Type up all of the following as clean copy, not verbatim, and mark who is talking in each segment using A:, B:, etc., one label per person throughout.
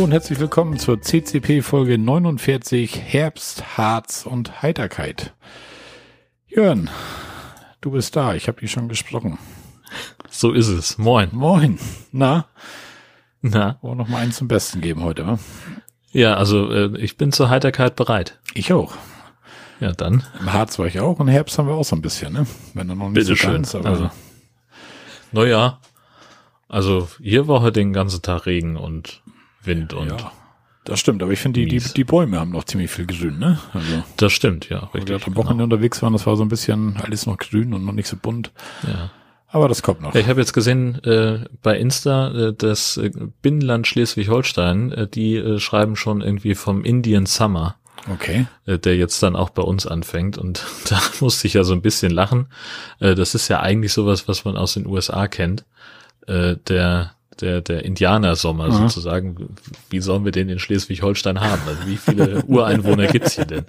A: und herzlich willkommen zur CCP Folge 49 Herbst, Harz und Heiterkeit. Jörn, du bist da, ich habe dich schon gesprochen.
B: So ist es. Moin.
A: Moin. Na?
B: Na?
A: Wollen wir noch mal eins zum Besten geben heute, wa?
B: Ja, also ich bin zur Heiterkeit bereit.
A: Ich auch.
B: Ja, dann.
A: Im Harz war ich auch und Herbst haben wir auch so ein bisschen, ne? Wenn dann noch nicht
B: Bitte
A: so ganz,
B: schön.
A: aber
B: Also, naja, also hier war heute den ganzen Tag Regen und Wind und
A: ja, das stimmt, aber ich finde, die Bäume haben noch ziemlich viel Grün, ne? Also,
B: das stimmt, ja,
A: richtig. Als wir am
B: genau.
A: Wochenende unterwegs waren, das war so ein bisschen alles noch grün und noch nicht so bunt.
B: Ja.
A: Aber das kommt noch.
B: Ja, ich habe jetzt gesehen bei Insta, das Binnenland Schleswig-Holstein, die schreiben schon irgendwie vom Indian Summer,
A: Okay.
B: der jetzt dann auch bei uns anfängt, und da musste ich ja so ein bisschen lachen. Das ist ja eigentlich sowas, was man aus den USA kennt, der Indianersommer sozusagen. Wie sollen wir den in Schleswig-Holstein haben? Also wie viele Ureinwohner gibt's hier denn?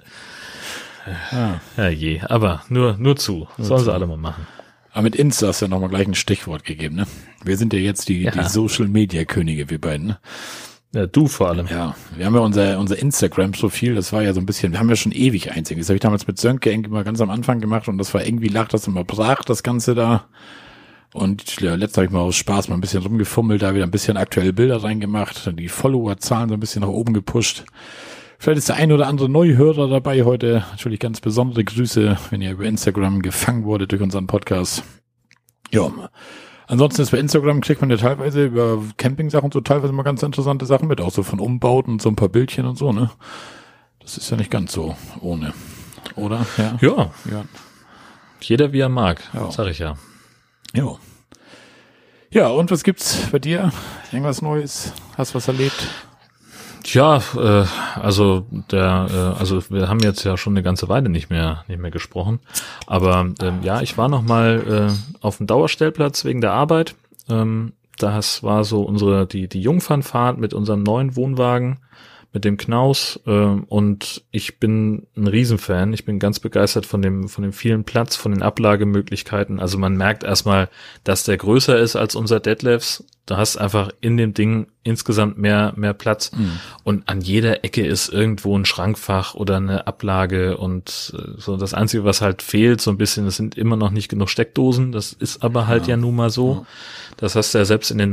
B: Ja je, aber nur zu. Sollen sie alle mal machen.
A: Aber mit Insta hast du ja nochmal gleich ein Stichwort gegeben, ne? Wir sind ja jetzt die Social-Media-Könige, wir beiden, ne?
B: Ja, du vor allem.
A: Ja, wir haben ja unser Instagram-Profil, das war ja so ein bisschen, wir haben ja schon ewig eins. Das habe ich damals mit Sönke irgendwie mal ganz am Anfang gemacht und das war irgendwie, lag das immer brach, das Ganze da. Und ja, letztes habe ich mal aus Spaß mal ein bisschen rumgefummelt, da wieder ein bisschen aktuelle Bilder reingemacht, dann die Follower-Zahlen so ein bisschen nach oben gepusht. Vielleicht ist der ein oder andere Neuhörer dabei heute. Natürlich ganz besondere Grüße, wenn ihr über Instagram gefangen wurde durch unseren Podcast. Ja, ansonsten ist bei Instagram, kriegt man ja teilweise über Camping-Sachen so teilweise mal ganz interessante Sachen mit, auch so von Umbauten und so ein paar Bildchen und so, ne? Das ist ja nicht ganz so ohne, oder?
B: Ja.
A: Ja.
B: Jeder wie er mag,
A: Ja.
B: sag ich ja.
A: Ja. Ja, und was gibt's bei dir? Irgendwas Neues? Hast was erlebt?
B: Tja, also wir haben jetzt ja schon eine ganze Weile nicht mehr gesprochen, aber ja, ich war noch mal auf dem Dauerstellplatz wegen der Arbeit. Das war so die Jungfernfahrt mit unserem neuen Wohnwagen, mit dem Knaus, und ich bin ein Riesenfan. Ich bin ganz begeistert von dem vielen Platz, von den Ablagemöglichkeiten. Also man merkt erstmal, dass der größer ist als unser Detlefs. Du hast einfach in dem Ding insgesamt mehr Platz. Und an jeder Ecke ist irgendwo ein Schrankfach oder eine Ablage, und so das Einzige, was halt fehlt so ein bisschen, es sind immer noch nicht genug Steckdosen. Das ist aber halt ja nun mal so. Das hast du ja selbst in den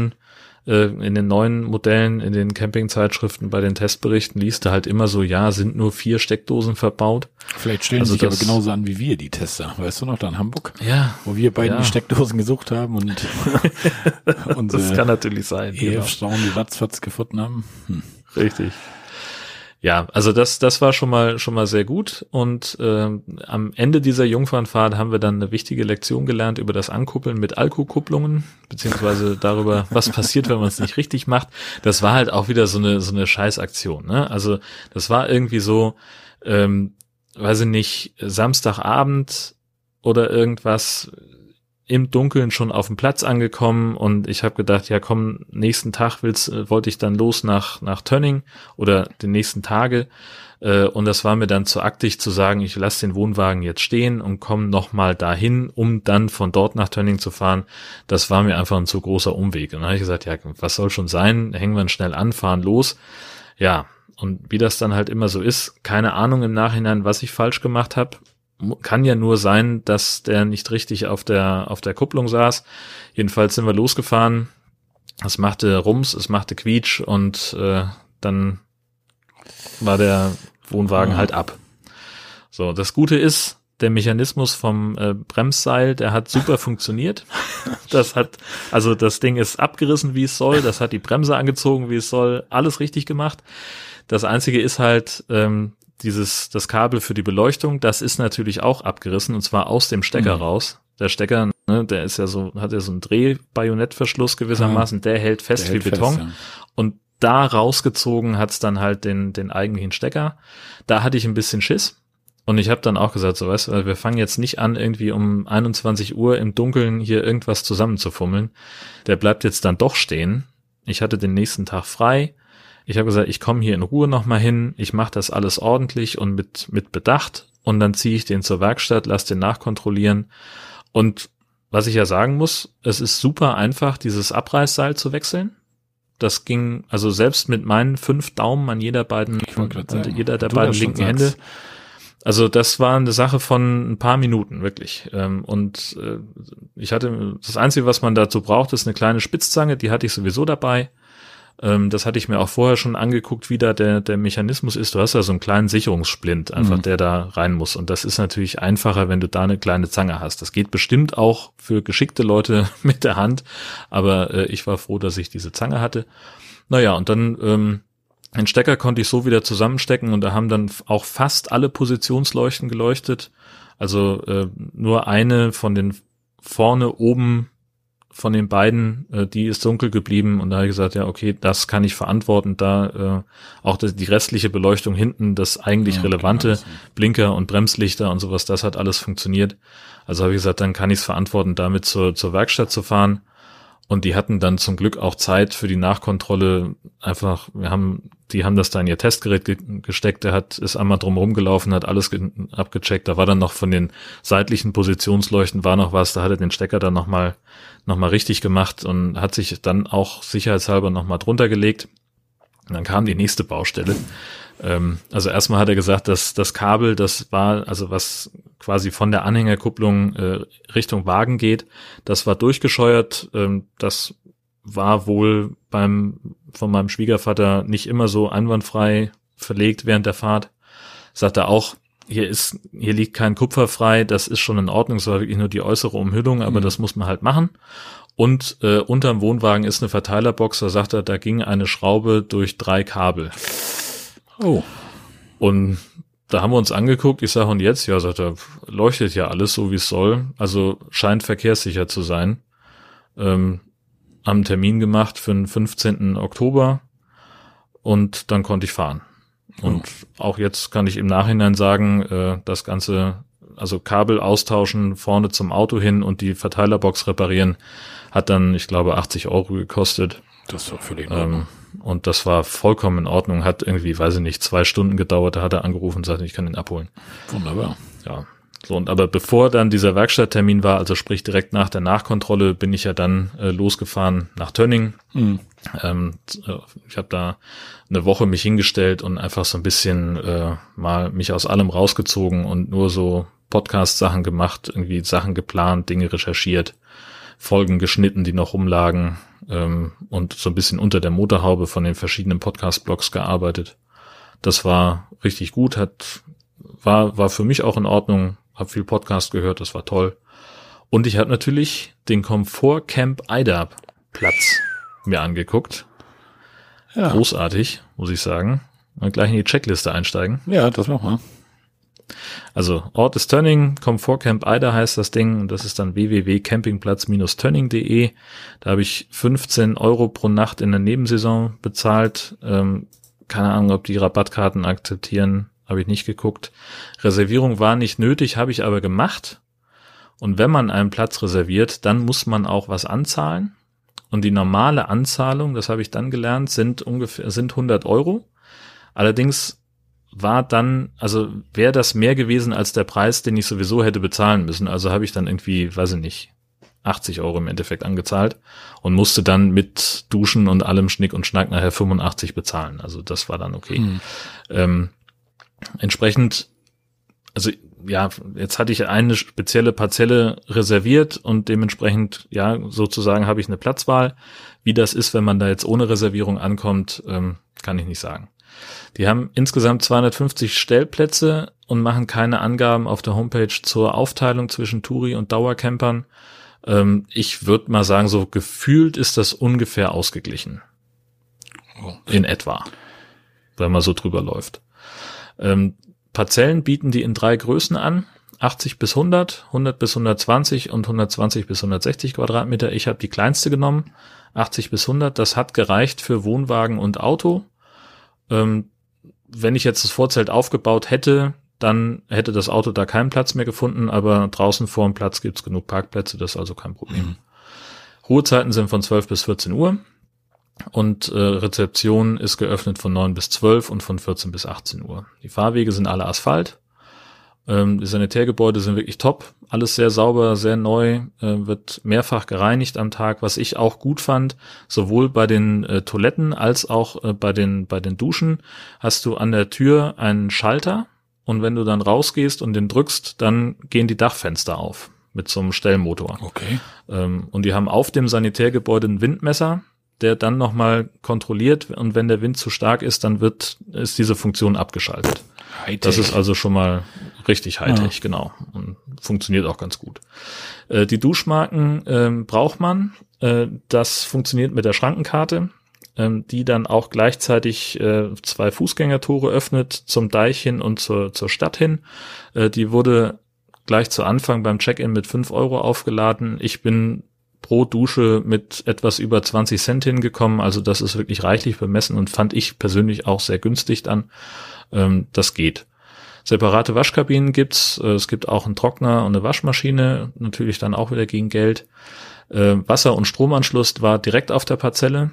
B: neuen Modellen, in den Campingzeitschriften, bei den Testberichten liest du halt immer so, ja, sind nur 4 Steckdosen verbaut.
A: Vielleicht stellen sie sich aber genauso an wie wir, die Tester. Weißt du noch, da in Hamburg?
B: Ja.
A: Wo wir beiden die Steckdosen gesucht haben und unsere
B: das kann natürlich sein.
A: Ehefrauen die ratzfatz gefunden haben.
B: Richtig. Ja, also das war schon mal sehr gut, und am Ende dieser Jungfernfahrt haben wir dann eine wichtige Lektion gelernt über das Ankuppeln mit Alkukupplungen, beziehungsweise darüber, was passiert, wenn man es nicht richtig macht. Das war halt auch wieder so eine Scheißaktion, ne? Also das war irgendwie so, weiß ich nicht, Samstagabend oder irgendwas, im Dunkeln schon auf dem Platz angekommen, und ich habe gedacht, ja komm, nächsten Tag wollte ich dann los nach Tönning oder den nächsten Tage, und das war mir dann zu aktig zu sagen, ich lasse den Wohnwagen jetzt stehen und komme nochmal dahin, um dann von dort nach Tönning zu fahren. Das war mir einfach ein zu großer Umweg, und dann habe ich gesagt, ja, was soll schon sein, hängen wir schnell an, fahren los. Ja, und wie das dann halt immer so ist, keine Ahnung im Nachhinein, was ich falsch gemacht habe. Kann ja nur sein, dass der nicht richtig auf der Kupplung saß. Jedenfalls sind wir losgefahren. Es machte Rums, es machte Quietsch, und dann war der Wohnwagen halt ab. So, das Gute ist, der Mechanismus vom Bremsseil, der hat super funktioniert. Das Ding ist abgerissen, wie es soll. Das hat die Bremse angezogen, wie es soll. Alles richtig gemacht. Das Einzige ist halt, das Kabel für die Beleuchtung, das ist natürlich auch abgerissen, und zwar aus dem Stecker raus. Der Stecker, ne, der ist ja hat ja so einen Drehbajonettverschluss gewissermaßen, der hält fest wie Beton. Ja. Und da rausgezogen hat's dann halt den eigentlichen Stecker. Da hatte ich ein bisschen Schiss. Und ich habe dann auch gesagt, so weißt du, wir fangen jetzt nicht an, irgendwie um 21 Uhr im Dunkeln hier irgendwas zusammenzufummeln. Der bleibt jetzt dann doch stehen. Ich hatte den nächsten Tag frei. Ich habe gesagt, ich komme hier in Ruhe nochmal hin, ich mache das alles ordentlich und mit Bedacht, und dann ziehe ich den zur Werkstatt, lasse den nachkontrollieren. Und was ich ja sagen muss, es ist super einfach, dieses Abreißseil zu wechseln. Das ging, also selbst mit meinen 5 Daumen an jeder der beiden linken Hände. Also das war eine Sache von ein paar Minuten, wirklich. Ich hatte, das Einzige, was man dazu braucht, ist eine kleine Spitzzange, die hatte ich sowieso dabei. Das hatte ich mir auch vorher schon angeguckt, wie da der Mechanismus ist. Du hast ja so einen kleinen Sicherungssplint, einfach der da rein muss. Und das ist natürlich einfacher, wenn du da eine kleine Zange hast. Das geht bestimmt auch für geschickte Leute mit der Hand, aber ich war froh, dass ich diese Zange hatte. Naja, und dann den Stecker konnte ich so wieder zusammenstecken und da haben dann auch fast alle Positionsleuchten geleuchtet. Also nur eine von den vorne oben von den beiden, die ist dunkel geblieben und da habe ich gesagt, ja okay, das kann ich verantworten, da auch die restliche Beleuchtung hinten, das eigentlich relevante, Blinker und Bremslichter und sowas, das hat alles funktioniert. Also habe ich gesagt, dann kann ich es verantworten, damit zur Werkstatt zu fahren. Und die hatten dann zum Glück auch Zeit für die Nachkontrolle. Einfach, die haben das da in ihr Testgerät gesteckt. Ist einmal drumherum gelaufen, hat alles abgecheckt. Da war dann noch von den seitlichen Positionsleuchten war noch was. Da hat er den Stecker dann noch mal richtig gemacht und hat sich dann auch sicherheitshalber noch mal drunter gelegt. Und dann kam die nächste Baustelle. Also erstmal hat er gesagt, dass das Kabel, das war, also was quasi von der Anhängerkupplung Richtung Wagen geht, das war durchgescheuert. Das war wohl von meinem Schwiegervater nicht immer so einwandfrei verlegt während der Fahrt. Sagt er auch, hier liegt kein Kupfer frei, das ist schon in Ordnung, es war wirklich nur die äußere Umhüllung, aber das muss man halt machen. Und unterm Wohnwagen ist eine Verteilerbox, da sagt er, da ging eine Schraube durch 3 Kabel.
A: Oh. Und
B: da haben wir uns angeguckt, ich sage, und jetzt? Ja, sagt er, leuchtet ja alles so, wie es soll, also scheint verkehrssicher zu sein. Haben einen Termin gemacht für den 15. Oktober und dann konnte ich fahren. Und auch jetzt kann ich im Nachhinein sagen, das Ganze, also Kabel austauschen, vorne zum Auto hin und die Verteilerbox reparieren, hat dann, ich glaube, 80 € gekostet.
A: Das war völlig in Ordnung.
B: Und das war vollkommen in Ordnung, hat irgendwie, weiß ich nicht, 2 Stunden gedauert, da hat er angerufen und sagte, ich kann ihn abholen.
A: Wunderbar.
B: Ja. So, aber bevor dann dieser Werkstatttermin war, also sprich direkt nach der Nachkontrolle, bin ich ja dann losgefahren nach Tönning. Ich habe da eine Woche mich hingestellt und einfach so ein bisschen mal mich aus allem rausgezogen und nur so Podcast-Sachen gemacht, irgendwie Sachen geplant, Dinge recherchiert, Folgen geschnitten, die noch rumlagen und so ein bisschen unter der Motorhaube von den verschiedenen Podcast-Blogs gearbeitet. Das war richtig gut, war für mich auch in Ordnung, habe viel Podcast gehört, das war toll. Und ich habe natürlich den Komfort Camp Eider Platz mir angeguckt. Ja. Großartig, muss ich sagen. Mal gleich in die Checkliste einsteigen.
A: Ja, das machen wir.
B: Also Ort ist Tönning, Komfort Camp Eider heißt das Ding und das ist dann www.campingplatz-tönning.de. Da habe ich 15 € pro Nacht in der Nebensaison bezahlt. Keine Ahnung, ob die Rabattkarten akzeptieren, habe ich nicht geguckt. Reservierung war nicht nötig, habe ich aber gemacht. Und wenn man einen Platz reserviert, dann muss man auch was anzahlen. Und die normale Anzahlung, das habe ich dann gelernt, sind 100 €. Allerdings wäre das mehr gewesen als der Preis, den ich sowieso hätte bezahlen müssen. Also habe ich dann irgendwie, weiß ich nicht, 80 € im Endeffekt angezahlt und musste dann mit Duschen und allem Schnick und Schnack nachher 85 bezahlen. Also das war dann okay. Entsprechend, also ja, jetzt hatte ich eine spezielle Parzelle reserviert und dementsprechend, ja, sozusagen habe ich eine Platzwahl. Wie das ist, wenn man da jetzt ohne Reservierung ankommt, kann ich nicht sagen. Die haben insgesamt 250 Stellplätze und machen keine Angaben auf der Homepage zur Aufteilung zwischen Touri- und Dauercampern. Ich würde mal sagen, so gefühlt ist das ungefähr ausgeglichen. In etwa. Wenn man so drüber läuft. Parzellen bieten die in 3 Größen an. 80 bis 100, 100 bis 120 und 120 bis 160 Quadratmeter. Ich habe die kleinste genommen. 80 bis 100. Das hat gereicht für Wohnwagen und Auto. Wenn ich jetzt das Vorzelt aufgebaut hätte, dann hätte das Auto da keinen Platz mehr gefunden, aber draußen vor dem Platz gibt's genug Parkplätze, das ist also kein Problem. Ruhezeiten sind von 12 bis 14 Uhr und Rezeption ist geöffnet von 9 bis 12 und von 14 bis 18 Uhr. Die Fahrwege sind alle Asphalt. Die Sanitärgebäude sind wirklich top, alles sehr sauber, sehr neu, wird mehrfach gereinigt am Tag, was ich auch gut fand, sowohl bei den Toiletten als auch bei den Duschen hast du an der Tür einen Schalter und wenn du dann rausgehst und den drückst, dann gehen die Dachfenster auf mit so einem Stellmotor.
A: Okay.
B: Und die haben auf dem Sanitärgebäude ein Windmesser, der dann nochmal kontrolliert und wenn der Wind zu stark ist, dann ist diese Funktion abgeschaltet. Hightech. Das ist also schon mal richtig Hightech, genau. Und funktioniert auch ganz gut. Die Duschmarken braucht man. Das funktioniert mit der Schrankenkarte, die dann auch gleichzeitig 2 Fußgängertore öffnet, zum Deich hin und zur Stadt hin. Die wurde gleich zu Anfang beim Check-in mit 5 € aufgeladen. Ich bin pro Dusche mit etwas über 20 Cent hingekommen. Also das ist wirklich reichlich bemessen und fand ich persönlich auch sehr günstig dann. Das geht. Separate Waschkabinen gibt's. Es gibt auch einen Trockner und eine Waschmaschine. Natürlich dann auch wieder gegen Geld. Wasser- und Stromanschluss war direkt auf der Parzelle.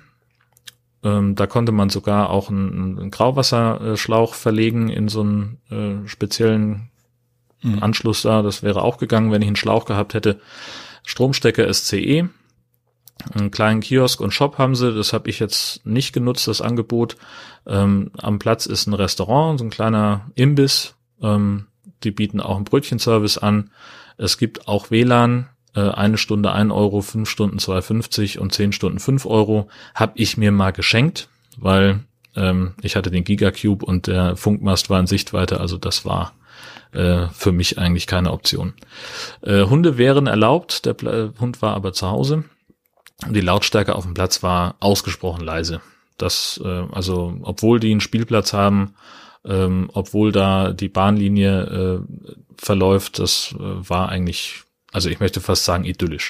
B: Da konnte man sogar auch einen Grauwasserschlauch verlegen in so einen speziellen Anschluss da. Das wäre auch gegangen, wenn ich einen Schlauch gehabt hätte. Stromstecker SCE. Einen kleinen Kiosk und Shop haben sie, das habe ich jetzt nicht genutzt, das Angebot. Am Platz ist ein Restaurant, so ein kleiner Imbiss. Die bieten auch einen Brötchenservice an. Es gibt auch WLAN, 1 Stunde 1 €, 5 Stunden 2,50 und 10 Stunden 5 €. Hab ich mir mal geschenkt, weil ich hatte den Gigacube und der Funkmast war in Sichtweite, also das war für mich eigentlich keine Option. Hunde wären erlaubt, der Hund war aber zu Hause. Die Lautstärke auf dem Platz war ausgesprochen leise. Das, also, obwohl die einen Spielplatz haben, obwohl da die Bahnlinie verläuft, das war eigentlich, also ich möchte fast sagen, idyllisch.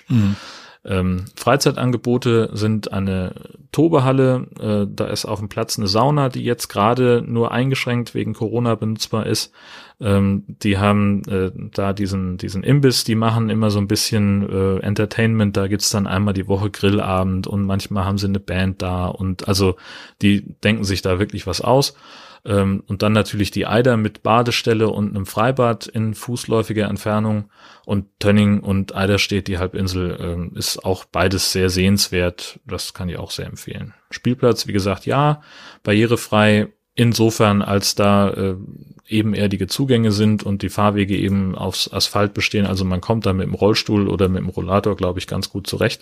B: Freizeitangebote sind eine Tobehalle, da ist auf dem Platz eine Sauna, die jetzt gerade nur eingeschränkt wegen Corona benutzbar ist. Die haben da diesen Imbiss, die machen immer so ein bisschen Entertainment, da gibt's dann einmal die Woche Grillabend und manchmal haben sie eine Band da und also die denken sich da wirklich was aus. Und dann natürlich die Eider mit Badestelle und einem Freibad in fußläufiger Entfernung und Tönning und Eiderstedt, die Halbinsel, ist auch beides sehr sehenswert. Das kann ich auch sehr empfehlen. Spielplatz, wie gesagt, ja, barrierefrei insofern, als da ebenerdige Zugänge sind und die Fahrwege eben aufs Asphalt bestehen. Also man kommt da mit dem Rollstuhl oder mit dem Rollator, glaube ich, ganz gut zurecht.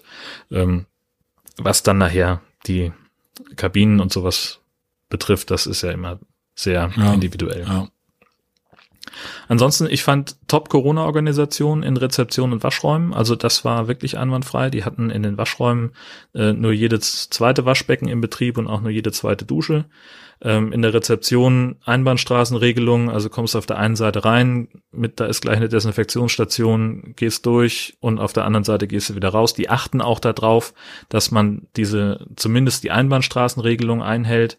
B: Was dann nachher die Kabinen und sowas betrifft, das ist ja immer sehr individuell. Ja. Ansonsten, ich fand Top-Corona-Organisation in Rezeption und Waschräumen. Also das war wirklich einwandfrei. Die hatten in den Waschräumen nur jedes zweite Waschbecken im Betrieb und auch nur jede zweite Dusche. In der Rezeption Einbahnstraßenregelung, also kommst auf der einen Seite rein, da ist gleich eine Desinfektionsstation, gehst durch und auf der anderen Seite gehst du wieder raus. Die achten auch darauf, dass man zumindest die Einbahnstraßenregelung einhält.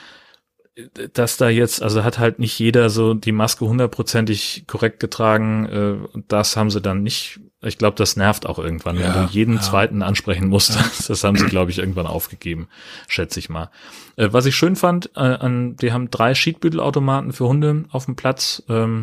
B: Dass da jetzt, also hat halt nicht jeder so die Maske 100%ig korrekt getragen, das haben sie dann nicht, ich glaube, das nervt auch irgendwann, wenn du jeden zweiten ansprechen musst, das haben sie, glaube ich, irgendwann aufgegeben, schätze ich mal. Was ich schön fand, die haben 3 Schiedbüttelautomaten für Hunde auf dem Platz,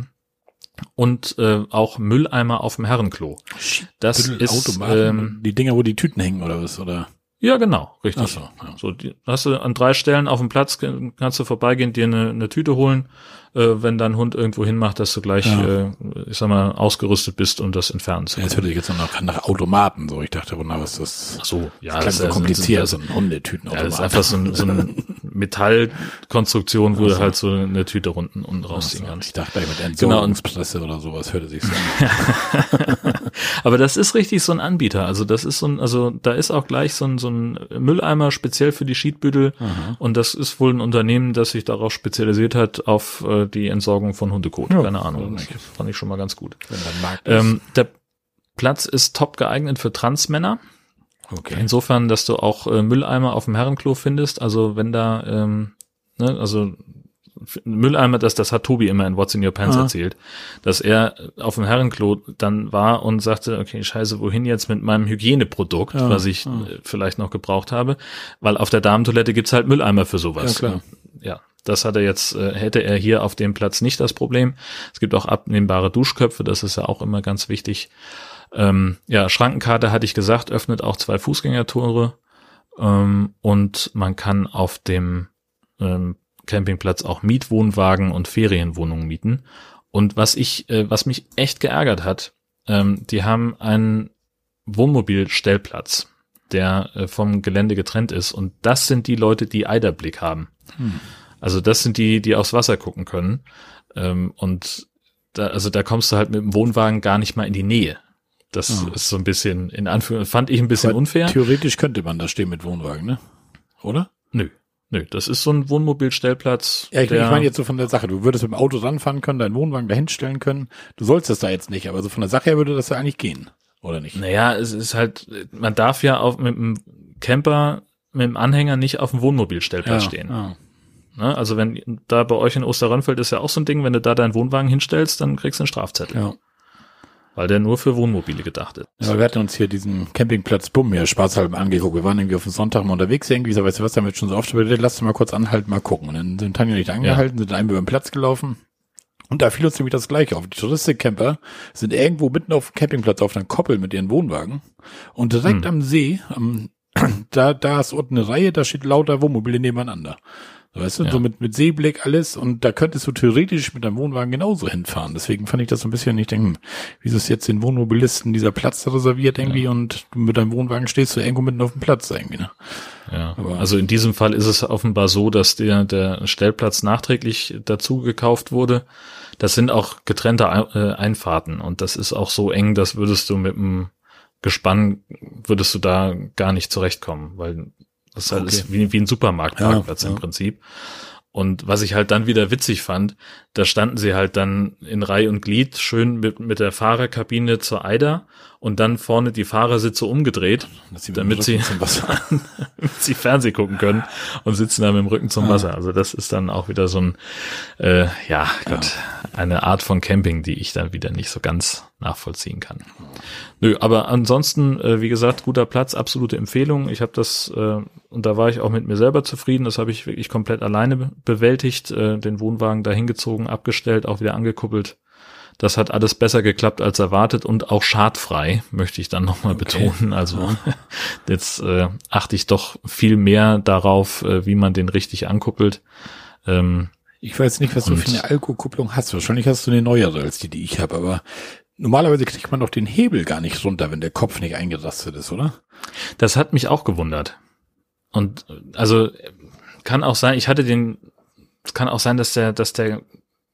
B: und auch Mülleimer auf dem Herrenklo. Das ist
A: die Dinger, wo die Tüten hängen oder was, oder?
B: Ja, genau, richtig.
A: Ach so, ja.
B: So, hast du an 3 Stellen auf dem Platz, kannst du vorbeigehen, dir eine Tüte holen, wenn dein Hund irgendwo hinmacht, dass du gleich, ich sag mal, ausgerüstet bist, um das entfernen zu können.
A: Jetzt hört sich jetzt noch nach Automaten so. Ich dachte, was ist das?
B: Ach so, ja,
A: das ist so kompliziert, so ein Hundetütenautomat.
B: Ja, das ist einfach so eine Metallkonstruktion, wo du halt so eine Tüte unten rausziehen kannst.
A: Ich dachte, mit Entsorgungspresse oder sowas hörte sich so an.
B: Aber das ist richtig so ein Anbieter. Also das ist da ist auch gleich so ein Mülleimer speziell für die Schiedbüttel. Und das ist wohl ein Unternehmen, das sich darauf spezialisiert hat auf die Entsorgung von Hundekot. Ja, keine Ahnung. Das fand ich schon mal ganz gut. Der Platz ist top geeignet für Transmänner. Okay. Insofern, dass du auch Mülleimer auf dem Herrenklo findest. Also wenn da, Mülleimer, das hat Tobi immer in What's in Your Pants erzählt, dass er auf dem Herrenklo dann war und sagte, okay, scheiße, wohin jetzt mit meinem Hygieneprodukt, was ich vielleicht noch gebraucht habe, weil auf der Damentoilette gibt's halt Mülleimer für sowas.
A: Ja, klar.
B: Ja, Das hat er jetzt, hätte er hier auf dem Platz nicht das Problem. Es gibt auch abnehmbare Duschköpfe, das ist ja auch immer ganz wichtig. Schrankenkarte hatte ich gesagt, öffnet auch 2 Fußgängertore. Und man kann auf dem Campingplatz auch Mietwohnwagen und Ferienwohnungen mieten. Und was mich echt geärgert hat, die haben einen Wohnmobilstellplatz, der vom Gelände getrennt ist. Und das sind die Leute, die Eiderblick haben. Also das sind die aufs Wasser gucken können. Und da kommst du halt mit dem Wohnwagen gar nicht mal in die Nähe. Das ist so ein bisschen, in Anführungszeichen, fand ich ein bisschen
A: aber
B: unfair.
A: Theoretisch könnte man da stehen mit Wohnwagen, ne? Oder?
B: Nö, das ist so ein Wohnmobilstellplatz.
A: Ja, ich meine jetzt so von der Sache. Du würdest mit dem Auto ranfahren können, deinen Wohnwagen dahin stellen können. Du sollst das da jetzt nicht, aber so von der Sache her würde das ja eigentlich gehen, oder nicht?
B: Naja, es ist halt, man darf ja mit dem Camper, mit dem Anhänger nicht auf dem Wohnmobilstellplatz stehen.
A: Ja.
B: Ne? Also wenn da bei euch in Osterrönfeld ist ja auch so ein Ding, wenn du da deinen Wohnwagen hinstellst, dann kriegst du einen Strafzettel.
A: Ja.
B: Weil der nur für Wohnmobile gedacht ist.
A: Ja, wir hatten uns hier diesen Campingplatz Bumm hier spaßhalber angeguckt. Wir waren irgendwie auf dem Sonntag mal unterwegs irgendwie, so, weißt du was, da haben wir schon so oft überlegt, lass uns mal kurz anhalten, mal gucken. Und dann sind Tanja nicht angehalten, sind einmal über den Platz gelaufen. Und da fiel uns nämlich das Gleiche auf. Die Touristikcamper sind irgendwo mitten auf dem Campingplatz auf einer Koppel mit ihren Wohnwagen. Und direkt am See, da ist unten eine Reihe, da steht lauter Wohnmobile nebeneinander. Weißt du, so mit Seeblick alles, und da könntest du theoretisch mit deinem Wohnwagen genauso hinfahren. Deswegen fand ich das so ein bisschen, ich denke, wieso ist jetzt den Wohnmobilisten dieser Platz reserviert irgendwie, und du mit deinem Wohnwagen stehst du irgendwo mitten auf dem Platz irgendwie, ne?
B: Ja, aber also in diesem Fall ist es offenbar so, dass der Stellplatz nachträglich dazu gekauft wurde. Das sind auch getrennte Einfahrten, und das ist auch so eng, dass würdest du mit dem Gespann, würdest du da gar nicht zurechtkommen, weil das ist halt wie ein Supermarktparkplatz im Prinzip. Und was ich halt dann wieder witzig fand, da standen sie halt dann in Reih und Glied schön mit der Fahrerkabine zur Eider und dann vorne die Fahrersitze umgedreht, damit sie Fernseh gucken können, und sitzen da mit dem Rücken zum Wasser. Also das ist dann auch wieder so ein, eine Art von Camping, die ich dann wieder nicht so ganz nachvollziehen kann. Nö, aber ansonsten, wie gesagt, guter Platz, absolute Empfehlung. Ich habe das, und da war ich auch mit mir selber zufrieden, das habe ich wirklich komplett alleine bewältigt, den Wohnwagen da hingezogen, abgestellt, auch wieder angekuppelt. Das hat alles besser geklappt als erwartet und auch schadfrei, möchte ich dann nochmal betonen. Also jetzt achte ich doch viel mehr darauf, wie man den richtig ankuppelt.
A: Ich weiß nicht, was du für eine Alkokupplung hast. Wahrscheinlich hast du eine neuere als die ich habe, aber normalerweise kriegt man doch den Hebel gar nicht runter, wenn der Kopf nicht eingerastet ist, oder?
B: Das hat mich auch gewundert. Und also kann auch sein, es kann auch sein, dass der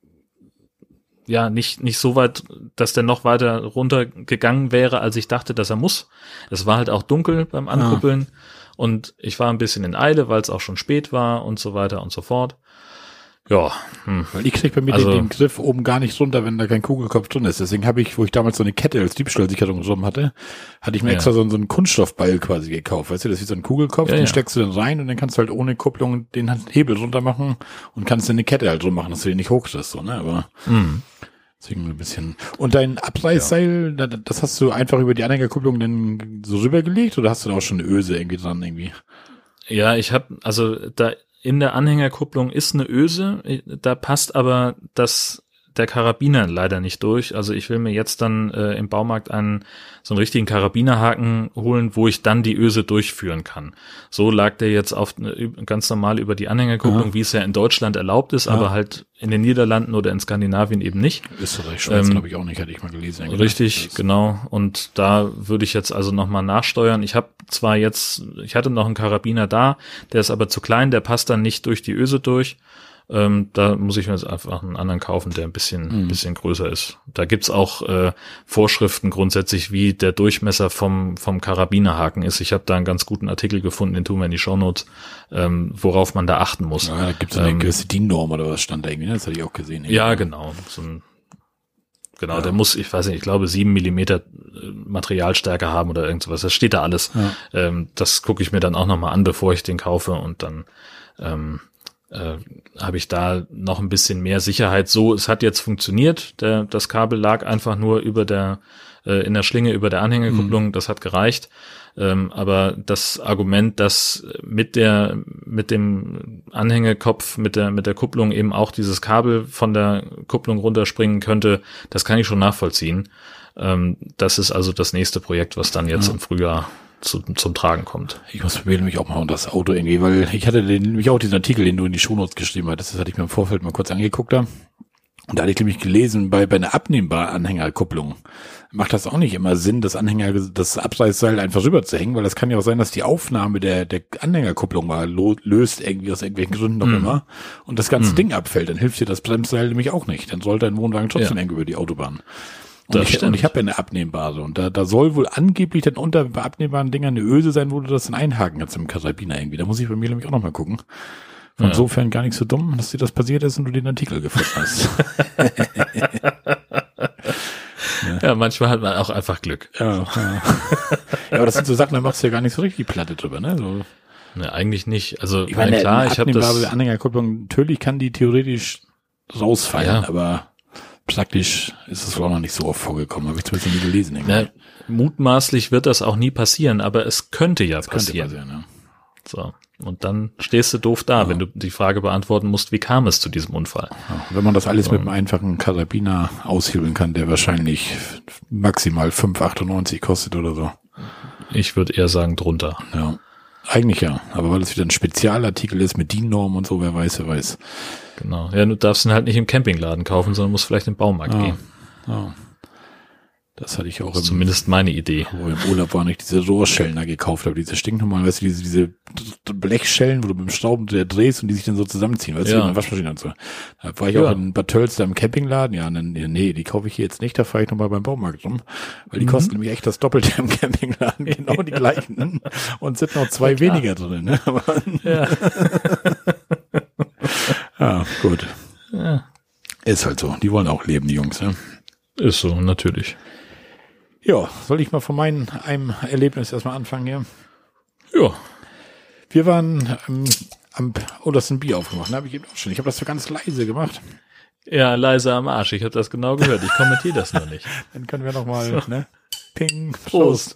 B: ja nicht so weit, dass der noch weiter runtergegangen wäre, als ich dachte, dass er muss. Es war halt auch dunkel beim Ankuppeln und ich war ein bisschen in Eile, weil es auch schon spät war und so weiter und so fort. Ja.
A: Weil ich krieg bei mir den Griff oben gar nicht runter, wenn da kein Kugelkopf drin ist. Deswegen habe ich, wo ich damals so eine Kette als Diebstahlsicherung drum hatte ich mir extra so einen Kunststoffball quasi gekauft. Weißt du, das ist wie so ein Kugelkopf, den steckst du dann rein und dann kannst du halt ohne Kupplung den Hebel runter machen und kannst dann eine Kette halt drum machen, dass du den nicht hochkriegst, so, ne, aber deswegen ein bisschen. Und dein Abreißseil, das hast du einfach über die Anhängerkupplung dann so rübergelegt, oder hast du da auch schon eine Öse irgendwie dran irgendwie?
B: Ja, ich habe, also da in der Anhängerkupplung ist eine Öse, da passt aber der Karabiner leider nicht durch. Also ich will mir jetzt dann im Baumarkt so einen richtigen Karabinerhaken holen, wo ich dann die Öse durchführen kann. So lag der jetzt ganz normal über die Anhängerkupplung, wie es ja in Deutschland erlaubt ist, aber halt in den Niederlanden oder in Skandinavien eben nicht.
A: Österreich, Schweiz glaube ich auch nicht, hatte ich mal gelesen.
B: Richtig, genau. Und da würde ich jetzt also nochmal nachsteuern. Ich hatte noch einen Karabiner da, der ist aber zu klein, der passt dann nicht durch die Öse durch. Da muss ich mir jetzt einfach einen anderen kaufen, der ein bisschen größer ist. Da gibt's auch Vorschriften grundsätzlich, wie der Durchmesser vom Karabinerhaken ist. Ich habe da einen ganz guten Artikel gefunden, den tun wir in die Shownotes, worauf man da achten muss.
A: Ja, da gibt's eine gewisse DIN-Norm oder was stand da irgendwie, das hatte ich auch gesehen.
B: Ja, genau. Der muss, ich weiß nicht, ich glaube 7 Millimeter Materialstärke haben oder irgend sowas. Das steht da alles. Ja. Das gucke ich mir dann auch nochmal an, bevor ich den kaufe, und dann habe ich da noch ein bisschen mehr Sicherheit. So, es hat jetzt funktioniert. Das Kabel lag einfach nur in der Schlinge über der Anhängerkupplung. Das hat gereicht. Aber das Argument, dass mit dem Anhängerkopf, mit der Kupplung eben auch dieses Kabel von der Kupplung runterspringen könnte, das kann ich schon nachvollziehen. Das ist also das nächste Projekt, was dann jetzt im Frühjahr zum Tragen kommt.
A: Ich muss probieren, mich auch mal unter das Auto irgendwie, weil ich hatte nämlich auch diesen Artikel, den du in die Shownotes geschrieben hattest, das hatte ich mir im Vorfeld mal kurz angeguckt da. Und da hatte ich nämlich gelesen, bei einer abnehmbaren Anhängerkupplung macht das auch nicht immer Sinn, das Abreißseil einfach rüber zu hängen, weil das kann ja auch sein, dass die Aufnahme der Anhängerkupplung mal löst, irgendwie aus irgendwelchen Gründen noch immer, und das ganze Ding abfällt. Dann hilft dir das Bremsseil nämlich auch nicht. Dann soll dein Wohnwagen trotzdem eng über die Autobahn. Und ich habe ja eine abnehmbare, und da soll wohl angeblich dann unter abnehmbaren Dingern eine Öse sein, wo du das dann einhaken kannst im Karabiner irgendwie. Da muss ich bei mir nämlich auch nochmal gucken. Insofern gar nicht so dumm, dass dir das passiert ist und du den Artikel gefunden hast.
B: Ja, manchmal hat man auch einfach Glück.
A: Ja, aber das sind so Sachen, da machst du ja gar nicht so richtig Platte drüber, ne? So.
B: Ne, eigentlich nicht. Also
A: ich meine,
B: klar, ich habe das
A: Anhängerkupplung, natürlich kann die theoretisch rausfallen, aber praktisch ist es wohl auch noch nicht so oft vorgekommen, habe ich zumindest nie gelesen.
B: Na, mutmaßlich wird das auch nie passieren, aber es könnte ja passieren.
A: Könnte passieren, ja.
B: So. Und dann stehst du doof da, wenn du die Frage beantworten musst, wie kam es zu diesem Unfall?
A: Ja, wenn man das alles mit einem einfachen Karabiner aushebeln kann, der wahrscheinlich maximal 5,98 kostet oder so.
B: Ich würde eher sagen drunter.
A: Ja, eigentlich ja. Aber weil es wieder ein Spezialartikel ist mit DIN-Norm und so, wer weiß.
B: Genau. Ja, du darfst ihn halt nicht im Campingladen kaufen, sondern musst vielleicht im Baumarkt gehen.
A: Ja. Das hatte ich auch.
B: Das ist zumindest meine Idee.
A: Wo im Urlaub war, nicht diese Rohrschellen da gekauft habe, diese stinknormalen, weißt du, diese Blechschellen, wo du mit dem Schraubendreher drehst und die sich dann so zusammenziehen, weißt du, in der Waschmaschine und so. Da war ich auch in Bad Tölz da im Campingladen, nee, die kaufe ich hier jetzt nicht, da fahre ich nochmal beim Baumarkt rum, weil die kosten nämlich echt das Doppelte im Campingladen, genau die gleichen, ne? Und sind noch 2 weniger drin, ne? Aber, ja, gut.
B: Ja.
A: Ist halt so, die wollen auch leben, die Jungs, ne?
B: Ist so, natürlich.
A: Ja, soll ich mal von einem Erlebnis erstmal anfangen hier?
B: Ja.
A: Wir waren das ist ein Bier aufgemacht, ne? Habe ich eben auch schon. Ich habe das so ganz leise gemacht.
B: Ja, leise am Arsch. Ich habe das genau gehört. Ich kommentiere das noch nicht.
A: Dann können wir nochmal, ne? Ping, Prost.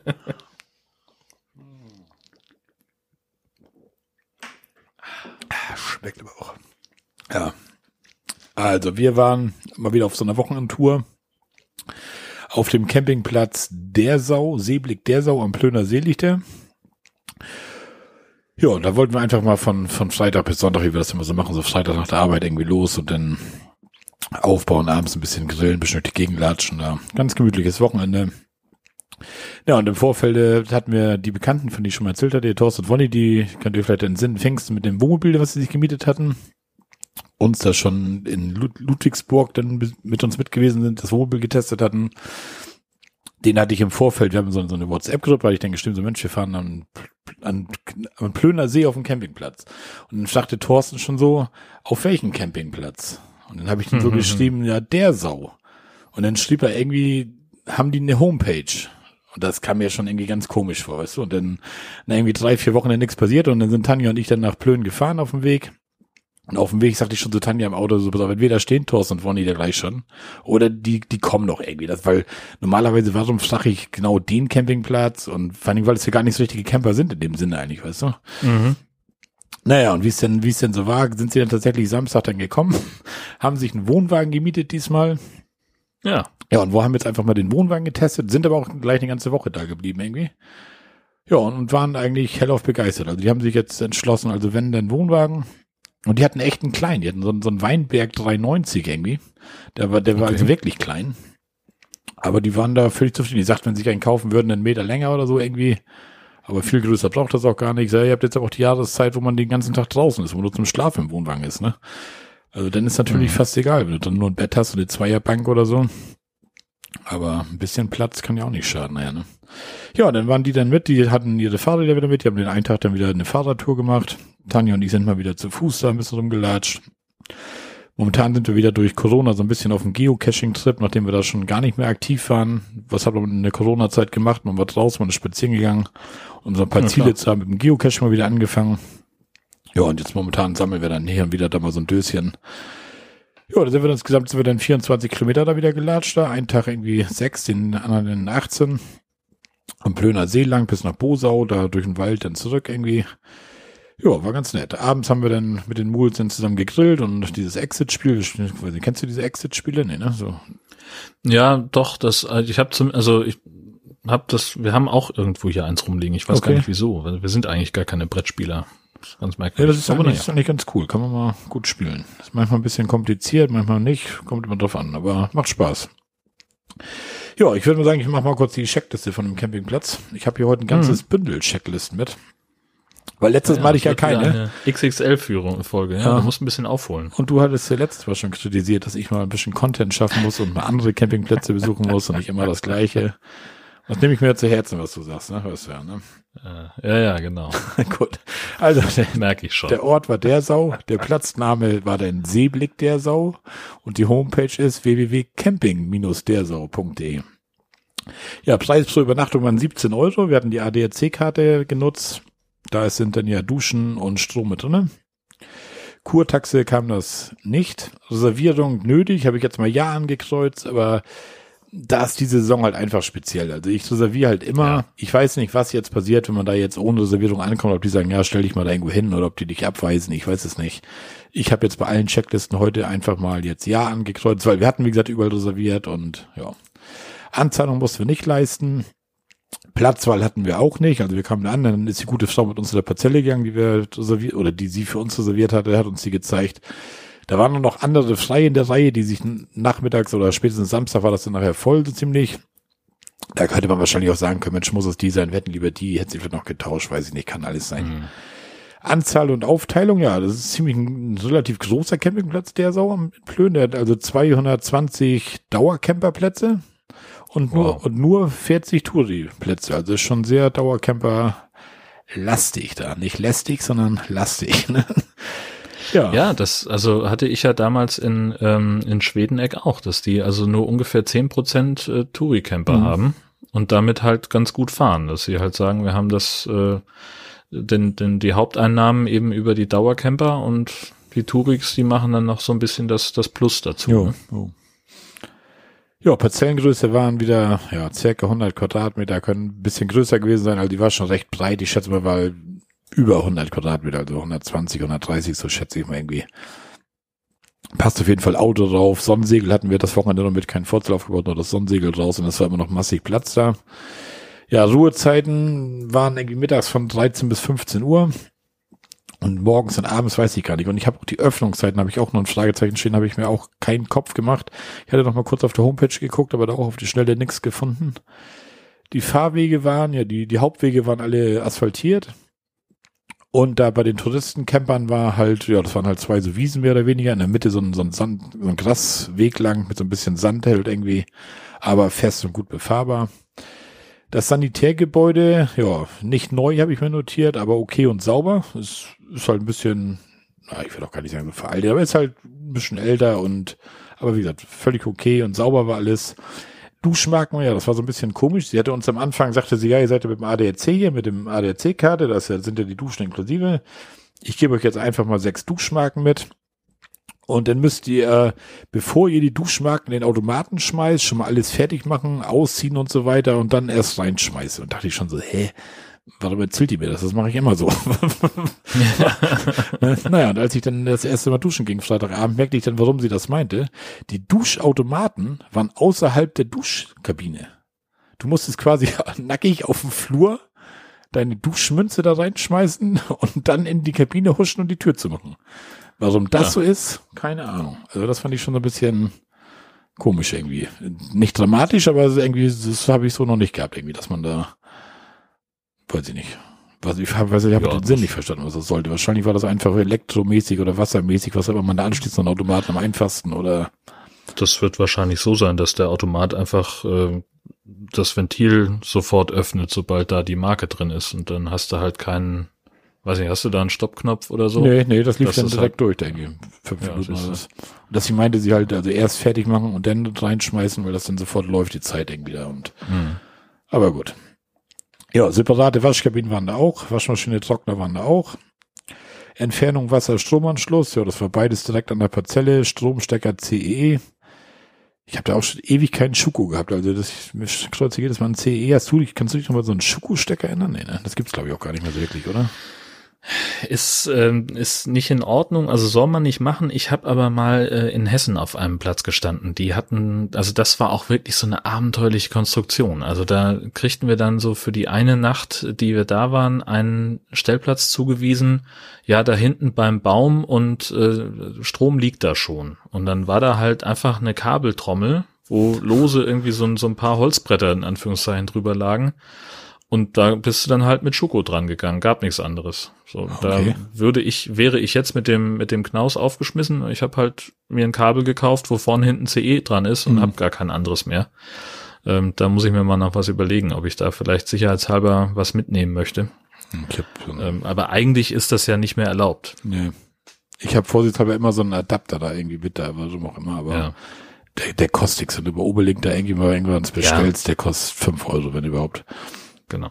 A: Schmeckt aber auch. Ja. Also, wir waren mal wieder auf so einer Wochenendtour auf dem Campingplatz Seeblick der Sau am Plöner See liegt der. Ja, und da wollten wir einfach mal von Freitag bis Sonntag, wie wir das immer so machen, so Freitag nach der Arbeit irgendwie los und dann aufbauen, abends ein bisschen grillen, ein bisschen durch die Gegend latschen, da ganz gemütliches Wochenende. Ja, und im Vorfeld hatten wir die Bekannten, von denen ich schon mal erzählt hatte, Thorsten und Wonny, die könnt ihr vielleicht in Sinn Pfingsten mit dem Wohnmobil, was sie sich gemietet hatten, uns da schon in Ludwigsburg dann mit uns mit gewesen sind, das Wohnmobil getestet hatten. Den hatte ich im Vorfeld, wir haben so eine WhatsApp-Gruppe, weil ich dann gestimmt, so Mensch, wir fahren an Plöner See auf dem Campingplatz. Und dann fragte Thorsten schon so, auf welchen Campingplatz? Und dann habe ich dann so geschrieben, ja, der Sau. Und dann schrieb er irgendwie, haben die eine Homepage? Und das kam mir schon irgendwie ganz komisch vor, weißt du? Und dann irgendwie 3-4 Wochen nichts passiert und dann sind Tanja und ich dann nach Plön gefahren auf dem Weg. Und auf dem Weg sagte ich schon zu Tanja im Auto, so, entweder stehen Thorsten und Wonny da gleich schon, oder die kommen noch irgendwie. Weil normalerweise, warum frage ich genau den Campingplatz? Und vor allem, weil es ja gar nicht so richtige Camper sind in dem Sinne eigentlich, weißt du? Mhm. Naja, und wie es denn so war, sind sie dann tatsächlich Samstag dann gekommen, haben sich einen Wohnwagen gemietet diesmal.
B: Ja.
A: Ja, und wo haben jetzt einfach mal den Wohnwagen getestet, sind aber auch gleich eine ganze Woche da geblieben irgendwie. Ja, und waren eigentlich hellauf begeistert. Also die haben sich jetzt entschlossen, also wenn denn Wohnwagen. Und die hatten echt einen kleinen, die hatten so einen Weinberg 390 irgendwie. Der war also wirklich klein. Aber die waren da völlig zufrieden. Die sagten, wenn sie sich einen kaufen würden, einen Meter länger oder so irgendwie. Aber viel größer braucht das auch gar nicht. Ich sage, ihr habt jetzt aber auch die Jahreszeit, wo man den ganzen Tag draußen ist, wo man nur zum Schlaf im Wohnwagen ist, ne? Also dann ist natürlich fast egal, wenn du dann nur ein Bett hast und eine Zweierbank oder so. Aber ein bisschen Platz kann ja auch nicht schaden, naja, ne? Ja, dann waren die dann mit, die hatten ihre Fahrräder wieder mit, die haben den einen Tag dann wieder eine Fahrradtour gemacht. Tanja und ich sind mal wieder zu Fuß da ein bisschen rumgelatscht. Momentan sind wir wieder durch Corona so ein bisschen auf dem Geocaching-Trip, nachdem wir da schon gar nicht mehr aktiv waren. Was hat man in der Corona-Zeit gemacht? Man war draußen, man ist spazieren gegangen, um so ein paar Ziele zu haben, mit dem Geocaching mal wieder angefangen. Ja, und jetzt momentan sammeln wir dann hier und wieder da mal so ein Döschen. Ja, da sind wir insgesamt 24 Kilometer da wieder gelatscht, da. Einen Tag irgendwie 6, den anderen 18. am Plöner See lang bis nach Bosau, da durch den Wald dann zurück irgendwie. Ja, war ganz nett. Abends haben wir dann mit den Mules dann zusammen gegrillt und dieses Exit-Spiel, kennst du diese Exit-Spiele? Nee, ne? So.
B: Ja, doch, wir haben auch irgendwo hier eins rumliegen. Ich weiß gar nicht wieso, weil wir sind eigentlich gar keine Brettspieler. Das ist ganz merkwürdig.
A: Ja, das ist eigentlich ganz cool. Kann man mal gut spielen. Ist manchmal ein bisschen kompliziert, manchmal nicht. Kommt immer drauf an, aber macht Spaß. Ja, ich würde mal sagen, ich mache mal kurz die Checkliste von dem Campingplatz. Ich habe hier heute ein ganzes Bündel Checklisten mit. Weil letztes Mal hatte ich ja keine.
B: XXL-Folge, ja. Du musst ein bisschen aufholen.
A: Und du hattest ja letztes Mal schon kritisiert, dass ich mal ein bisschen Content schaffen muss und mal andere Campingplätze besuchen muss und nicht immer das Gleiche. Das nehme ich mir zu Herzen, was du sagst, ne? Hörst du ja, ne?
B: Ja, genau.
A: Gut. Also,
B: merke ich schon.
A: Der Ort war Dersau, der Platzname war dann Seeblick Dersau und die Homepage ist www.camping-dersau.de. Ja, Preis pro Übernachtung waren 17 €. Wir hatten die ADAC-Karte genutzt. Da sind dann ja Duschen und Strom mit drinne. Kurtaxe kam das nicht. Reservierung nötig, habe ich jetzt mal ja angekreuzt, aber da ist die Saison halt einfach speziell. Also ich reserviere halt immer. Ja. Ich weiß nicht, was jetzt passiert, wenn man da jetzt ohne Reservierung ankommt, ob die sagen, ja, stell dich mal da irgendwo hin oder ob die dich abweisen. Ich weiß es nicht. Ich habe jetzt bei allen Checklisten heute einfach mal jetzt ja angekreuzt, weil wir hatten, wie gesagt, überall reserviert und ja. Anzahlung mussten wir nicht leisten. Platzwahl hatten wir auch nicht, also wir kamen an, dann ist die gute Frau mit uns in der Parzelle gegangen, die wir reserviert, oder die sie für uns reserviert hatte, hat uns die gezeigt. Da waren noch andere frei in der Reihe, die sich nachmittags oder spätestens Samstag war das dann nachher voll, so ziemlich. Da könnte man wahrscheinlich auch sagen können, Mensch, muss es die sein, wir hätten lieber die, hätte sie vielleicht noch getauscht, weiß ich nicht, kann alles sein. Mhm. Anzahl und Aufteilung, ja, das ist ziemlich ein relativ großer Campingplatz, der Sau am Plön, der hat also 220 Dauercamperplätze. Und nur 40 Touri-Plätze. Also ist schon sehr Dauercamper-lastig da. Nicht lästig, sondern lastig. Ne?
B: Ja, das hatte ich ja damals in Schwedeneck auch, dass die also nur ungefähr 10% Touri-Camper haben und damit halt ganz gut fahren. Dass sie halt sagen, wir haben die Haupteinnahmen eben über die Dauercamper und die Touriks, die machen dann noch so ein bisschen das Plus dazu.
A: Jo.
B: Ne?
A: Oh. Ja, Parzellengröße waren wieder, ja, circa 100 Quadratmeter, können ein bisschen größer gewesen sein, also die war schon recht breit, ich schätze mal, war über 100 Quadratmeter, also 120, 130, so schätze ich mal irgendwie. Passt auf jeden Fall Auto drauf, Sonnensegel hatten wir das Wochenende noch mit, kein Vorzelt aufgebaut, nur das Sonnensegel draus und es war immer noch massig Platz da. Ja, Ruhezeiten waren irgendwie mittags von 13 bis 15 Uhr. Und morgens und abends weiß ich gar nicht. Und ich habe auch die Öffnungszeiten, habe ich auch noch ein Fragezeichen stehen, habe ich mir auch keinen Kopf gemacht. Ich hatte noch mal kurz auf der Homepage geguckt, aber da auch auf die Schnelle nichts gefunden. Die Fahrwege waren, ja, die Hauptwege waren alle asphaltiert. Und da bei den Touristencampern war halt, ja, das waren halt 2 so Wiesen mehr oder weniger. In der Mitte so ein Grasweg lang mit so ein bisschen Sand halt irgendwie, aber fest und gut befahrbar. Das Sanitärgebäude, ja, nicht neu, habe ich mir notiert, aber okay und sauber. Es ist halt ein bisschen, ich will auch gar nicht sagen so veraltet, aber ist halt ein bisschen älter aber wie gesagt, völlig okay und sauber war alles. Duschmarken, ja, das war so ein bisschen komisch. Sie hatte uns am Anfang, sagte sie, ja, ihr seid ja mit dem ADAC hier, mit dem ADAC-Karte, sind ja die Duschen inklusive. Ich gebe euch jetzt einfach mal 6 Duschmarken mit. Und dann müsst ihr, bevor ihr die Duschmarken in den Automaten schmeißt, schon mal alles fertig machen, ausziehen und so weiter und dann erst reinschmeißen. Und dachte ich schon so, warum erzählt ihr mir das? Das mache ich immer so. Naja, und als ich dann das erste Mal duschen ging, Freitagabend, merkte ich dann, warum sie das meinte. Die Duschautomaten waren außerhalb der Duschkabine. Du musstest quasi nackig auf dem Flur deine Duschmünze da reinschmeißen und dann in die Kabine huschen und die Tür zu machen. Warum das so ist, keine Ahnung. Also das fand ich schon so ein bisschen komisch irgendwie. Nicht dramatisch, aber irgendwie, das habe ich so noch nicht gehabt irgendwie, dass man da, weiß ich nicht. Ich habe den Sinn nicht verstanden, was das sollte. Wahrscheinlich war das einfach elektromäßig oder wassermäßig, was immer man da anschließt, so einen Automaten am einfachsten oder.
B: Das wird wahrscheinlich so sein, dass der Automat einfach das Ventil sofort öffnet, sobald da die Marke drin ist und dann hast du halt keinen. Weiß nicht, hast du da einen Stoppknopf oder so?
A: Nee, das lief dann direkt halt durch, denke ich. 5 Minuten oder das. Dass sie meinte, sie halt also erst fertig machen und dann reinschmeißen, weil das dann sofort läuft, die Zeit irgendwie da und. Aber gut. Ja, separate Waschkabinen waren da auch, Waschmaschine, Trockner waren da auch. Entfernung Wasser, Stromanschluss, ja, das war beides direkt an der Parzelle, Stromstecker CEE. Ich habe da auch schon ewig keinen Schuko gehabt. Also mir kreuzt jedes Mal ein CE. Kannst du dich noch mal so einen Schuko-Stecker erinnern? Nee, ne? Das gibt's glaube ich auch gar nicht mehr so wirklich, oder?
B: Ist nicht in Ordnung, also soll man nicht machen. Ich habe aber mal in Hessen auf einem Platz gestanden. Die hatten, also das war auch wirklich so eine abenteuerliche Konstruktion. Also da kriegten wir dann so für die eine Nacht, die wir da waren, einen Stellplatz zugewiesen. Ja, da hinten beim Baum und Strom liegt da schon. Und dann war da halt einfach eine Kabeltrommel, wo lose irgendwie so ein paar Holzbretter in Anführungszeichen drüber lagen. Und da bist du dann halt mit Schuko dran gegangen, gab nichts anderes. So, okay. Da wäre ich jetzt mit dem Knaus aufgeschmissen. Ich habe halt mir ein Kabel gekauft, wo vorne hinten CE dran ist und habe gar kein anderes mehr. Da muss ich mir mal noch was überlegen, ob ich da vielleicht sicherheitshalber was mitnehmen möchte. Aber eigentlich ist das ja nicht mehr erlaubt.
A: Nee. Ich habe vorsichtshalber immer so einen Adapter da irgendwie mit, da warum auch immer, aber ja. Der kostet nichts. Und über Oberlink da irgendwie mal irgendwann bestellst, der kostet 5 €, wenn überhaupt.
B: Genau.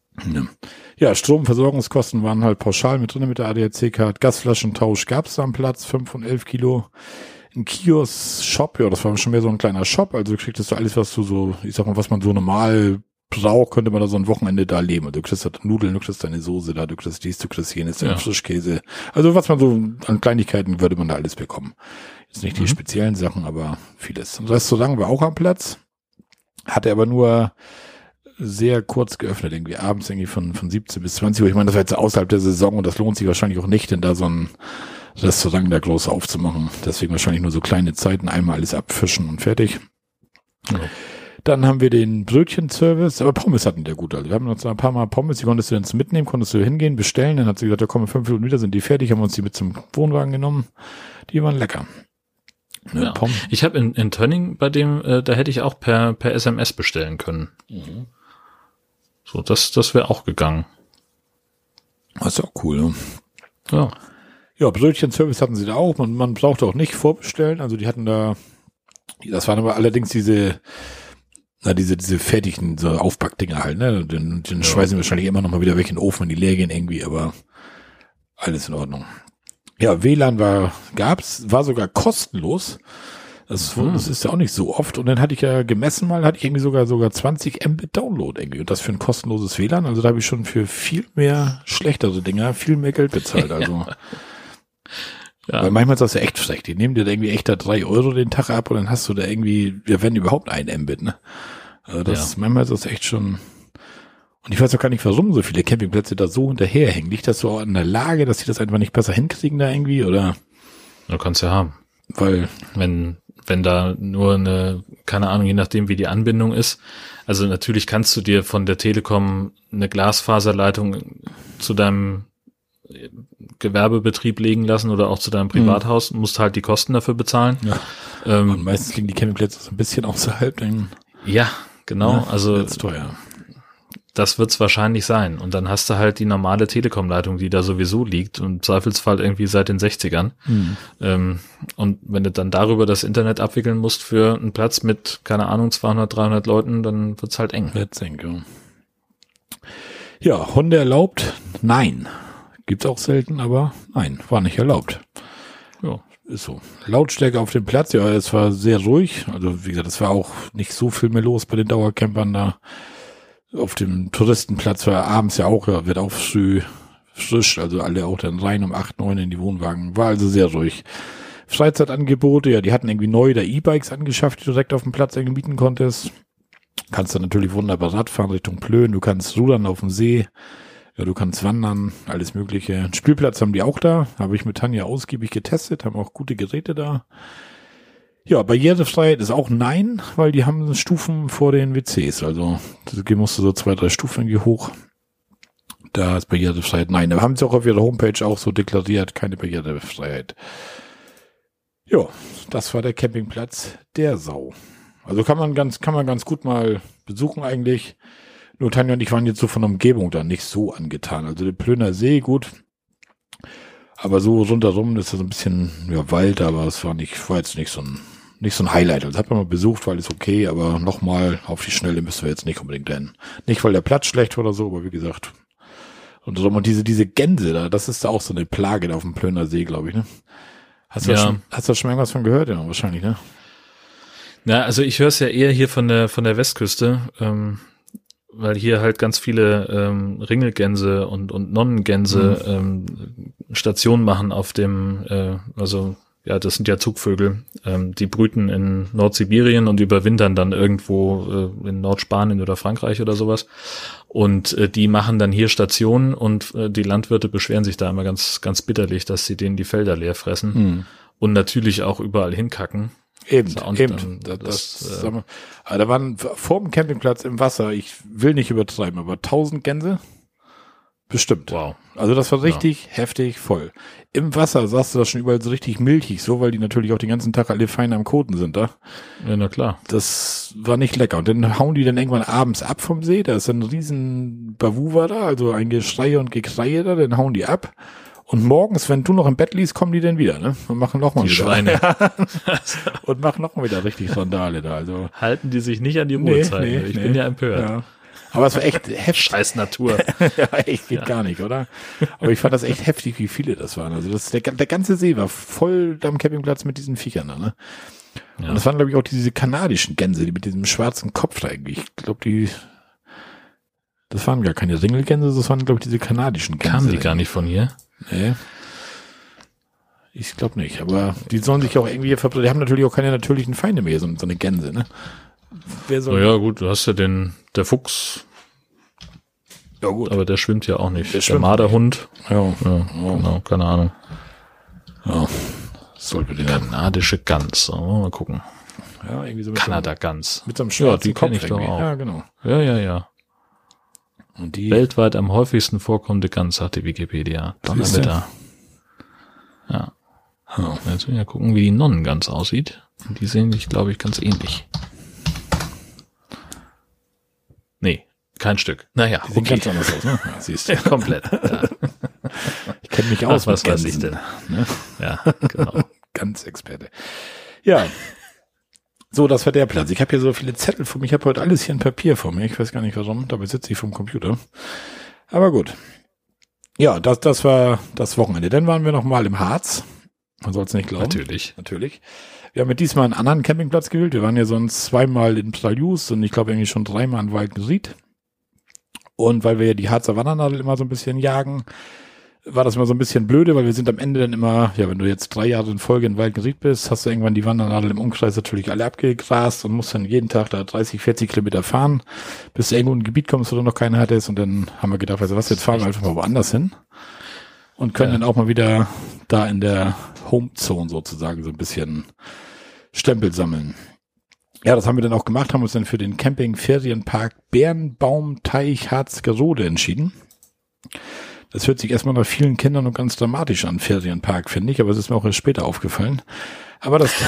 A: Ja, Stromversorgungskosten waren halt pauschal mit drin mit der ADAC-Card. Gasflaschentausch gab's da am Platz, 5 und 11 Kilo. Ein Kiosk-Shop, ja, das war schon mehr so ein kleiner Shop. Also du kriegst alles, was du so, ich sag mal, was man so normal braucht, könnte man da so ein Wochenende da leben. Also du kriegst da Nudeln, du kriegst deine Soße da, du kriegst dies, du kriegst jenes, ja. Frischkäse. Also was man so an Kleinigkeiten würde man da alles bekommen. Jetzt nicht die speziellen Sachen, aber vieles. Ein Restaurant war auch am Platz, hatte aber nur sehr kurz geöffnet, irgendwie abends irgendwie von 17 bis 20 Uhr. Ich meine, das war jetzt außerhalb der Saison und das lohnt sich wahrscheinlich auch nicht, denn da so ein Restaurant da groß aufzumachen. Deswegen wahrscheinlich nur so kleine Zeiten, einmal alles abfischen und fertig. Ja. Dann haben wir den Brötchenservice, aber Pommes hatten die ja gut. Also wir haben uns ein paar Mal Pommes, die konntest du dann mitnehmen, konntest du hingehen, bestellen. Dann hat sie gesagt, ja komm, 5 Minuten wieder sind die fertig, haben wir uns die mit zum Wohnwagen genommen. Die waren lecker.
B: Ja. Ich habe in Tönning bei dem, da hätte ich auch per SMS bestellen können. Mhm. So, das wäre auch gegangen.
A: Das ist auch cool, ne?
B: Ja.
A: Ja, Brötchenservice hatten sie da auch. Man brauchte auch nicht vorbestellen. Also die hatten da, das waren aber allerdings diese fertigen so Aufpackdinger halt, ne? Den schweißen wahrscheinlich immer noch mal wieder weg in den Ofen, wenn die leer gehen irgendwie, aber alles in Ordnung. Ja, WLAN war sogar kostenlos. Das ist ja auch nicht so oft. Und dann hatte ich ja gemessen hatte ich irgendwie sogar 20 Mbit Download irgendwie. Und das für ein kostenloses WLAN. Also da habe ich schon für viel mehr schlechtere Dinger viel mehr Geld bezahlt. Also, ja. Weil manchmal ist das ja echt schlecht. Die nehmen dir da irgendwie echt da 3 € den Tag ab und dann hast du da irgendwie, wenn überhaupt 1 Mbit, ne? Also manchmal ist das echt schon, und ich weiß auch gar nicht, warum so viele Campingplätze da so hinterherhängen. Liegt das so an der Lage, dass sie das einfach nicht besser hinkriegen da irgendwie, oder?
B: Du kannst ja haben.
A: Weil,
B: wenn da nur eine, keine Ahnung, je nachdem wie die Anbindung ist. Also natürlich kannst du dir von der Telekom eine Glasfaserleitung zu deinem Gewerbebetrieb legen lassen oder auch zu deinem Privathaus, musst halt die Kosten dafür bezahlen.
A: Ja. Und meistens liegen die Campingplätze so ein bisschen außerhalb.
B: Ja, genau.
A: Ja,
B: also
A: ist teuer.
B: Das wird's wahrscheinlich sein. Und dann hast du halt die normale Telekom-Leitung, die da sowieso liegt und im Zweifelsfall irgendwie seit den 60ern. Und wenn du dann darüber das Internet abwickeln musst für einen Platz mit, keine Ahnung, 200, 300 Leuten, dann wird's halt eng.
A: Wird's eng, ja. Hunde erlaubt? Nein. Gibt's auch selten, aber nein, war nicht erlaubt. Ja, ist so. Lautstärke auf dem Platz, ja, es war sehr ruhig. Also wie gesagt, es war auch nicht so viel mehr los bei den Dauercampern da. Auf dem Touristenplatz war abends ja auch, wird auch früh frisch, also alle auch dann rein um 8, 9 in die Wohnwagen. War also sehr ruhig. Freizeitangebote, ja, die hatten irgendwie neu da E-Bikes angeschafft, die du direkt auf dem Platz irgendwie mieten konntest. Kannst dann natürlich wunderbar Radfahren Richtung Plön, du kannst rudern auf dem See, ja, du kannst wandern, alles mögliche. Einen Spielplatz haben die auch da, habe ich mit Tanja ausgiebig getestet, haben auch gute Geräte da. Ja, Barrierefreiheit ist auch nein, weil die haben Stufen vor den WCs, also da musst du so 2, 3 Stufen irgendwie hoch. Da ist Barrierefreiheit nein. Da haben sie auch auf ihrer Homepage auch so deklariert, keine Barrierefreiheit. Ja, das war der Campingplatz der Sau. Also kann man ganz gut mal besuchen eigentlich. Nur Tanja und ich waren jetzt so von der Umgebung da nicht so angetan. Also der Plöner See, gut. Aber so rundherum ist da so ein bisschen, ja, Wald, aber es war jetzt nicht so ein Highlight. Also hat man mal besucht, weil ist okay, aber nochmal auf die Schnelle müssen wir jetzt nicht unbedingt hin. Nicht, weil der Platz schlecht war oder so, aber wie gesagt. Und diese Gänse da, das ist auch so eine Plage da auf dem Plöner See, glaube ich, ne? Hast du da schon irgendwas von gehört? Ja, wahrscheinlich, ne?
B: Ja, also ich höre es ja eher hier von der Westküste, weil hier halt ganz viele Ringelgänse und Nonnengänse Stationen machen auf dem, also ja, das sind ja Zugvögel, die brüten in Nordsibirien und überwintern dann irgendwo in Nordspanien oder Frankreich oder sowas. Und die machen dann hier Stationen und die Landwirte beschweren sich da immer ganz, ganz bitterlich, dass sie denen die Felder leer fressen und natürlich auch überall hinkacken.
A: Eben. Da waren vor dem Campingplatz im Wasser, ich will nicht übertreiben, aber 1000 Gänse. Bestimmt.
B: Wow.
A: Also das war richtig heftig voll. Im Wasser sahst du das schon überall so richtig milchig, so, weil die natürlich auch den ganzen Tag alle fein am Koten sind da.
B: Ja, na klar.
A: Das war nicht lecker. Und dann hauen die dann irgendwann abends ab vom See, da ist ein riesen Bawuwa da, also ein Geschrei und Gekreie da, dann hauen die ab. Und morgens, wenn du noch im Bett liegst, kommen die dann wieder, ne? Und machen nochmal wieder.
B: Schweine.
A: Und machen nochmal wieder richtig Randale da, also.
B: Halten die sich nicht an die Uhrzeiten. Ich bin ja empört. Ja.
A: Aber es war echt heftig.
B: Scheiß Natur.
A: Ja, echt geht gar nicht, oder? Aber ich fand das echt heftig, wie viele das waren. Also der ganze See war voll am Campingplatz mit diesen Viechern da, ne? Ja. Und das waren, glaube ich, auch diese kanadischen Gänse, die mit diesem schwarzen Kopf da irgendwie. Ich glaube, das waren gar keine Ringelgänse, das waren, glaube ich, diese kanadischen Gänse.
B: Kamen die gar nicht von hier?
A: Nee. Ich glaube nicht, aber die sollen sich auch irgendwie verbreiten. Die haben natürlich auch keine natürlichen Feinde mehr, so eine Gänse, ne? Wer soll
B: ja gut, du hast ja der Fuchs.
A: Ja gut.
B: Aber der schwimmt ja auch nicht. Der Marderhund.
A: Ja.
B: Genau, keine Ahnung.
A: Ja. Sollte den
B: kanadische Gans. Mal gucken.
A: Ja, irgendwie so
B: Kanada-Gans.
A: Mit so einem schwarzen Kopf.
B: Die kenne ich doch auch.
A: Ja, genau.
B: Ja. Und die weltweit am häufigsten vorkommende Gans, sagt die Wikipedia. Donnerwetter. Ja. Jetzt müssen wir gucken, wie die Nonnengans aussieht. Und die sehen sich, glaube ich, ganz ähnlich. Nee, kein Stück. Naja,
A: die sehen ganz anders aus, ne? Ja, siehst du.
B: Komplett. Ja.
A: Ich kenne mich aus.
B: Was weiß ich denn? Ne? Ja, genau.
A: Ganz Experte. Ja. So, das war der Platz. Ich habe hier so viele Zettel vor mir. Ich habe heute alles hier in Papier vor mir. Ich weiß gar nicht warum. Dabei sitze ich vom Computer. Aber gut. Ja, das war das Wochenende. Dann waren wir noch mal im Harz. Man soll es nicht glauben. Natürlich. Wir haben diesmal einen anderen Campingplatz gewählt. Wir waren ja sonst zweimal in Ptraljus und ich glaube irgendwie schon 3-mal in Walkenried. Und weil wir ja die Harzer Wandernadel immer so ein bisschen jagen, war das immer so ein bisschen blöde, weil wir sind am Ende dann immer, ja, wenn du jetzt 3 Jahre in Folge in Walkenried bist, hast du irgendwann die Wandernadel im Umkreis natürlich alle abgegrast und musst dann jeden Tag da 30, 40 Kilometer fahren, bis du irgendwo in ein Gebiet kommst, wo du noch keine hattest. Und dann haben wir gedacht, weißt du was, jetzt fahren wir einfach mal woanders hin und können dann auch mal wieder da in der Homezone sozusagen so ein bisschen Stempel sammeln. Ja, das haben wir dann auch gemacht, haben uns dann für den Camping-Ferienpark Bärenbaumteich Harzgerode entschieden. Das hört sich erstmal nach vielen Kindern und ganz dramatisch an, Ferienpark, finde ich, aber es ist mir auch erst später aufgefallen. Aber das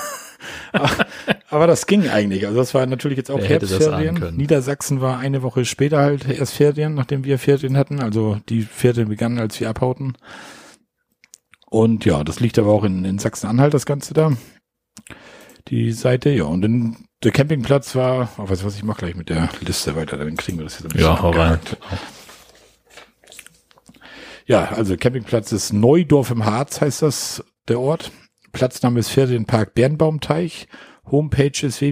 A: ging eigentlich. Also das war natürlich jetzt auch Herbstferien. Niedersachsen war eine Woche später halt erst Ferien, nachdem wir Ferien hatten. Also die Ferien begannen, als wir abhauten. Und ja, das liegt aber auch in Sachsen-Anhalt, das Ganze da. Die Seite, ja. Und dann der Campingplatz war, weißt du was, ich mach gleich mit der Liste weiter, dann kriegen wir das hier so ein bisschen.
B: Ja, hau rein.
A: Ja, also Campingplatz ist Neudorf im Harz, heißt das, der Ort. Platzname ist Ferienpark Bärenbaumteich. Homepage ist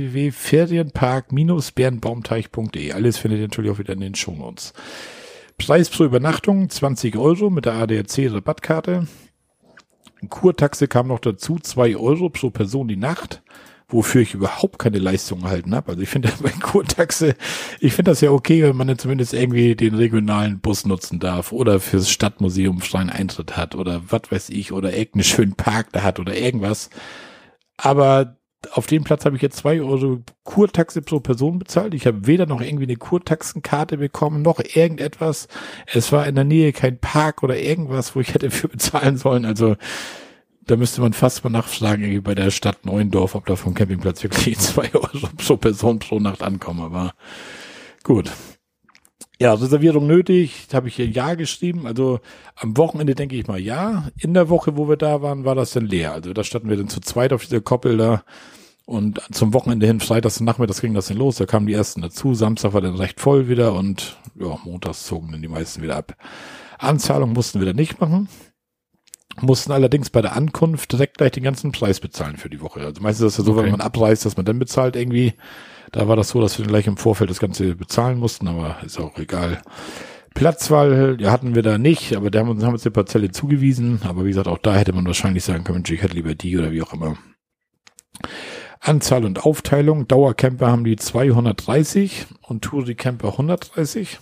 A: www.ferienpark-bärenbaumteich.de. Alles findet ihr natürlich auch wieder in den Shownotes. Preis pro Übernachtung 20 € mit der ADAC-Rabattkarte. Kurtaxe kam noch dazu, 2 € pro Person die Nacht, wofür ich überhaupt keine Leistung erhalten habe. Also ich finde bei Kurtaxe, ich finde das ja okay, wenn man dann zumindest irgendwie den regionalen Bus nutzen darf oder fürs Stadtmuseum freien Eintritt hat oder was weiß ich oder irgendeinen schönen Park da hat oder irgendwas. Aber auf dem Platz habe ich jetzt 2 € Kurtaxe pro Person bezahlt. Ich habe weder noch irgendwie eine Kurtaxenkarte bekommen, noch irgendetwas. Es war in der Nähe kein Park oder irgendwas, wo ich hätte für bezahlen sollen. Also da müsste man fast mal nachfragen, irgendwie bei der Stadt Neuendorf, ob da vom Campingplatz wirklich 2 € pro Person pro Nacht ankommen. Aber gut. Ja, Reservierung nötig, habe ich hier Ja geschrieben. Also am Wochenende denke ich mal ja. In der Woche, wo wir da waren, war das dann leer. Also da standen wir dann zu zweit auf dieser Koppel da. Und zum Wochenende hin, freitags und nachmittags ging das dann los. Da kamen die ersten dazu. Samstag war dann recht voll wieder und ja, montags zogen dann die meisten wieder ab. Anzahlung mussten wir dann nicht machen. mussten allerdings bei der Ankunft direkt gleich den ganzen Preis bezahlen für die Woche. Also meistens ist das ja so, wenn man abreist, dass man dann bezahlt irgendwie. Da war das so, dass wir gleich im Vorfeld das Ganze bezahlen mussten, aber ist auch egal. Platzwahl hatten wir da nicht, aber da haben uns die Parzelle zugewiesen. Aber wie gesagt, auch da hätte man wahrscheinlich sagen können, ich hätte lieber die oder wie auch immer. Anzahl und Aufteilung. Dauercamper haben die 230 und Touri-Camper 130.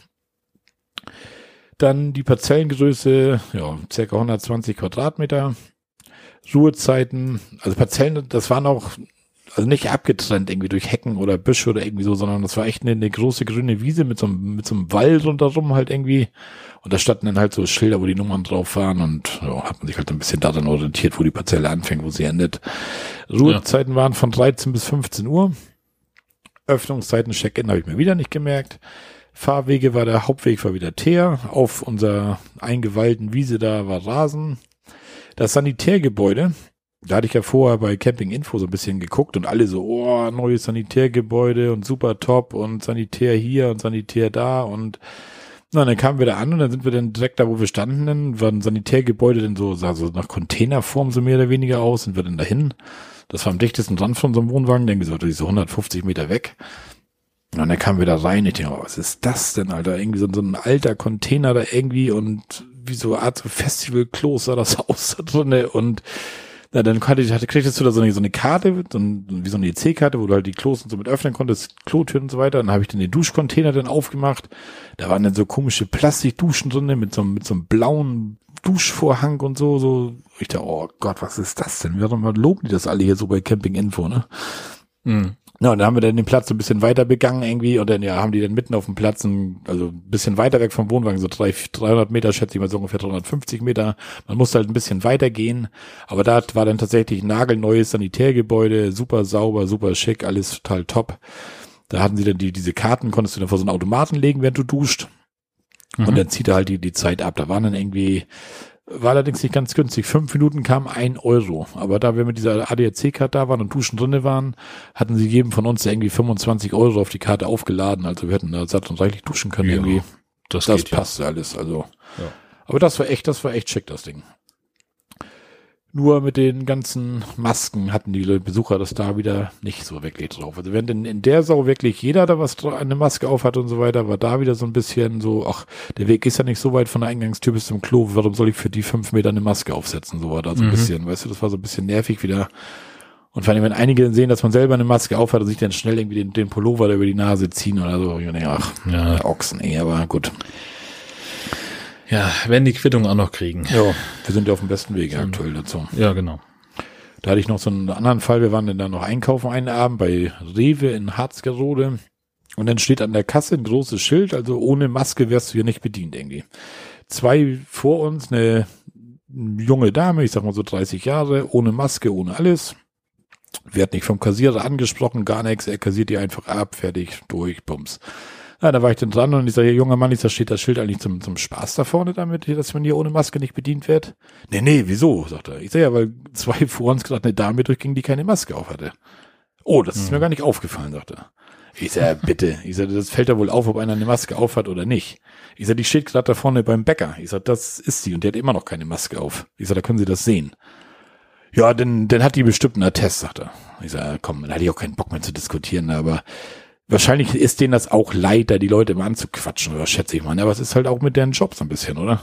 A: Dann die Parzellengröße, ca. 120 Quadratmeter. Ruhezeiten, also Parzellen, das waren auch, also nicht abgetrennt irgendwie durch Hecken oder Büsche oder irgendwie so, sondern das war echt eine große grüne Wiese mit so einem Wald rundherum halt irgendwie. Und da standen dann halt so Schilder, wo die Nummern drauf waren und hat man sich halt ein bisschen daran orientiert, wo die Parzelle anfängt, wo sie endet. Ruhezeiten waren von 13 bis 15 Uhr. Öffnungszeiten, Check-in habe ich mir wieder nicht gemerkt. Fahrwege der Hauptweg war wieder Teer. Auf unserer eingeweihten Wiese da war Rasen. Das Sanitärgebäude, da hatte ich ja vorher bei Camping Info so ein bisschen geguckt und alle so, neues Sanitärgebäude und super top und Sanitär hier und Sanitär da und dann kamen wir da an und dann sind wir dann direkt da, wo wir standen, dann war ein Sanitärgebäude dann sah so nach Containerform so mehr oder weniger aus, sind wir dann dahin. Das war am dichtesten dran von so einem Wohnwagen, denke ich so 150 Meter weg. Und dann kamen wir da rein, ich denke, was ist das denn, Alter? Irgendwie so ein alter Container da irgendwie und wie so eine Art so Festivalklos sah das aus da drinne und dann kriegtest du da so eine Karte, wie so eine EC-Karte, wo du halt die Klos und so mit öffnen konntest, Klotüren und so weiter. Dann habe ich dann den Duschcontainer dann aufgemacht. Da waren dann so komische Plastikduschen drinne mit so einem blauen Duschvorhang und so. Ich dachte, oh Gott, was ist das denn? Warum loben die das alle hier so bei Camping Info, ne? Mhm. Na, und dann haben wir dann den Platz so ein bisschen weiter begangen irgendwie und dann haben die dann mitten auf dem Platz, also ein bisschen weiter weg vom Wohnwagen, so 300 Meter, schätze ich mal so ungefähr 350 Meter. Man musste halt ein bisschen weiter gehen, aber da war dann tatsächlich ein nagelneues Sanitärgebäude, super sauber, super schick, alles total top. Da hatten sie dann diese Karten, konntest du dann vor so einen Automaten legen, während du duscht. Und dann zieht er halt die Zeit ab. Da waren dann irgendwie, war allerdings nicht ganz günstig. 5 Minuten kam 1 Euro. Aber da wir mit dieser ADAC-Karte da waren und Duschen drinne waren, hatten sie jedem von uns irgendwie 25 Euro auf die Karte aufgeladen. Also wir hätten da satt und reichlich duschen können irgendwie. Das passte alles. Also. Ja. Aber das war echt schick, das Ding. Nur mit den ganzen Masken hatten die Besucher das da wieder nicht so wirklich drauf. Also wenn denn in der Sau wirklich jeder da eine Maske auf hat und so weiter, war da wieder so ein bisschen so, ach, der Weg ist ja nicht so weit von der Eingangstür bis zum Klo, warum soll ich für die 5 Meter eine Maske aufsetzen? So war da so ein bisschen, weißt du, das war so ein bisschen nervig wieder. Und vor allem, wenn einige sehen, dass man selber eine Maske aufhat und sich dann schnell irgendwie den Pullover da über die Nase ziehen oder so, ich denke, ach, ja, Ochsen, aber gut.
B: Ja, werden die Quittung auch noch kriegen.
A: Ja, wir sind ja auf dem besten Weg aktuell dazu.
B: Ja, genau.
A: Da hatte ich noch so einen anderen Fall, wir waren dann da noch einkaufen einen Abend bei Rewe in Harzgerode und dann steht an der Kasse ein großes Schild, also ohne Maske wärst du hier nicht bedient irgendwie. 2 vor uns, eine junge Dame, ich sag mal so 30 Jahre, ohne Maske, ohne alles. Wird nicht vom Kassierer angesprochen, gar nichts, er kassiert die einfach ab, fertig, durch, bums. Ja, da war ich dann dran und ich sage, junger Mann, steht das Schild eigentlich zum Spaß da vorne damit, dass man hier ohne Maske nicht bedient wird? Nee, wieso, sagt er. Ich sage ja, weil 2 vor uns gerade eine Dame durchging, die keine Maske auf hatte. Oh, das ist mir gar nicht aufgefallen, sagt er. Ich sage, bitte. Ich sage, das fällt da wohl auf, ob einer eine Maske auf hat oder nicht. Ich sage, die steht gerade da vorne beim Bäcker. Ich sage, das ist sie und die hat immer noch keine Maske auf. Ich sage, da können Sie das sehen. Ja, dann hat die bestimmt einen Attest, sagt er. Ich sage, komm, dann hatte ich auch keinen Bock mehr zu diskutieren, aber wahrscheinlich ist denen das auch leid, da die Leute immer anzuquatschen, oder schätze ich mal. Aber es ist halt auch mit deren Job so ein bisschen, oder?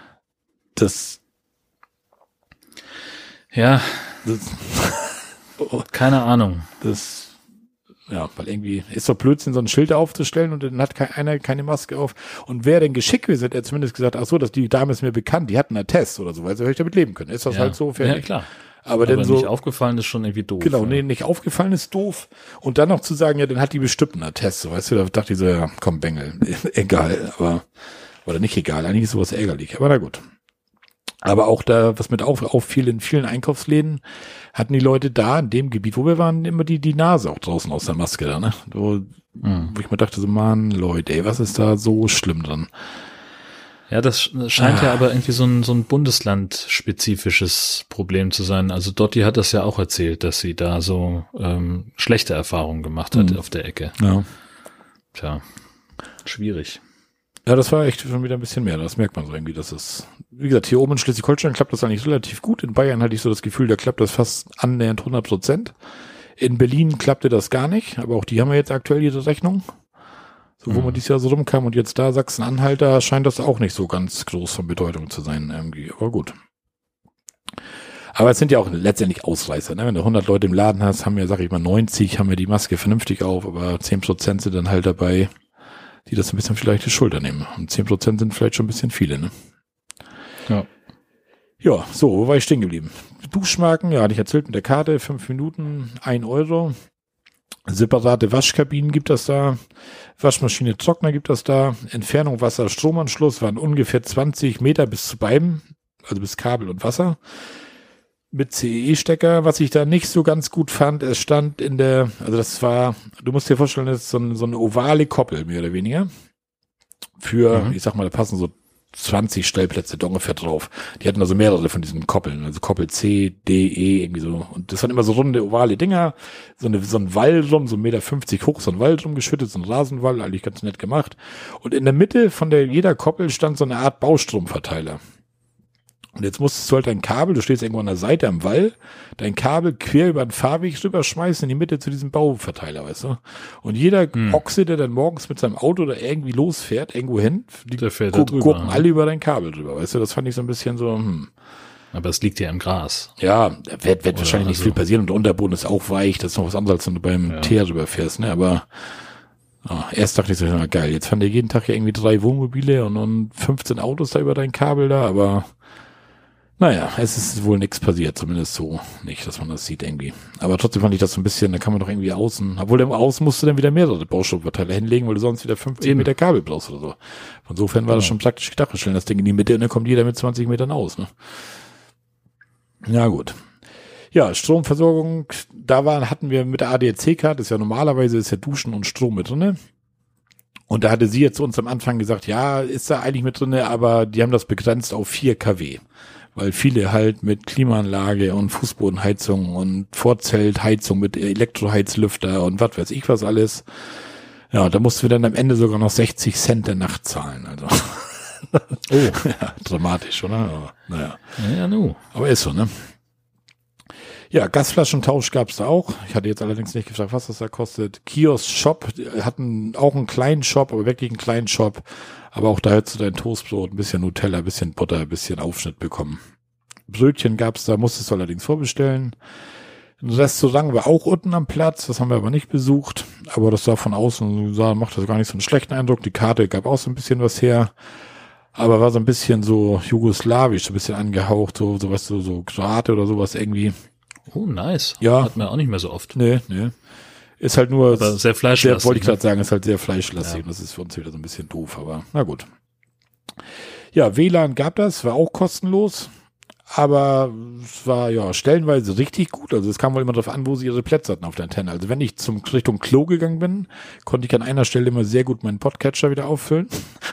B: Keine Ahnung.
A: Weil irgendwie ist doch Blödsinn, so ein Schild aufzustellen und dann hat einer keine Maske auf. Und wer denn geschickt ist, hat er zumindest gesagt, ach so, dass die Dame ist mir bekannt, die hat einen Attest oder so, weil sie damit leben können. Ist das halt so fertig?
B: Ja, klar.
A: Aber dann so,
B: nicht aufgefallen ist schon irgendwie doof.
A: Genau, nee, nicht aufgefallen ist doof. Und dann noch zu sagen, ja, dann hat die bestimmt einen Attest, so, weißt du, da dachte ich so, ja, komm, Bengel, egal, oder nicht egal, eigentlich ist sowas ärgerlich, aber na gut. Aber auch da, was mit auffiel in vielen Einkaufsläden, hatten die Leute da in dem Gebiet, wo wir waren, immer die Nase auch draußen aus der Maske da, ne? Wo ich mir dachte so, Mann, Leute, ey, was ist da so schlimm dran?
B: Ja, das scheint ja aber irgendwie so ein bundeslandspezifisches Problem zu sein. Also Dotti hat das ja auch erzählt, dass sie da so schlechte Erfahrungen gemacht hat auf der Ecke.
A: Ja.
B: Tja, schwierig.
A: Ja, das war echt schon wieder ein bisschen mehr. Das merkt man so irgendwie, dass es, wie gesagt, hier oben in Schleswig-Holstein klappt das eigentlich relativ gut. In Bayern hatte ich so das Gefühl, da klappt das fast annähernd 100%. In Berlin klappte das gar nicht, aber auch die haben ja jetzt aktuell ihre Rechnung. So, wo man dieses Jahr so rumkam und jetzt da Sachsen-Anhalt, da scheint das auch nicht so ganz groß von Bedeutung zu sein irgendwie. Aber gut. Aber es sind ja auch letztendlich Ausreißer, ne? Wenn du 100 Leute im Laden hast, haben ja, sag ich mal, 90, haben ja die Maske vernünftig auf, aber 10% sind dann halt dabei, die das ein bisschen vielleicht die Schulter nehmen. Und 10% sind vielleicht schon ein bisschen viele, ne?
B: Ja.
A: Ja, so, wo war ich stehen geblieben? Duschmarken, ja, hatte ich erzählt mit der Karte, 5 Minuten, 1 Euro. Separate Waschkabinen gibt das da. Waschmaschine, Trockner gibt das da. Entfernung Wasser, Stromanschluss waren ungefähr 20 Meter bis zu beiden, also bis Kabel und Wasser. Mit CEE-Stecker, was ich da nicht so ganz gut fand, es stand in der, also das war, du musst dir vorstellen, das ist so eine ovale Koppel, mehr oder weniger. Für, ich sag mal, da passen so 20 Stellplätze da ungefähr drauf. Die hatten also mehrere von diesen Koppeln, also Koppel C, D, E, irgendwie so. Und das waren immer so runde, ovale Dinger, so ein Wall rum, so 1,50 Meter hoch, so ein Wall drum geschüttet, so ein Rasenwall, eigentlich ganz nett gemacht. Und in der Mitte von jeder Koppel stand so eine Art Baustromverteiler. Und jetzt musstest du halt dein Kabel, du stehst irgendwo an der Seite am Wall, dein Kabel quer über den Fahrweg rüberschmeißen in die Mitte zu diesem Bauverteiler, weißt du? Und jeder Ochse, der dann morgens mit seinem Auto da irgendwie losfährt, irgendwo hin, die gucken alle über dein Kabel drüber, weißt du? Das fand ich so ein bisschen so,
B: Aber es liegt ja im Gras.
A: Ja, wird wahrscheinlich nicht viel passieren und der Unterboden ist auch weich, das ist noch was anderes, als wenn du beim Teer rüberfährst, ne? Aber erst dachte ich so, na geil, jetzt fahren dir jeden Tag ja irgendwie 3 Wohnmobile und 15 Autos da über dein Kabel da, aber naja, es ist wohl nichts passiert, zumindest so nicht, dass man das sieht irgendwie. Aber trotzdem fand ich das so ein bisschen, da kann man doch irgendwie außen, obwohl im Außen musst du dann wieder mehrere Baustromverteiler hinlegen, weil du sonst wieder 50 Meter Kabel brauchst oder so. Insofern war das schon praktisch gedacht, wir stellen das Ding in die Mitte und dann kommt jeder mit 20 Metern aus, ne? Ja, gut. Ja, Stromversorgung, hatten wir mit der ADAC-Karte, normalerweise ist ja Duschen und Strom mit drinne. Und da hatte sie jetzt zu uns am Anfang gesagt, ja, ist da eigentlich mit drinne, aber die haben das begrenzt auf 4 kW. Weil viele halt mit Klimaanlage und Fußbodenheizung und Vorzeltheizung mit Elektroheizlüfter und was weiß ich was alles. Ja, da mussten wir dann am Ende sogar noch 60 Cent der Nacht zahlen. Also ja, dramatisch, oder? Aber, naja.
B: Ja, no.
A: Aber ist so, ne? Ja, Gasflaschentausch gab's da auch. Ich hatte jetzt allerdings nicht gefragt, was das da kostet. Kiosk Shop, hatten auch einen kleinen Shop, aber wirklich einen kleinen Shop. Aber auch da hättest du dein Toastbrot, ein bisschen Nutella, ein bisschen Butter, ein bisschen Aufschnitt bekommen. Brötchen gab's da, musstest du allerdings vorbestellen. Ein Restaurant war auch unten am Platz, das haben wir aber nicht besucht. Aber das sah von außen, macht das gar nicht so einen schlechten Eindruck. Die Karte gab auch so ein bisschen was her. Aber war so ein bisschen so jugoslawisch, so ein bisschen angehaucht, so was so Kroate oder sowas irgendwie.
B: Oh, nice.
A: Ja.
B: Hat man auch nicht mehr so oft.
A: Nee. Ist halt nur,
B: aber sehr fleischlastig.
A: Wollte ich gerade sagen, ist halt sehr fleischlastig. Ja. Das ist für uns wieder so ein bisschen doof, aber na gut. Ja, WLAN gab das, war auch kostenlos, aber es war ja stellenweise richtig gut. Also es kam wohl immer darauf an, wo sie ihre Plätze hatten auf der Antenne. Also wenn ich Richtung Klo gegangen bin, konnte ich an einer Stelle immer sehr gut meinen Podcatcher wieder auffüllen.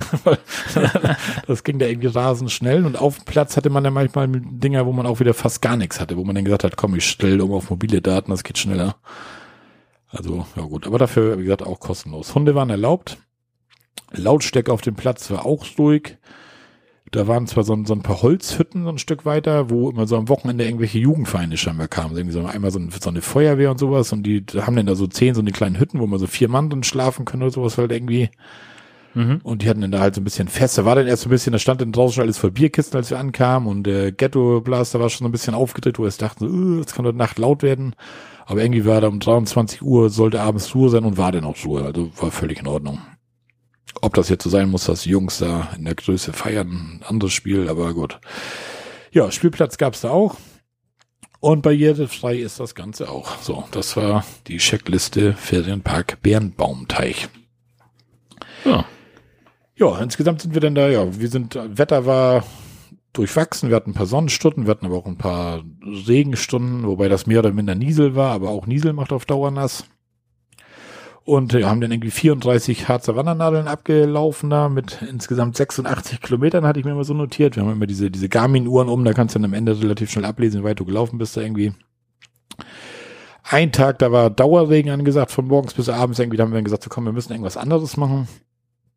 A: Das ging da irgendwie rasend schnell. Und auf dem Platz hatte man dann manchmal Dinger, wo man auch wieder fast gar nichts hatte, wo man dann gesagt hat, komm, ich stelle um auf mobile Daten, das geht schneller. Also, ja gut, aber dafür, wie gesagt, auch kostenlos. Hunde waren erlaubt. Lautstärke auf dem Platz war auch ruhig. Da waren zwar so ein paar Holzhütten so ein Stück weiter, wo immer so am Wochenende irgendwelche Jugendvereine scheinbar kamen. Irgendwie so einmal so eine Feuerwehr und sowas und die haben dann da so 10 so eine kleinen Hütten, wo man so 4 Mann drin schlafen können oder sowas halt irgendwie. Und die hatten dann da halt so ein bisschen Fest. Da war dann erst so ein bisschen, da stand dann draußen schon alles voll Bierkisten, als wir ankamen und der Ghetto-Blaster war schon so ein bisschen aufgedreht, wo wir dachten, so, das kann heute Nacht laut werden. Aber irgendwie war da um 23 Uhr, sollte abends Ruhe sein und war dann auch Ruhe. Also war völlig in Ordnung. Ob das jetzt so sein muss, dass die Jungs da in der Größe feiern, ein anderes Spiel, aber gut. Ja, Spielplatz gab's da auch. Und barrierefrei ist das Ganze auch. So, das war die Checkliste Ferienpark Bärenbaumteich.
B: Ja.
A: Ja, insgesamt sind wir dann da, Wetter war durchwachsen, wir hatten ein paar Sonnenstunden, wir hatten aber auch ein paar Regenstunden, wobei das mehr oder minder Niesel war, aber auch Niesel macht auf Dauer nass. Und haben dann irgendwie 34 Harzer Wandernadeln abgelaufen da mit insgesamt 86 Kilometern, hatte ich mir immer so notiert. Wir haben immer diese Garmin-Uhren da kannst du dann am Ende relativ schnell ablesen, wie weit du gelaufen bist da irgendwie. Ein Tag, da war Dauerregen angesagt, von morgens bis abends irgendwie, da haben wir dann gesagt, so komm, wir müssen irgendwas anderes machen.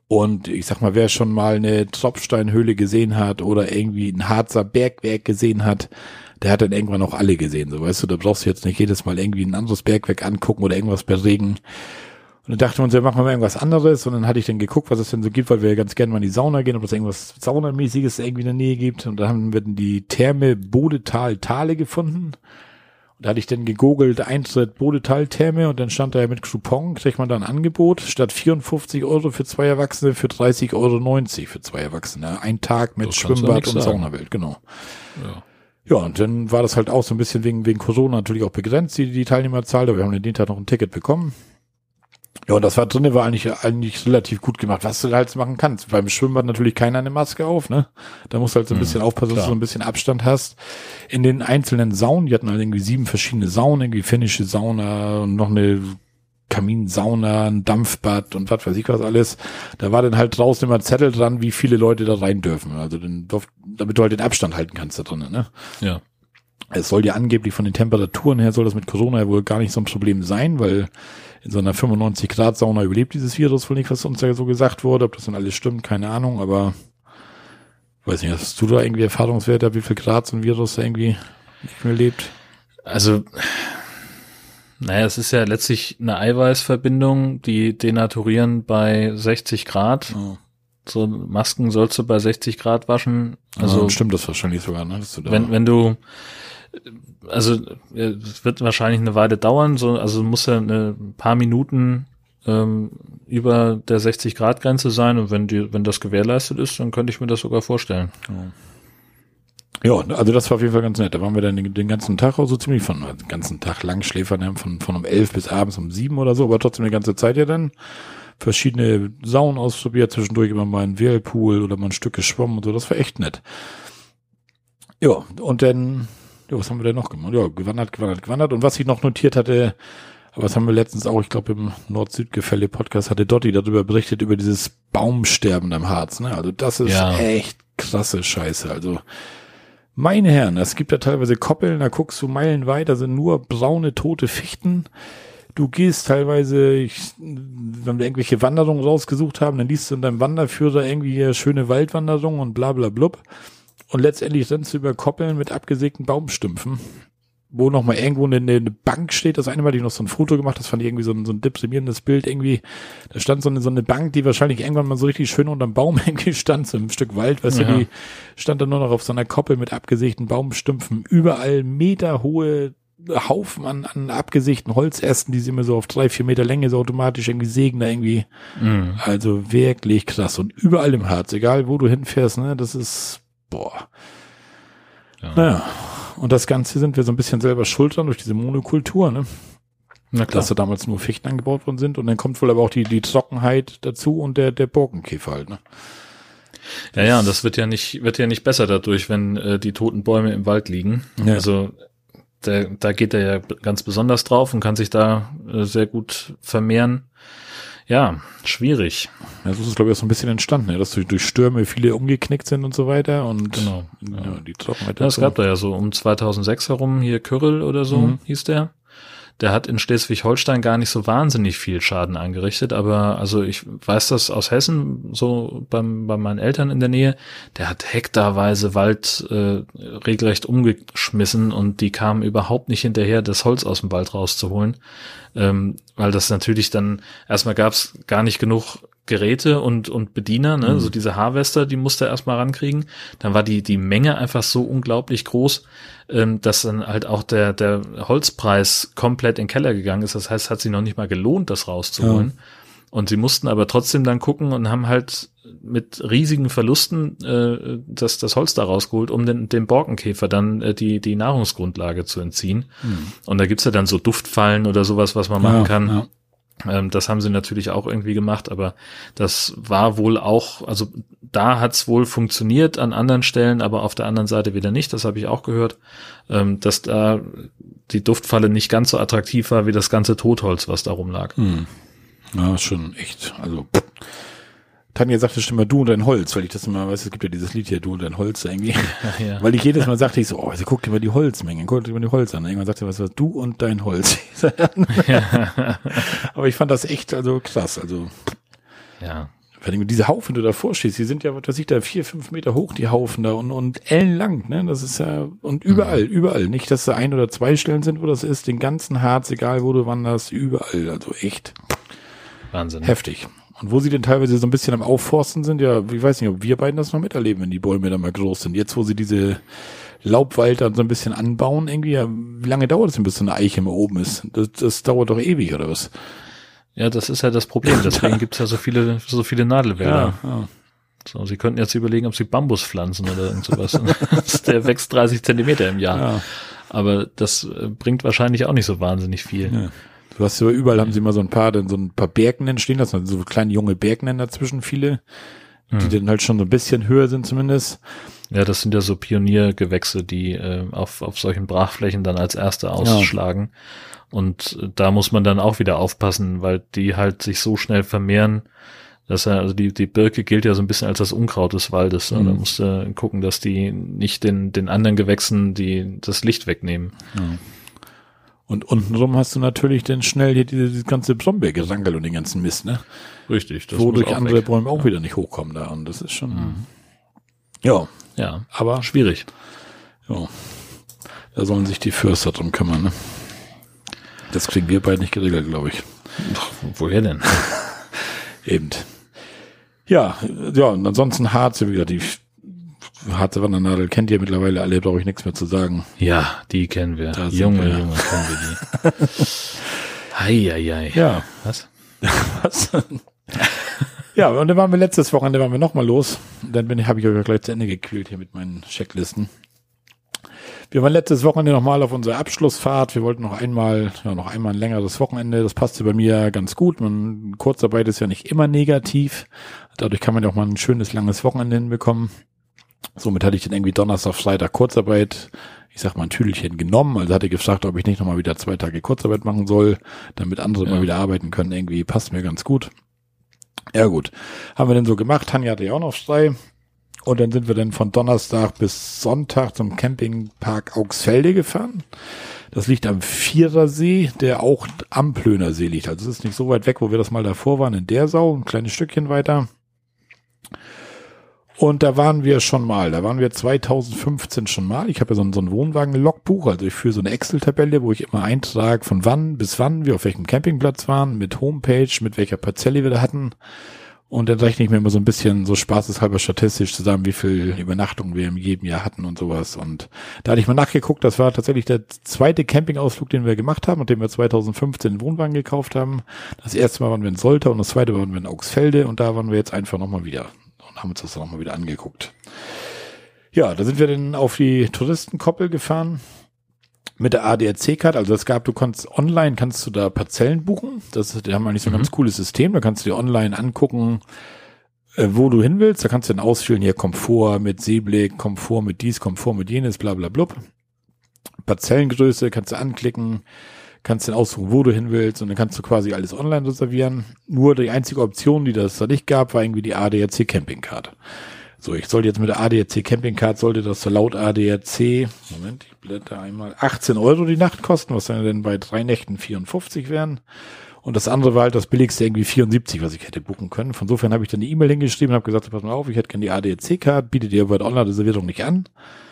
A: Und ich sag mal, wer schon mal eine Tropfsteinhöhle gesehen hat oder irgendwie ein Harzer Bergwerk gesehen hat, der hat dann irgendwann auch alle gesehen. So, weißt du, da brauchst du jetzt nicht jedes Mal irgendwie ein anderes Bergwerk angucken oder irgendwas bei Regen. Und dann dachten wir uns, ja, machen wir mal irgendwas anderes. Und dann hatte ich dann geguckt, was es denn so gibt, weil wir ganz gerne mal in die Sauna gehen, ob es irgendwas Saunamäßiges irgendwie in der Nähe gibt. Und da haben wir dann die Therme Bodetal-Thale gefunden. Und da hatte ich dann gegoogelt, Eintritt Bodetal-Therme, und dann stand da ja mit Coupon, kriegt man da ein Angebot, statt 54 € für 2 Erwachsene, für 30,90 € für 2 Erwachsene. Ein Tag mit Schwimmbad und Saunawelt, genau. Ja, und dann war das halt auch so ein bisschen wegen Corona natürlich auch begrenzt, die Teilnehmerzahl, aber wir haben an dem Tag noch ein Ticket bekommen. Ja, und das war drinne, war eigentlich relativ gut gemacht, was du halt machen kannst. Beim Schwimmbad natürlich keiner eine Maske auf, ne? Da musst du halt so ein bisschen aufpassen, dass du so ein bisschen Abstand hast. In den einzelnen Saunen, die hatten halt irgendwie 7 verschiedene Saunen, irgendwie finnische Sauna und noch eine Kaminsauna, ein Dampfbad und was weiß ich was alles. Da war dann halt draußen immer Zettel dran, wie viele Leute da rein dürfen. Also damit du halt den Abstand halten kannst da drinnen, ne?
B: Ja.
A: Es soll ja angeblich von den Temperaturen her, soll das mit Corona ja wohl gar nicht so ein Problem sein, weil in so einer 95-Grad-Sauna überlebt dieses Virus wohl nicht, was uns ja so gesagt wurde. Ob das dann alles stimmt, keine Ahnung, aber weiß nicht, hast du da irgendwie Erfahrungswerte, wie viel Grad so ein Virus da irgendwie nicht mehr lebt?
B: Also, naja, es ist ja letztlich eine Eiweißverbindung, die denaturieren bei 60 Grad. Oh. So Masken sollst du bei 60 Grad waschen. Also
A: ja, stimmt das wahrscheinlich sogar, ne? Dass du da
B: wenn du, also es wird wahrscheinlich eine Weile dauern, also muss ja ein paar Minuten über der 60 Grad Grenze sein, und wenn das gewährleistet ist, dann könnte ich mir das sogar vorstellen.
A: Ja, also das war auf jeden Fall ganz nett. Da waren wir dann den ganzen Tag auch so ziemlich den ganzen Tag lang Schläfern, von um 11 bis abends um 7 oder so, aber trotzdem die ganze Zeit ja dann. Verschiedene Saunen ausprobiert, zwischendurch immer mal einen Whirlpool oder mal ein Stück geschwommen und so, das war echt nett. Ja, und dann, ja, was haben wir denn noch gemacht? Ja, gewandert. Und was ich noch notiert hatte, aber das haben wir letztens auch, ich glaube im Nord-Süd-Gefälle-Podcast hatte Dotti darüber berichtet, über dieses Baumsterben am Harz, ne? Also das ist echt krasse Scheiße, also meine Herren, es gibt ja teilweise Koppeln, da guckst du meilenweit, da sind nur braune, tote Fichten. Du gehst teilweise, wenn wir irgendwelche Wanderungen rausgesucht haben, dann liest du in deinem Wanderführer irgendwie hier schöne Waldwanderung und bla bla blub. Und letztendlich rennst du über Koppeln mit abgesägten Baumstümpfen, wo nochmal irgendwo eine Bank steht. Das eine Mal, ich noch so ein Foto gemacht, das fand ich irgendwie so ein deprimierendes Bild irgendwie. Da stand so eine Bank, die wahrscheinlich irgendwann mal so richtig schön unterm Baum irgendwie stand, so ein Stück Wald, weißt du, die stand dann nur noch auf so einer Koppel mit abgesägten Baumstümpfen. Überall meterhohe Haufen an abgesägten Holzästen, die sie immer so auf 3-4 Meter Länge so automatisch irgendwie sägen da irgendwie. Also wirklich krass. Und überall im Harz, egal wo du hinfährst, ne, das ist, boah. Ja. Naja. Und das Ganze sind wir so ein bisschen selber schuld dran durch diese Monokultur, ne? Na klar. Dass da damals nur Fichten angebaut worden sind. Und dann kommt wohl aber auch die Trockenheit dazu und der Borkenkäfer halt, ne?
B: Ja, und das wird ja nicht besser dadurch, wenn die toten Bäume im Wald liegen. Ja. Also da geht er ja ganz besonders drauf und kann sich da sehr gut vermehren. Ja, schwierig.
A: Ja, so ist es, glaube ich, auch so ein bisschen entstanden, ja, dass durch Stürme viele umgeknickt sind und so weiter. Und
B: genau.
A: Ja, die Trockenheit.
B: Ja, es gab da ja so um 2006 herum hier Kyrrell oder so hieß der. Der hat in Schleswig-Holstein gar nicht so wahnsinnig viel Schaden angerichtet, aber also ich weiß das aus Hessen, so bei meinen Eltern in der Nähe, der hat hektarweise Wald regelrecht umgeschmissen und die kamen überhaupt nicht hinterher, das Holz aus dem Wald rauszuholen, weil das natürlich dann, erstmal gab es gar nicht genug Geräte und Bediener, ne, so diese Harvester, die musste er erstmal rankriegen. Dann war die Menge einfach so unglaublich groß, dass dann halt auch der Holzpreis komplett in den Keller gegangen ist. Das heißt, es hat sich noch nicht mal gelohnt, das rauszuholen. Ja. Und sie mussten aber trotzdem dann gucken und haben halt mit riesigen Verlusten das Holz da rausgeholt, um dem Borkenkäfer dann die Nahrungsgrundlage zu entziehen. Und da gibt's ja dann so Duftfallen oder sowas, was man machen kann. Ja. Das haben sie natürlich auch irgendwie gemacht, aber das war wohl auch, also da hat's wohl funktioniert, an anderen Stellen, aber auf der anderen Seite wieder nicht, das habe ich auch gehört, dass da die Duftfalle nicht ganz so attraktiv war wie das ganze Totholz, was da rumlag.
A: Ja, schon echt, also Tanja sagte schon immer, du und dein Holz, weil ich das immer, weißt du, es gibt ja dieses Lied hier, du und dein Holz irgendwie. Ja. Weil ich jedes Mal sagte, ich so, also guck dir mal die Holzmengen, guck dir mal die Holz an. Irgendwann sagte was, du und dein Holz. Ja. Aber ich fand das echt, also krass, also.
B: Ja.
A: Wenn diese Haufen, du davor stehst, die sind ja, was weiß ich, da 4-5 Meter hoch, die Haufen da und ellenlang, ne? Das ist ja, und überall. Nicht, dass da 1 oder 2 Stellen sind, wo das ist, den ganzen Harz, egal wo du wanderst, überall. Also echt.
B: Wahnsinn.
A: Heftig. Und wo sie denn teilweise so ein bisschen am Aufforsten sind, ja, ich weiß nicht, ob wir beiden das noch miterleben, wenn die Bäume dann mal groß sind. Jetzt, wo sie diese Laubwald dann so ein bisschen anbauen, irgendwie, ja, wie lange dauert es denn, bis so eine Eiche mal oben ist? Das dauert doch ewig, oder was?
B: Ja, das ist ja das Problem. Deswegen gibt's ja so viele Nadelwälder.
A: Ja.
B: So, sie könnten jetzt überlegen, ob sie Bambus pflanzen oder irgend sowas. Der wächst 30 Zentimeter im Jahr.
A: Ja.
B: Aber das bringt wahrscheinlich auch nicht so wahnsinnig viel.
A: Ja. Du hast ja überall, haben sie mal so ein paar Bergen entstehen lassen, also so kleine junge Bergen dazwischen, viele, die dann halt schon so ein bisschen höher sind zumindest.
B: Ja, das sind ja so Pioniergewächse, die auf solchen Brachflächen dann als erste ausschlagen. Ja. Und da muss man dann auch wieder aufpassen, weil die halt sich so schnell vermehren, dass also die Birke gilt ja so ein bisschen als das Unkraut des Waldes. Da musst du gucken, dass die nicht den anderen Gewächsen das Licht wegnehmen.
A: Ja. Und untenrum hast du natürlich dann schnell hier dieses ganze Brombeergerankel und den ganzen Mist, ne?
B: Richtig. Das
A: wodurch andere Bäume auch wieder nicht hochkommen da. Und das ist schon, ja, aber
B: schwierig.
A: Ja, da sollen sich die Förster drum kümmern, ne? Das kriegen wir beide nicht geregelt, glaube ich.
B: Woher denn?
A: Eben. Ja, und ansonsten Harz, wie gesagt, die Harze Wandernadel kennt ihr mittlerweile alle, brauche ich nichts mehr zu sagen.
B: Ja, die kennen wir. Junge, kennen wir die. Hei.
A: Ja.
B: Was?
A: Ja, und dann waren wir letztes Wochenende nochmal los. Dann habe ich euch gleich zu Ende gequält hier mit meinen Checklisten. Wir waren letztes Wochenende nochmal auf unserer Abschlussfahrt. Wir wollten noch einmal ein längeres Wochenende. Das passte bei mir ganz gut. Kurzarbeit ist ja nicht immer negativ. Dadurch kann man ja auch mal ein schönes, langes Wochenende hinbekommen. Somit hatte ich dann irgendwie Donnerstag, Freitag Kurzarbeit, ich sag mal ein Tüdelchen genommen. Also hatte ich gefragt, ob ich nicht nochmal wieder 2 Tage Kurzarbeit machen soll, damit andere mal wieder arbeiten können. Irgendwie passt mir ganz gut. Ja gut, haben wir dann so gemacht. Tanja hatte ja auch noch frei. Und dann sind wir dann von Donnerstag bis Sonntag zum Campingpark Augsfelde gefahren. Das liegt am Vierersee, der auch am Plönersee liegt. Also es ist nicht so weit weg, wo wir das mal davor waren, in Dersau, ein kleines Stückchen weiter. Und da waren wir schon mal. Da waren wir 2015 schon mal. Ich habe ja so ein Wohnwagen-Logbuch, also ich führe so eine Excel-Tabelle, wo ich immer eintrage, von wann bis wann wir auf welchem Campingplatz waren, mit Homepage, mit welcher Parzelle wir da hatten. Und dann rechne ich mir immer so ein bisschen so spaßeshalber statistisch zusammen, wie viel Übernachtungen wir in jedem Jahr hatten und sowas. Und da hatte ich mal nachgeguckt, das war tatsächlich der 2. Campingausflug, den wir gemacht haben und den wir 2015 den Wohnwagen gekauft haben. Das erste Mal waren wir in Soltau und das zweite Mal waren wir in Augsfelde und da waren wir jetzt einfach nochmal wieder und haben uns das nochmal wieder angeguckt. Ja, da sind wir dann auf die Touristenkoppel gefahren. Mit der ADAC-Card, also du kannst da Parzellen buchen. Die haben eigentlich so ein ganz cooles System. Da kannst du dir online angucken, wo du hin willst. Da kannst du dann ausfüllen, hier Komfort mit Seeblick, Komfort mit dies, Komfort mit jenes, bla bla blub. Parzellengröße kannst du anklicken, kannst dann aussuchen, wo du hin willst und dann kannst du quasi alles online reservieren. Nur die einzige Option, die das da nicht gab, war irgendwie die ADAC Campingcard. So, ich sollte jetzt mit der ADAC Campingcard, sollte das so laut ADAC, Moment, ich blätter einmal, 18 € die Nacht kosten, was dann denn bei 3 Nächten 54 wären. Und das andere war halt das billigste irgendwie 74, was ich hätte buchen können. Von insofern habe ich dann eine E-Mail hingeschrieben und habe gesagt, pass mal auf, ich hätte gerne die ADAC-Card, bietet ihr bei der Online-Reservierung nicht an.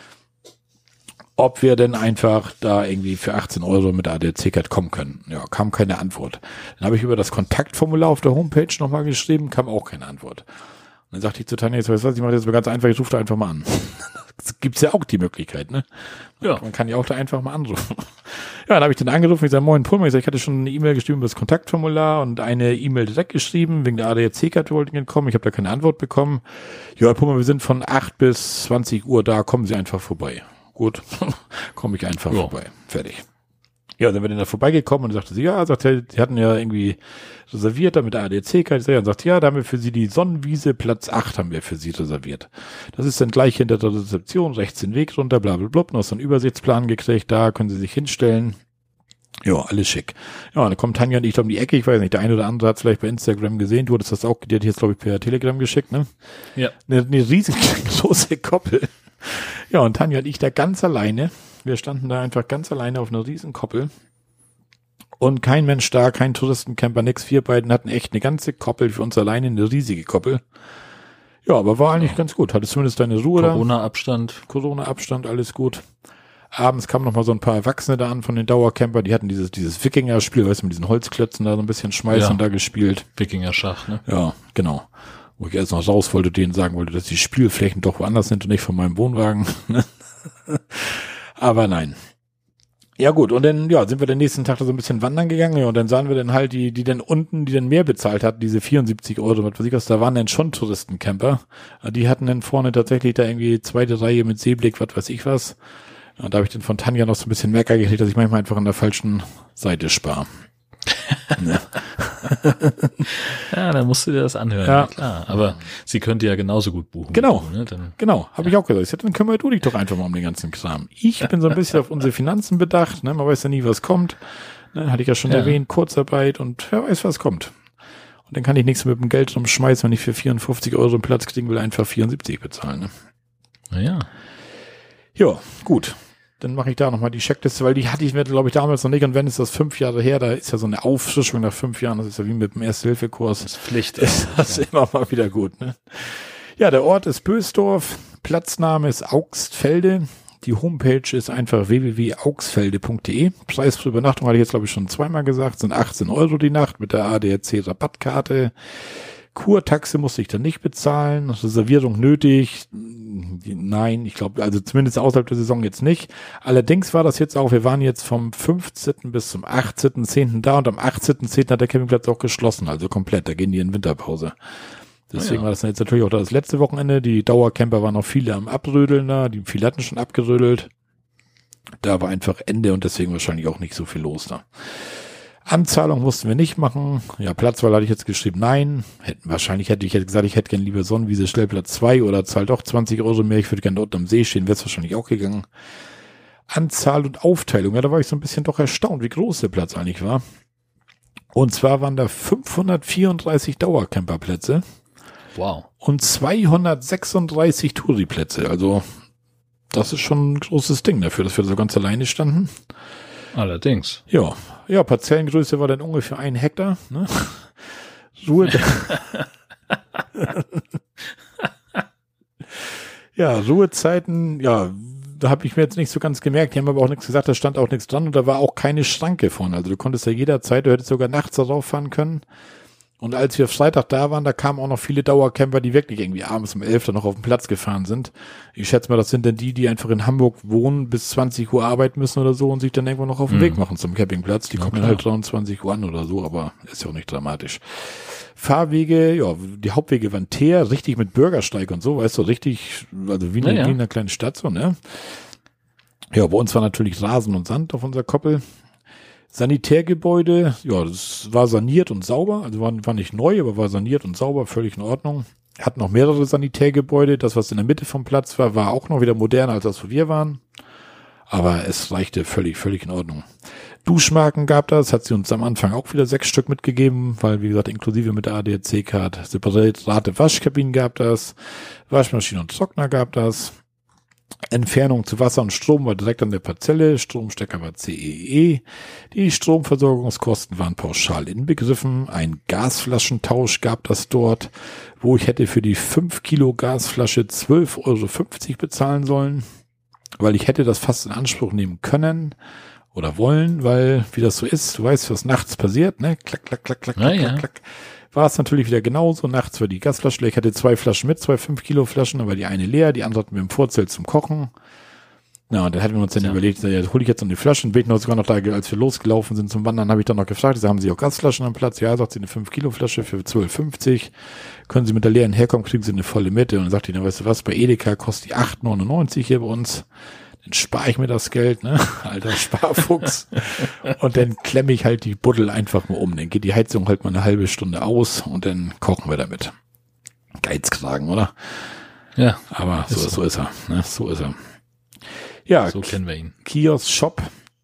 A: Ob wir denn einfach da irgendwie für 18 € mit der ADAC-Card kommen können. Ja, kam keine Antwort. Dann habe ich über das Kontaktformular auf der Homepage nochmal geschrieben, kam auch keine Antwort. Und dann sagte ich zu Tanja, jetzt weißt du was, ich mache das mal ganz einfach, ich rufe da einfach mal an. Das gibt's ja auch die Möglichkeit, ne? Ja. Man kann ja auch da einfach mal anrufen. Ja, dann habe ich dann angerufen, ich sage, moin Pullman, ich hatte schon eine E-Mail geschrieben über das Kontaktformular und eine E-Mail direkt geschrieben, wegen der ADAC-Karte wollte ich kommen, ich habe da keine Antwort bekommen. Ja, Pullman, wir sind von 8 bis 20 Uhr da, kommen Sie einfach vorbei. Gut, komme ich einfach vorbei. Fertig. Ja, dann bin ich da vorbeigekommen und sagte sie, ja, die hatten ja irgendwie reserviert da mit der ADAC-Karte. Und sagte, ja, da haben wir für Sie die Sonnenwiese, Platz 8 haben wir für Sie reserviert. Das ist dann gleich hinter der Rezeption, rechts den Weg runter, blablabla, noch so einen Übersichtsplan gekriegt, da können Sie sich hinstellen. Ja, alles schick. Ja, dann kommt Tanja und ich da um die Ecke, ich weiß nicht, der eine oder andere hat es vielleicht bei Instagram gesehen, du hattest das auch, die hat jetzt, glaube ich, per Telegram geschickt, ne?
B: Ja.
A: Eine riesengroße Koppel. Ja, und Tanja und ich da ganz alleine. Wir standen da einfach ganz alleine auf einer riesen Koppel. Und kein Mensch da, kein Touristencamper, nix. Wir beiden hatten echt eine ganze Koppel für uns alleine, eine riesige Koppel. Ja, aber war eigentlich ganz gut. Hatte zumindest deine Ruhe da. Corona-Abstand, alles gut. Abends kamen noch mal so ein paar Erwachsene da an von den Dauercamper. Die hatten dieses Wikinger-Spiel, weißt du, mit diesen Holzklötzen da so ein bisschen schmeißen da gespielt.
B: Wikinger-Schach, ne?
A: Ja, genau. Wo ich erst noch raus wollte, denen sagen wollte, dass die Spielflächen doch woanders sind und nicht von meinem Wohnwagen. Aber nein. Ja gut, und dann sind wir den nächsten Tag da so ein bisschen wandern gegangen, ja, und dann sahen wir dann halt die dann unten, die dann mehr bezahlt hatten, diese 74 €, was weiß ich was, da waren dann schon Touristencamper. Die hatten dann vorne tatsächlich da irgendwie zweite Reihe mit Seeblick, was weiß ich was. Und da habe ich dann von Tanja noch so ein bisschen Mecker gekriegt, dass ich manchmal einfach an der falschen Seite spare.
B: Ja, dann musst du dir das anhören, ja klar. Aber sie könnte ja genauso gut buchen.
A: Genau,
B: du, ne?
A: Genau, habe ich auch gesagt. Ich sagte, dann kümmere du dich doch einfach mal um den ganzen Kram. Ich bin so ein bisschen auf unsere Finanzen bedacht, ne? Man weiß ja nie, was kommt. Ne? Hatte ich ja schon erwähnt, Kurzarbeit und wer weiß, was kommt. Und dann kann ich nichts mit dem Geld rumschmeißen, wenn ich für 54 € einen Platz kriegen will, einfach 74 bezahlen. Ne?
B: Naja.
A: Ja, gut. Dann mache ich da nochmal die Checkliste, weil die hatte ich mir, glaube ich, damals noch nicht. Und wenn es das 5 Jahre her, da ist ja so eine Auffrischung nach 5 Jahren, das ist ja wie mit dem Erste-Hilfe-Kurs. Das ist
B: Pflicht.
A: Ist das immer mal wieder gut, ne? Ja, der Ort ist Bösdorf, Platzname ist Augstfelde. Die Homepage ist einfach www.augsfelde.de. Preis für Übernachtung hatte ich jetzt, glaube ich, schon zweimal gesagt, sind 18 € die Nacht mit der ADAC-Rabattkarte. Kurtaxe musste ich dann nicht bezahlen. Reservierung nötig? Nein, ich glaube, also zumindest außerhalb der Saison jetzt nicht. Allerdings war das jetzt auch, wir waren jetzt vom 15. bis zum 18.10. da und am 18.10. hat der Campingplatz auch geschlossen, also komplett, da gehen die in Winterpause. Deswegen war das jetzt natürlich auch das letzte Wochenende. Die Dauercamper waren noch viele am Abrödeln da, die viele hatten schon abgerödelt. Da war einfach Ende und deswegen wahrscheinlich auch nicht so viel los da. Anzahlung mussten wir nicht machen. Ja, Platzwahl hatte ich jetzt geschrieben, nein. Wahrscheinlich hätte ich gesagt, ich hätte gern lieber Sonnenwiese Stellplatz 2 oder zahl doch 20 € mehr. Ich würde gerne dort am See stehen, wäre es wahrscheinlich auch gegangen. Anzahl und Aufteilung, ja, da war ich so ein bisschen doch erstaunt, wie groß der Platz eigentlich war. Und zwar waren da 534 Dauercamperplätze.
B: Wow.
A: Und 236 Touri-Plätze. Also, das ist schon ein großes Ding dafür, dass wir so ganz alleine standen.
B: Allerdings.
A: Ja, Parzellengröße war dann ungefähr 1 Hektar. Ne? Ruhezeiten, ja, da habe ich mir jetzt nicht so ganz gemerkt. Die haben aber auch nichts gesagt, da stand auch nichts dran und da war auch keine Schranke vorne. Also du konntest ja jederzeit, du hättest sogar nachts darauf fahren können. Und als wir Freitag da waren, da kamen auch noch viele Dauercamper, die wirklich irgendwie abends um 11 dann noch auf den Platz gefahren sind. Ich schätze mal, das sind dann die einfach in Hamburg wohnen, bis 20 Uhr arbeiten müssen oder so und sich dann irgendwo noch auf den Weg machen zum Campingplatz. Die kommen dann halt 23 Uhr an oder so, aber ist ja auch nicht dramatisch. Fahrwege, ja, die Hauptwege waren Teer, richtig mit Bürgersteig und so, weißt du, richtig, also wie in einer kleinen Stadt so, ne? Ja, bei uns war natürlich Rasen und Sand auf unserer Koppel. Sanitärgebäude, ja, das war saniert und sauber, also war nicht neu, aber war saniert und sauber, völlig in Ordnung. Hatten noch mehrere Sanitärgebäude, das, was in der Mitte vom Platz war auch noch wieder moderner, als das, wo wir waren. Aber es reichte völlig in Ordnung. Duschmarken gab das, hat sie uns am Anfang auch wieder 6 Stück mitgegeben, weil, wie gesagt, inklusive mit der ADAC-Card, separate Waschkabinen gab das, Waschmaschine und Trockner gab das. Entfernung zu Wasser und Strom war direkt an der Parzelle, Stromstecker war CEE, die Stromversorgungskosten waren pauschal inbegriffen, ein Gasflaschentausch gab das dort, wo ich hätte für die 5 Kilo Gasflasche 12,50 € bezahlen sollen, weil ich hätte das fast in Anspruch nehmen können oder wollen, weil, wie das so ist, du weißt, was nachts passiert, ne, klack, klack, klack, klack, klack, klack, klack. War es natürlich wieder genauso. Nachts war die Gasflasche leer. Ich hatte 2 Flaschen mit, 2 5-Kilo-Flaschen, aber die eine leer, die andere hatten wir im Vorzelt zum Kochen. Ja, und dann hatten wir uns dann überlegt, ja, hole ich jetzt noch die Flaschen. Bin ich noch sogar noch da, als wir losgelaufen sind zum Wandern, habe ich dann noch gefragt, haben Sie auch Gasflaschen am Platz? Ja, sagt sie, eine 5-Kilo-Flasche für 12,50. Können Sie mit der leeren herkommen, kriegen Sie eine volle Mitte. Und dann sagt die, na, weißt du was, bei Edeka kostet die 8,99 hier bei uns. Dann spare ich mir das Geld, ne? Alter Sparfuchs. Und dann klemme ich halt die Buddel einfach mal um. Dann geht die Heizung halt mal eine halbe Stunde aus und dann kochen wir damit. Geizkragen, oder?
B: Ja.
A: Aber so ist er. Ne? So ist er. Ja.
B: So kennen wir ihn.
A: Kiosk Shop.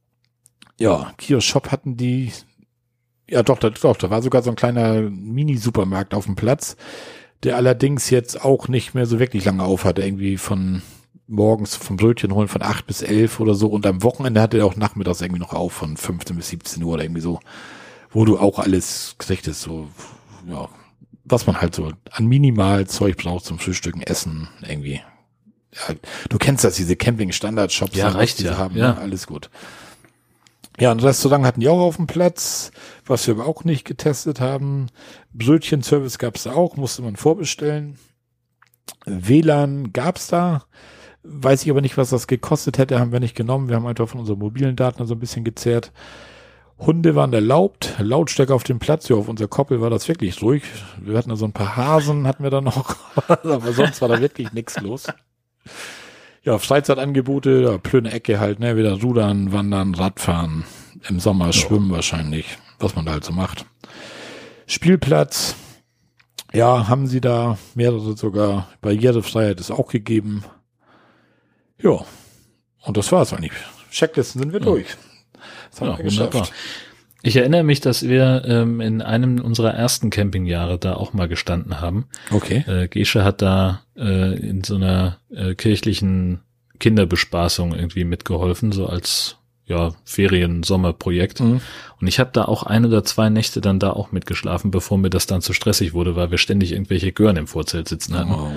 A: Ja, Kiosk Shop hatten die, ja doch, da war sogar so ein kleiner Mini-Supermarkt auf dem Platz, der allerdings jetzt auch nicht mehr so wirklich lange auf hatte. Irgendwie von morgens vom Brötchen holen von 8 bis 11 oder so und am Wochenende hatte er auch nachmittags irgendwie noch auf von 15 bis 17 Uhr oder irgendwie so, wo du auch alles kriegtest, so, ja, was man halt so an Minimalzeug braucht zum Frühstücken, Essen, irgendwie. Ja, du kennst das, diese Camping-Standard-Shops,
B: Ja, reicht
A: die sie
B: ja.
A: haben,
B: Ja.
A: ne? Alles gut. Ja, ein Restaurant hatten die auch auf dem Platz, was wir aber auch nicht getestet haben. Brötchenservice gab's da auch, musste man vorbestellen. WLAN gab's da, weiß ich aber nicht, was das gekostet hätte, haben wir nicht genommen. Wir haben einfach von unseren mobilen Daten so ein bisschen gezehrt. Hunde waren erlaubt, Lautstärke auf dem Platz, ja, auf unserer Koppel war das wirklich ruhig. Wir hatten da so ein paar Hasen, hatten wir da noch, aber sonst war da wirklich nichts los. Ja, Freizeitangebote, ja, plöne Ecke halt, ne, wieder Rudern, Wandern, Radfahren, im Sommer Schwimmen wahrscheinlich, was man da halt so macht. Spielplatz, ja, haben sie da mehrere sogar, Barrierefreiheit ist auch gegeben. Ja, und das war's eigentlich. Checklisten sind wir durch. Das haben wir geschafft.
B: Wunderbar. Ich erinnere mich, dass wir in einem unserer ersten Campingjahre da auch mal gestanden haben.
A: Okay.
B: Gesche hat da in so einer kirchlichen Kinderbespaßung irgendwie mitgeholfen, so als Ferien-Sommerprojekt. Mhm. Und ich habe da auch 1 oder 2 Nächte dann da auch mitgeschlafen, bevor mir das dann zu stressig wurde, weil wir ständig irgendwelche Gören im Vorzelt sitzen hatten.
A: Oh.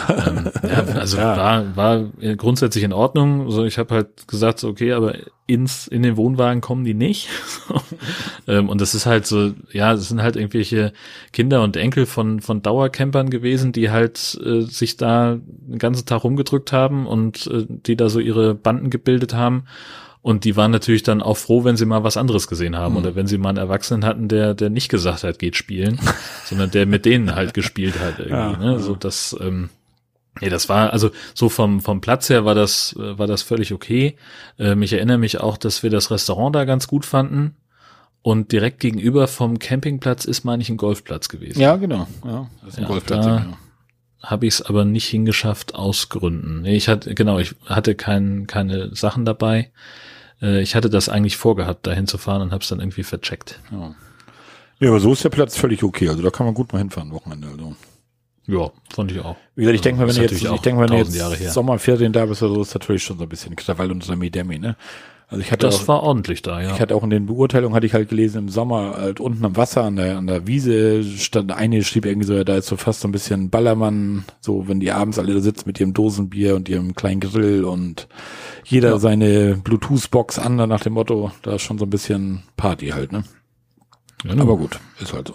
B: War grundsätzlich in Ordnung. So, ich habe halt gesagt, so, okay, aber in den Wohnwagen kommen die nicht. Und das ist halt so, ja, das sind halt irgendwelche Kinder und Enkel von Dauercampern gewesen, die halt sich da den ganzen Tag rumgedrückt haben und die da so ihre Banden gebildet haben. Und die waren natürlich dann auch froh, wenn sie mal was anderes gesehen haben oder wenn sie mal einen Erwachsenen hatten, der nicht gesagt hat, geht spielen, sondern der mit denen halt gespielt hat irgendwie. Ne? So das, das war also so vom Platz her war das völlig okay. Ich erinnere mich auch, dass wir das Restaurant da ganz gut fanden. Und direkt gegenüber vom Campingplatz ist, meine ich, ein Golfplatz gewesen.
A: Ja, genau. Ja, das ist ein Golfplatz.
B: Da habe ich es aber nicht hingeschafft aus Gründen. Nee, ich hatte keine Sachen dabei. Ich hatte das eigentlich vorgehabt, da hinzufahren und habe es dann irgendwie vercheckt.
A: Ja, aber so ist der Platz völlig okay. Also da kann man gut mal hinfahren, Wochenende. Also.
B: Ja, fand ich auch.
A: Wie gesagt, ich denke mal, wenn du jetzt
B: Jahre her.
A: Sommerferien da bist oder so, ist natürlich schon so ein bisschen Krawall unter Miami, ne? Also
B: das war ordentlich da, ja.
A: Ich hatte auch in den Beurteilungen, hatte ich halt gelesen, im Sommer halt unten am Wasser, an der Wiese stand eine, schrieb irgendwie so, ja, da ist so fast so ein bisschen Ballermann, so wenn die abends alle da sitzen mit ihrem Dosenbier und ihrem kleinen Grill und jeder seine Bluetooth-Box an, dann nach dem Motto, da ist schon so ein bisschen Party halt, ne? Ja, aber gut, ist halt so.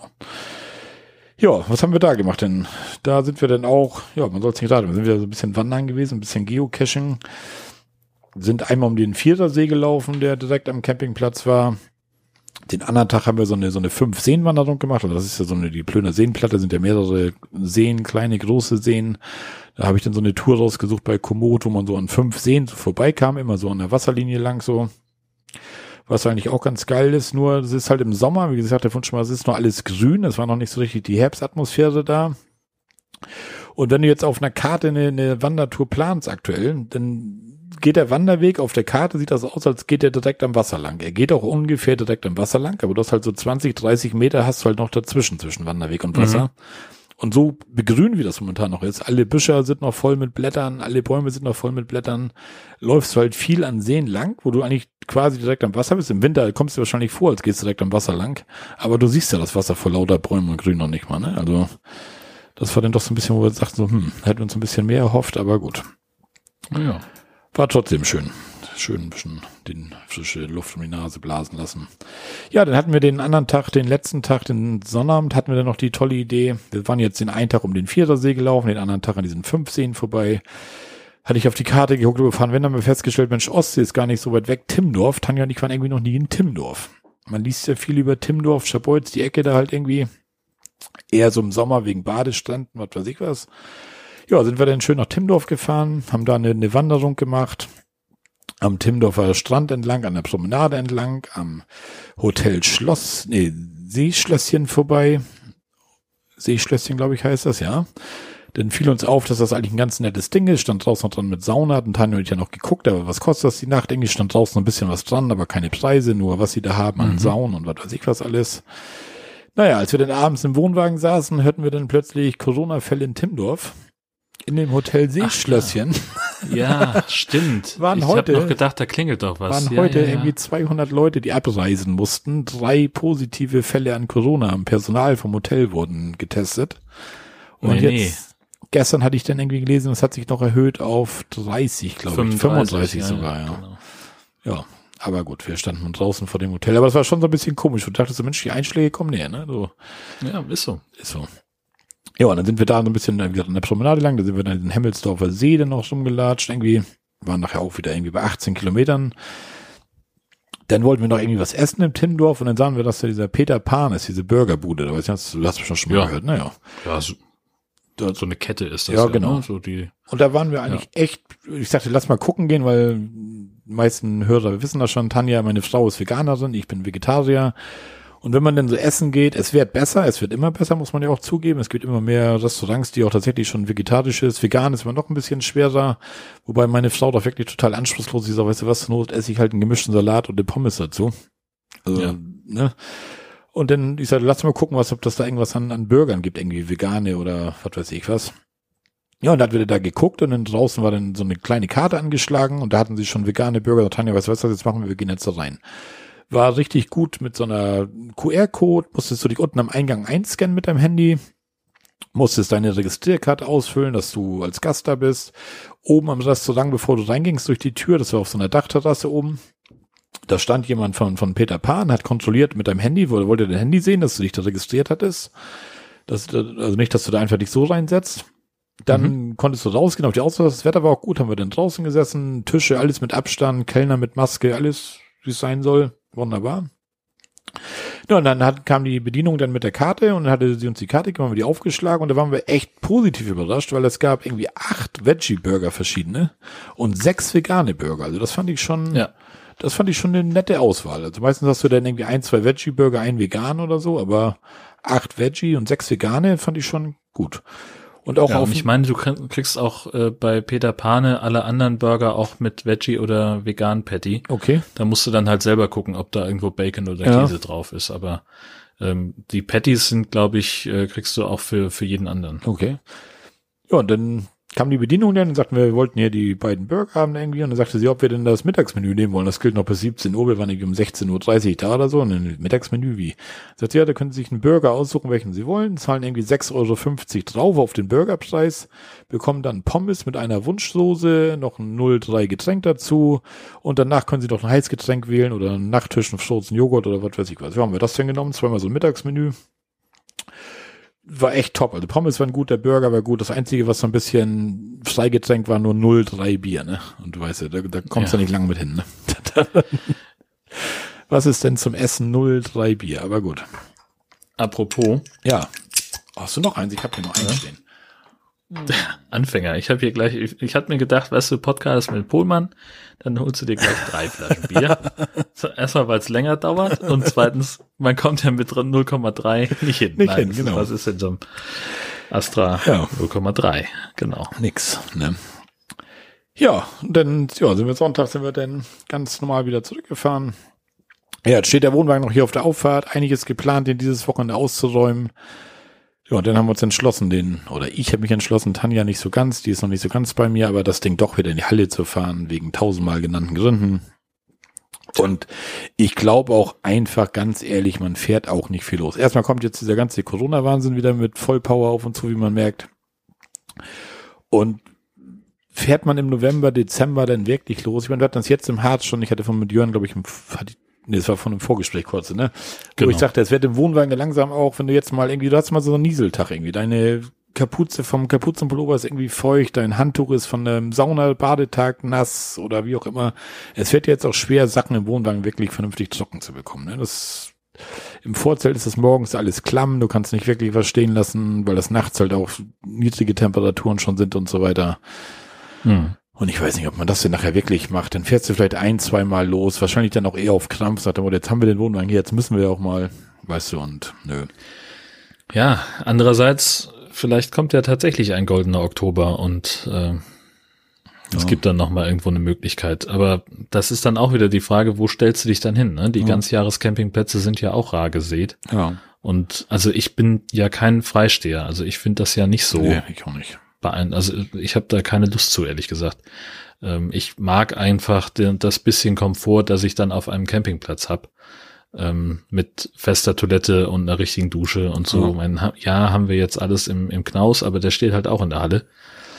A: Ja, was haben wir da gemacht denn? Da sind wir dann auch, ja, man soll es nicht raten, wir sind wieder so ein bisschen wandern gewesen, ein bisschen Geocaching. Sind einmal um den Vierersee gelaufen, der direkt am Campingplatz war. Den anderen Tag haben wir so eine 5-Seen-Wanderung gemacht. Also das ist ja die Plöner Seenplatte, sind ja mehrere Seen, kleine, große Seen. Da habe ich dann so eine Tour rausgesucht bei Komoot, wo man so an 5 Seen so vorbeikam, immer so an der Wasserlinie lang so. Was eigentlich auch ganz geil ist, nur es ist halt im Sommer, wie gesagt, der Wunsch mal, es ist noch alles grün, es war noch nicht so richtig die Herbstatmosphäre da. Und wenn du jetzt auf einer Karte eine Wandertour planst aktuell, dann geht der Wanderweg auf der Karte, sieht das aus, als geht der direkt am Wasser lang. Er geht auch ungefähr direkt am Wasser lang, aber du hast halt so 20, 30 Meter hast du halt noch dazwischen, zwischen Wanderweg und Wasser. Mhm. Und so begrün, wie das momentan noch ist, alle Büsche sind noch voll mit Blättern, alle Bäume sind noch voll mit Blättern, läufst du halt viel an Seen lang, wo du eigentlich quasi direkt am Wasser bist. Im Winter kommst du wahrscheinlich vor, als gehst du direkt am Wasser lang, aber du siehst ja das Wasser vor lauter Bäumen und Grün noch nicht mal, ne? Also, das war dann doch so ein bisschen, wo wir sagten so, hätten wir uns ein bisschen mehr erhofft, aber gut.
B: Ja.
A: War trotzdem schön. Schön ein bisschen den frische Luft um die Nase blasen lassen. Ja, dann hatten wir den anderen Tag, den letzten Tag, den Sonnabend, hatten wir dann noch die tolle Idee. Wir waren jetzt den einen Tag um den Vierersee gelaufen, den anderen Tag an diesen 5 Seen vorbei. Hatte ich auf die Karte geguckt, wir fahren, wenn, haben wir festgestellt, Mensch, Ostsee ist gar nicht so weit weg. Timmendorf, Tanja und ich waren irgendwie noch nie in Timmendorf. Man liest ja viel über Timmendorf, Schabolz, die Ecke da halt irgendwie. Eher so im Sommer wegen Badestränden, was weiß ich was. Ja, sind wir dann schön nach Timmendorf gefahren, haben da eine Wanderung gemacht, am Timmendorfer Strand entlang, an der Promenade entlang, am Hotel Seeschlösschen vorbei. Seeschlösschen, glaube ich, heißt das, ja. Dann fiel uns auf, dass das eigentlich ein ganz nettes Ding ist, stand draußen noch dran mit Sauna, hatten Tanja und ich ja noch geguckt, aber was kostet das die Nacht? Irgendwie stand draußen ein bisschen was dran, aber keine Preise, nur was sie da haben an Saunen und was weiß ich was alles. Naja, als wir dann abends im Wohnwagen saßen, hörten wir dann plötzlich Corona-Fälle in Timmendorf. In dem Hotel Seeschlösschen.
B: Ja, stimmt. Ich habe noch gedacht, da klingelt doch was.
A: Waren heute irgendwie 200 Leute, die abreisen mussten. 3 positive Fälle an Corona am Personal vom Hotel wurden getestet. Und gestern hatte ich dann irgendwie gelesen, es hat sich noch erhöht auf 30, glaube ich. 35 sogar, ja. Genau. Ja, aber gut, wir standen draußen vor dem Hotel. Aber das war schon so ein bisschen komisch. Und dachte so, Mensch, die Einschläge kommen näher, ne? So.
B: Ja, ist so.
A: Ja, und dann sind wir da so ein bisschen an der Promenade lang, da sind wir dann in den Hemmelsdorfer See dann noch rumgelatscht, irgendwie, waren nachher auch wieder irgendwie bei 18 Kilometern. Dann wollten wir noch irgendwie was essen im Timmendorf und dann sahen wir, dass da dieser Peter Pan ist, diese Burgerbude, da weißt du, du hast schon mal gehört, naja.
B: Ja, so eine Kette ist das.
A: Ja, genau.
B: Ne? So die.
A: Und da waren wir eigentlich echt, ich sagte, lass mal gucken gehen, weil die meisten Hörer wissen das schon, Tanja, meine Frau ist Veganerin, ich bin Vegetarier. Und wenn man dann so essen geht, es wird besser, es wird immer besser, muss man ja auch zugeben. Es gibt immer mehr Restaurants, die auch tatsächlich schon vegetarisch ist. Vegan ist immer noch ein bisschen schwerer, wobei meine Frau doch wirklich total anspruchslos ist. Weißt du was, zur Not esse ich halt einen gemischten Salat und eine Pommes dazu. Also, ja. Ne? Und dann, ich sagte, lass mal gucken, ob das da irgendwas an Burgern gibt, irgendwie vegane oder was weiß ich was. Ja, und dann hat wir da geguckt und dann draußen war dann so eine kleine Karte angeschlagen und da hatten sie schon vegane Burger. Da Tanja, weißt du was, jetzt machen wir gehen jetzt da rein. War richtig gut mit so einer QR-Code, musstest du dich unten am Eingang einscannen mit deinem Handy, musstest deine Registrierkarte ausfüllen, dass du als Gast da bist. Oben am Restaurant, bevor du reingingst durch die Tür, das war auf so einer Dachterrasse oben, da stand jemand von Peter Pan, hat kontrolliert mit deinem Handy, wollte dein Handy sehen, dass du dich da registriert hattest. Also nicht, dass du da einfach dich so reinsetzt. Dann konntest du rausgehen auf die Ausfahrt, das Wetter war auch gut, haben wir dann draußen gesessen, Tische, alles mit Abstand, Kellner mit Maske, alles wie es sein soll. Wunderbar. Ja, und dann kam die Bedienung dann mit der Karte und dann hatte sie uns die Karte gegeben, haben wir die aufgeschlagen und da waren wir echt positiv überrascht, weil es gab irgendwie 8 Veggie-Burger verschiedene und 6 vegane Burger. Also das fand ich schon, eine nette Auswahl. Also meistens hast du dann irgendwie 1, 2 Veggie-Burger, 1 vegan oder so, aber 8 Veggie und 6 vegane fand ich schon gut. Und auch
B: und ich meine, du kriegst auch bei Peter Pane alle anderen Burger auch mit Veggie oder Vegan Patty.
A: Okay.
B: Da musst du dann halt selber gucken, ob da irgendwo Bacon oder Käse drauf ist. Aber die Patties sind, glaube ich, kriegst du auch für jeden anderen.
A: Okay. Ja, und dann kam die Bedienung dann und sagten, wir wollten hier die beiden Burger haben irgendwie und dann sagte sie, ob wir denn das Mittagsmenü nehmen wollen. Das gilt noch bis 17 Uhr, wir waren irgendwie um 16.30 Uhr da oder so und dann Mittagsmenü wie? Sagt sie, ja, da können Sie sich einen Burger aussuchen, welchen Sie wollen, zahlen irgendwie 6,50 € drauf auf den Burgerpreis, bekommen dann Pommes mit einer Wunschsoße, noch ein 0,3 Getränk dazu und danach können Sie noch ein Heißgetränk wählen oder einen Nachtisch, einen Frozen Joghurt oder was weiß ich was. Ja, haben wir das denn genommen, zweimal so ein Mittagsmenü. War echt top. Also Pommes waren gut, der Burger war gut. Das Einzige, was so ein bisschen Freigetränk war, nur 0,3 Bier, ne? Und du weißt ja, da kommst du nicht lang mit hin, ne? Was ist denn zum Essen 0,3 Bier? Aber gut.
B: Apropos.
A: Ja. Hast du noch eins? Ich habe hier noch eins stehen.
B: Anfänger. Ich habe hier gleich, ich hatte mir gedacht, weißt du, Podcast mit Pohlmann, dann holst du dir gleich 3 Flaschen Bier. Erstmal, weil es länger dauert und zweitens, man kommt ja mit 0,3 nicht hin.
A: Nein, genau.
B: Was ist denn so ein Astra 0,3? Genau.
A: Nix, ne? Ja, und dann, Sonntag sind wir dann ganz normal wieder zurückgefahren. Ja, jetzt steht der Wohnwagen noch hier auf der Auffahrt. Einiges geplant, den dieses Wochenende auszuräumen. Ja, und dann haben wir uns entschlossen, ich habe mich entschlossen, Tanja nicht so ganz, die ist noch nicht so ganz bei mir, aber das Ding doch wieder in die Halle zu fahren, wegen 1000-mal genannten Gründen. Und ich glaube auch einfach, ganz ehrlich, man fährt auch nicht viel los. Erstmal kommt jetzt dieser ganze Corona-Wahnsinn wieder mit Vollpower auf uns zu, wie man merkt. Und fährt man im November, Dezember dann wirklich los? Ich meine, wir hatten das jetzt im Harz schon, ich hatte mit Jörn, glaube ich, das war von einem Vorgespräch kurz, ne? Genau. Wo ich sagte, es wird im Wohnwagen langsam auch, wenn du jetzt mal irgendwie, du hast mal so einen Nieseltag irgendwie, deine Kapuze vom Kapuzenpullover ist irgendwie feucht, dein Handtuch ist von einem Sauna-Badetag nass oder wie auch immer. Es wird jetzt auch schwer, Sachen im Wohnwagen wirklich vernünftig trocken zu bekommen, ne? Im Vorzelt ist das morgens alles klamm, du kannst nicht wirklich was stehen lassen, weil das nachts halt auch niedrige Temperaturen schon sind und so weiter. Und ich weiß nicht, ob man das denn nachher wirklich macht. Dann fährst du vielleicht 1-2 Mal los, wahrscheinlich dann auch eher auf Krampf, sagt er, jetzt haben wir den Wohnwagen hier, jetzt müssen wir auch mal, weißt du, und nö.
B: Ja, andererseits, vielleicht kommt ja tatsächlich ein goldener Oktober und es gibt dann nochmal irgendwo eine Möglichkeit. Aber das ist dann auch wieder die Frage, wo stellst du dich dann hin? Ne? Die Ganzjahrescampingplätze sind ja auch rar gesät.
A: Ja.
B: Und also ich bin ja kein Freisteher, also ich finde das ja nicht so.
A: Nee, ich auch nicht.
B: Also ich habe da keine Lust zu, ehrlich gesagt. Ich mag einfach das bisschen Komfort, das ich dann auf einem Campingplatz habe. Mit fester Toilette und einer richtigen Dusche und so. Ja, haben wir jetzt alles im Knaus, aber der steht halt auch in der Halle.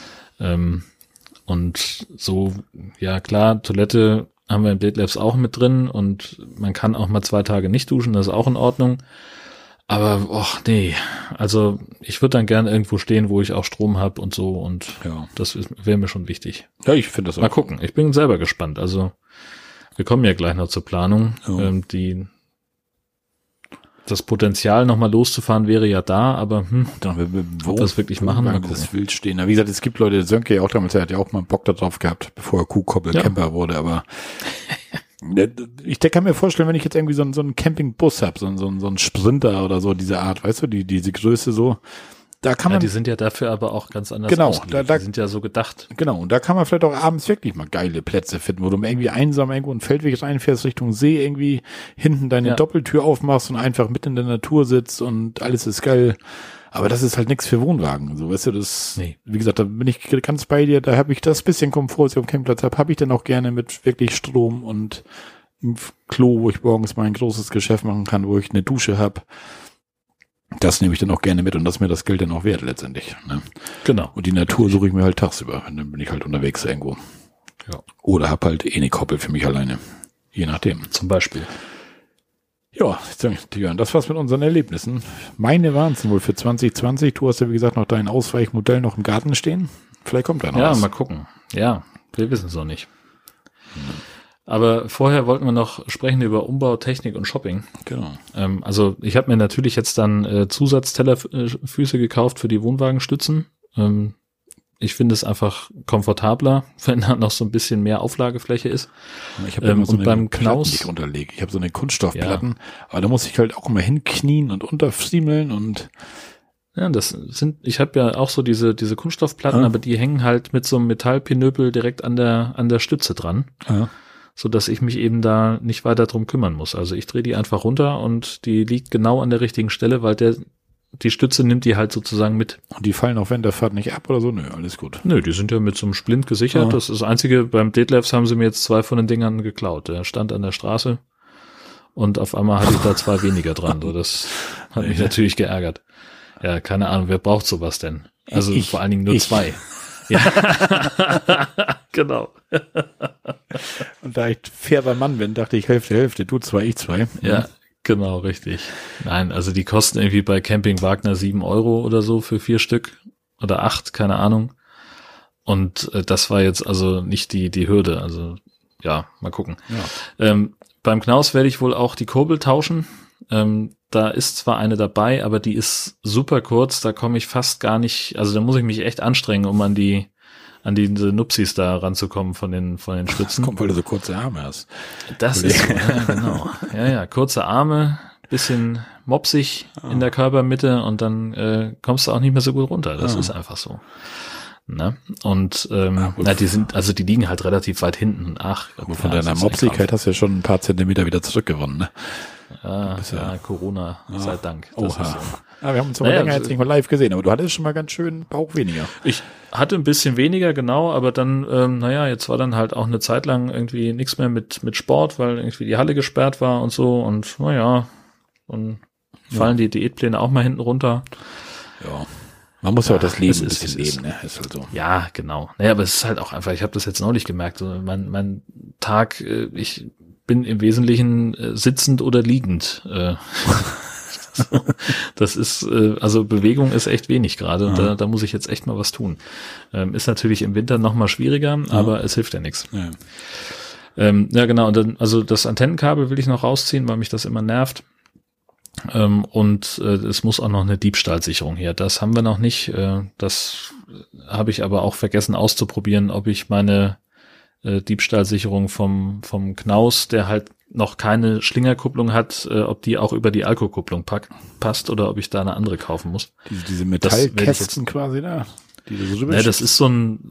B: Und so, ja klar, Toilette haben wir im Date Labs auch mit drin und man kann auch mal 2 Tage nicht duschen, das ist auch in Ordnung. Aber, nee, also ich würde dann gern irgendwo stehen, wo ich auch Strom habe und so und das wäre mir schon wichtig.
A: Ja, ich finde das auch.
B: Mal gucken, ich bin selber gespannt. Also wir kommen ja gleich noch zur Planung. Das Potenzial nochmal loszufahren wäre ja da, aber ob wir das wirklich machen, mal gucken.
A: Das wild stehen. Wie gesagt, es gibt Leute, Sönke ja auch damals, der hat ja auch mal Bock darauf gehabt, bevor er Kuhkoppel-Camper wurde, aber ich kann mir vorstellen, wenn ich jetzt irgendwie so einen Campingbus habe, so einen Sprinter oder so, diese Art, weißt du, diese Größe so, da kann man.
B: Die sind ja dafür aber auch ganz anders
A: ausgelegt.
B: Die sind ja so gedacht.
A: Genau, und da kann man vielleicht auch abends wirklich mal geile Plätze finden, wo du irgendwie einsam irgendwo einen Feldweg reinfährst Richtung See, irgendwie hinten deine Doppeltür aufmachst und einfach mitten in der Natur sitzt und alles ist geil. Aber das ist halt nichts für Wohnwagen. So, weißt du, wie gesagt, da bin ich ganz bei dir, da habe ich das bisschen Komfort, was ich auf dem Campingplatz habe ich dann auch gerne mit wirklich Strom und einem Klo, wo ich morgens mal ein großes Geschäft machen kann, wo ich eine Dusche habe. Das nehme ich dann auch gerne mit und das ist mir das Geld dann auch wert letztendlich. Ne?
B: Genau.
A: Und die Natur suche ich mir halt tagsüber, dann bin ich halt unterwegs irgendwo.
B: Ja.
A: Oder hab halt eine Koppel für mich alleine. Je nachdem.
B: Zum Beispiel.
A: Ja, Jörn, das war's mit unseren Erlebnissen. Meine waren es wohl für 2020. Du hast ja, wie gesagt, noch dein Ausweichmodell noch im Garten stehen. Vielleicht kommt da noch was.
B: Ja, mal gucken. Ja, wir wissen es noch nicht. Aber vorher wollten wir noch sprechen über Umbau, Technik und Shopping.
A: Genau.
B: Also ich habe mir natürlich jetzt dann Zusatztellerfüße gekauft für die Wohnwagenstützen. Ich finde es einfach komfortabler, wenn da noch so ein bisschen mehr Auflagefläche ist.
A: Ich habe immer so
B: und beim Knaus,
A: die ich unterlege. Ich habe so eine Kunststoffplatten, aber da muss ich halt auch immer hinknien und unterfriemeln und
B: ja, ich habe ja auch so diese Kunststoffplatten, aber die hängen halt mit so einem Metallpinöpel direkt an der Stütze dran.
A: Ja.
B: So dass ich mich eben da nicht weiter drum kümmern muss. Also ich drehe die einfach runter und die liegt genau an der richtigen Stelle, weil die Stütze nimmt die halt sozusagen mit.
A: Und die fallen auch während der Fahrt nicht ab oder so? Nö, alles gut.
B: Nö, die sind ja mit so einem Splint gesichert. Ja. Das ist das Einzige, beim Date Labs haben sie mir jetzt 2 von den Dingern geklaut. Der stand an der Straße und auf einmal hatte ich da 2 weniger dran. So, das hat mich natürlich geärgert. Ja, keine Ahnung, wer braucht sowas denn? Also vor allen Dingen nur 2. Ja, genau.
A: Und da ich fairer Mann bin, dachte ich Hälfte, du 2, ich 2.
B: Ja, genau, richtig. Nein, also die kosten irgendwie bei Camping Wagner 7 € oder so für 4 Stück oder 8, keine Ahnung. Und das war jetzt also nicht die Hürde. Also ja, mal gucken. Ja. Beim Knaus werde ich wohl auch die Kurbel tauschen. Da ist zwar eine dabei, aber die ist super kurz, da komme ich fast gar nicht, also da muss ich mich echt anstrengen, um an diese Nupsis da ranzukommen von den Stützen.
A: Das kommt, weil du so kurze Arme hast.
B: Das ist so, ja, genau. Ja, kurze Arme, bisschen mopsig in der Körpermitte und dann kommst du auch nicht mehr so gut runter. Das ist einfach so. Ne? Und die liegen halt relativ weit hinten. Ach,
A: aber von deiner Mopsigkeit hast du ja schon ein paar Zentimeter wieder zurückgewonnen, ne?
B: Ja, Corona, sei Dank.
A: Das ist so. Ja, wir haben uns aber länger jetzt nicht mal live gesehen, aber du hattest schon mal ganz schön Bauch weniger.
B: Ich hatte ein bisschen weniger, genau, aber dann, jetzt war dann halt auch eine Zeit lang irgendwie nichts mehr mit Sport, weil irgendwie die Halle gesperrt war und so und dann fallen die Diätpläne auch mal hinten runter.
A: Ja. Man muss ja auch das Leben ein bisschen leben, ne? Ist halt so.
B: Ja, genau. Naja, aber es ist halt auch einfach, ich habe das jetzt neulich gemerkt, so mein Tag, ich bin im Wesentlichen sitzend oder liegend. Das ist, also Bewegung ist echt wenig gerade und da muss ich jetzt echt mal was tun. Ist natürlich im Winter noch mal schwieriger, aber es hilft ja nichts. Ja, genau. Und dann, also das Antennenkabel will ich noch rausziehen, weil mich das immer nervt. Und es muss auch noch eine Diebstahlsicherung her. Das haben wir noch nicht. Das habe ich aber auch vergessen auszuprobieren, ob ich meine Diebstahlsicherung vom Knaus, der halt noch keine Schlingerkupplung hat, ob die auch über die Alko-Kupplung passt oder ob ich da eine andere kaufen muss.
A: Diese Metallkästen quasi da?
B: Das ist so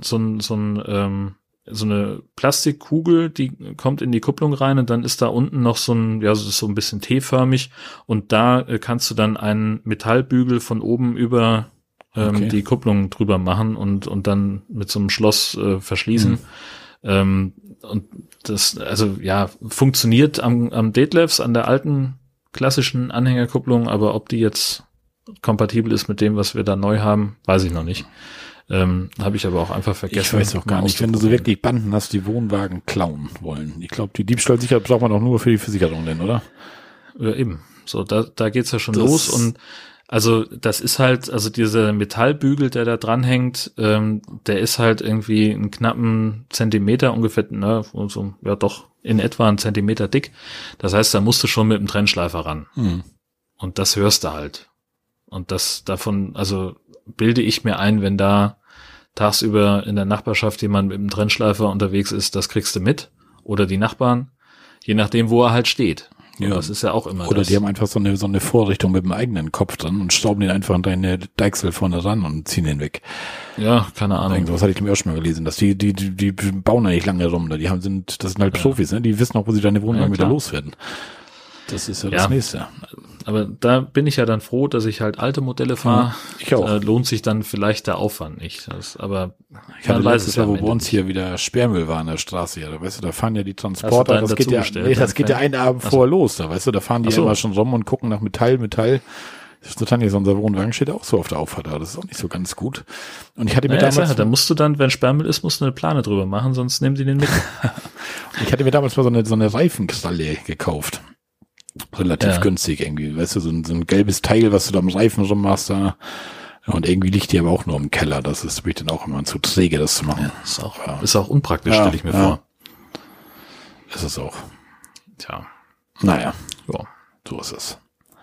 B: eine Plastikkugel, die kommt in die Kupplung rein und dann ist da unten noch so ein bisschen T-förmig und da kannst du dann einen Metallbügel von oben über
A: Okay.
B: die Kupplung drüber machen und dann mit so einem Schloss verschließen. Und das, also ja, funktioniert am Detlefs, an der alten klassischen Anhängerkupplung, aber ob die jetzt kompatibel ist mit dem, was wir da neu haben, weiß ich noch nicht. Habe ich aber auch einfach vergessen.
A: Ich weiß auch gar nicht, wenn du so wirklich Banden hast, die Wohnwagen klauen wollen. Ich glaube, die Diebstahlsicherheit braucht man auch nur für die Versicherung denn, oder?
B: Ja, eben. So, da geht's ja schon los und also das ist halt, also dieser Metallbügel, der da dranhängt, der ist halt irgendwie einen knappen Zentimeter ungefähr, ne, so, ja doch, in etwa einen Zentimeter dick. Das heißt, da musst du schon mit dem Trennschleifer ran. Und das hörst du halt. Und das davon, also bilde ich mir ein, wenn da tagsüber in der Nachbarschaft jemand mit dem Trennschleifer unterwegs ist, das kriegst du mit. Oder die Nachbarn, je nachdem, wo er halt steht. Ja, das ist ja auch immer
A: oder das. Die haben einfach so eine Vorrichtung mit dem eigenen Kopf dran und schrauben den einfach an deine Deichsel vorne ran und ziehen den weg.
B: Ja, keine Ahnung.
A: Was hatte ich nämlich auch schon mal gelesen, dass die bauen da nicht lange rum, das sind halt Profis, ne? Die wissen auch, wo sie deine Wohnwagen wieder loswerden. Das ist ja das Nächste.
B: Aber da bin ich ja dann froh, dass ich halt alte Modelle fahre.
A: Ich auch.
B: Lohnt sich dann vielleicht der Aufwand nicht. Aber
A: ich hatte letztes Jahr, wo bei uns hier wieder Sperrmüll war an der Straße hier. Da weißt du, da fahren ja die Transporter. Das geht ja einen Abend vorher los. Da weißt du, da fahren die immer schon rum und gucken nach Metall. Das ist total nicht, unser Wohnwagen steht auch so auf der Auffahrt da. Das ist auch nicht so ganz gut. Und ich hatte mir damals.
B: Da musst du dann, wenn Sperrmüll ist, musst du eine Plane drüber machen, sonst nehmen die den mit.
A: Ich hatte mir damals mal so eine Reifenkralle gekauft. Relativ günstig irgendwie, weißt du, so ein gelbes Teil, was du da am Reifen rummachst da. Ja, und irgendwie liegt die aber auch nur im Keller. Das ist mich dann auch immer zu träge, das zu machen.
B: Ja, ist auch unpraktisch, stelle ich mir vor.
A: Ist es auch.
B: Tja.
A: Naja. Ja, so ist es.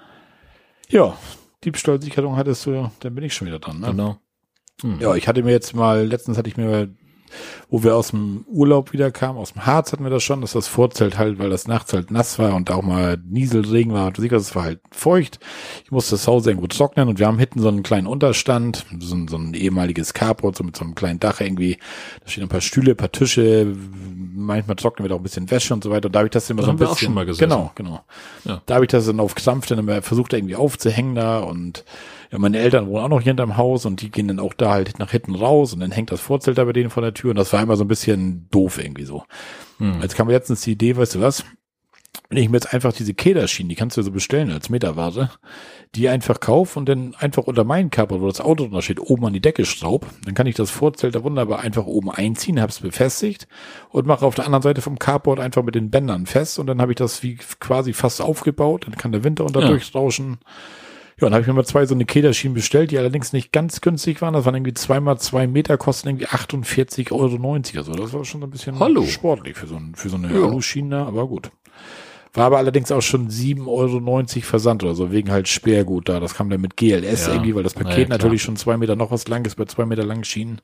A: Ja, Diebstahlsicherung hattest du, dann bin ich schon wieder dran, ne?
B: Genau.
A: Ja, letztens hatte ich mir, wo wir aus dem Urlaub wieder kamen, aus dem Harz hatten wir das schon, dass das Vorzelt halt, weil das nachts halt nass war und auch mal Nieselregen war, es war halt feucht. Ich musste das Haus irgendwo trocknen und wir haben hinten so einen kleinen Unterstand, so ein ehemaliges Carport, so mit so einem kleinen Dach irgendwie. Da stehen ein paar Stühle, ein paar Tische, manchmal trocknen wir da auch ein bisschen Wäsche und so weiter. Und da habe ich das immer so ein bisschen. Auch schon mal gesehen. Genau. Ja. Da habe ich das dann auf Krampf dann immer versucht irgendwie aufzuhängen da und ja, meine Eltern wohnen auch noch hier hinterm Haus und die gehen dann auch da halt nach hinten raus und dann hängt das Vorzelt da bei denen vor der Tür und das war immer so ein bisschen doof irgendwie so. Jetzt kam mir letztens die Idee, weißt du was? Wenn ich mir jetzt einfach diese Kederschienen, die kannst du so bestellen als Meterware, die einfach kaufe und dann einfach unter meinen Carport, wo das Auto drunter steht, oben an die Decke schraub, dann kann ich das Vorzelt da wunderbar einfach oben einziehen, hab's befestigt und mache auf der anderen Seite vom Carport einfach mit den Bändern fest und dann habe ich das wie quasi fast aufgebaut, dann kann der Winter unter durchrauschen. Ja, dann habe ich mir mal 2 so eine Kederschienen bestellt, die allerdings nicht ganz günstig waren. Das waren irgendwie 2x2 Meter, kosten irgendwie 48,90 € oder so. Das war schon so ein bisschen sportlich für so eine Aluschiene, aber gut. War aber allerdings auch schon 7,90 € Versand oder so, wegen halt Sperrgut da. Das kam dann mit GLS irgendwie, weil das Paket natürlich schon 2 Meter noch was lang ist, bei 2 Meter langen Schienen.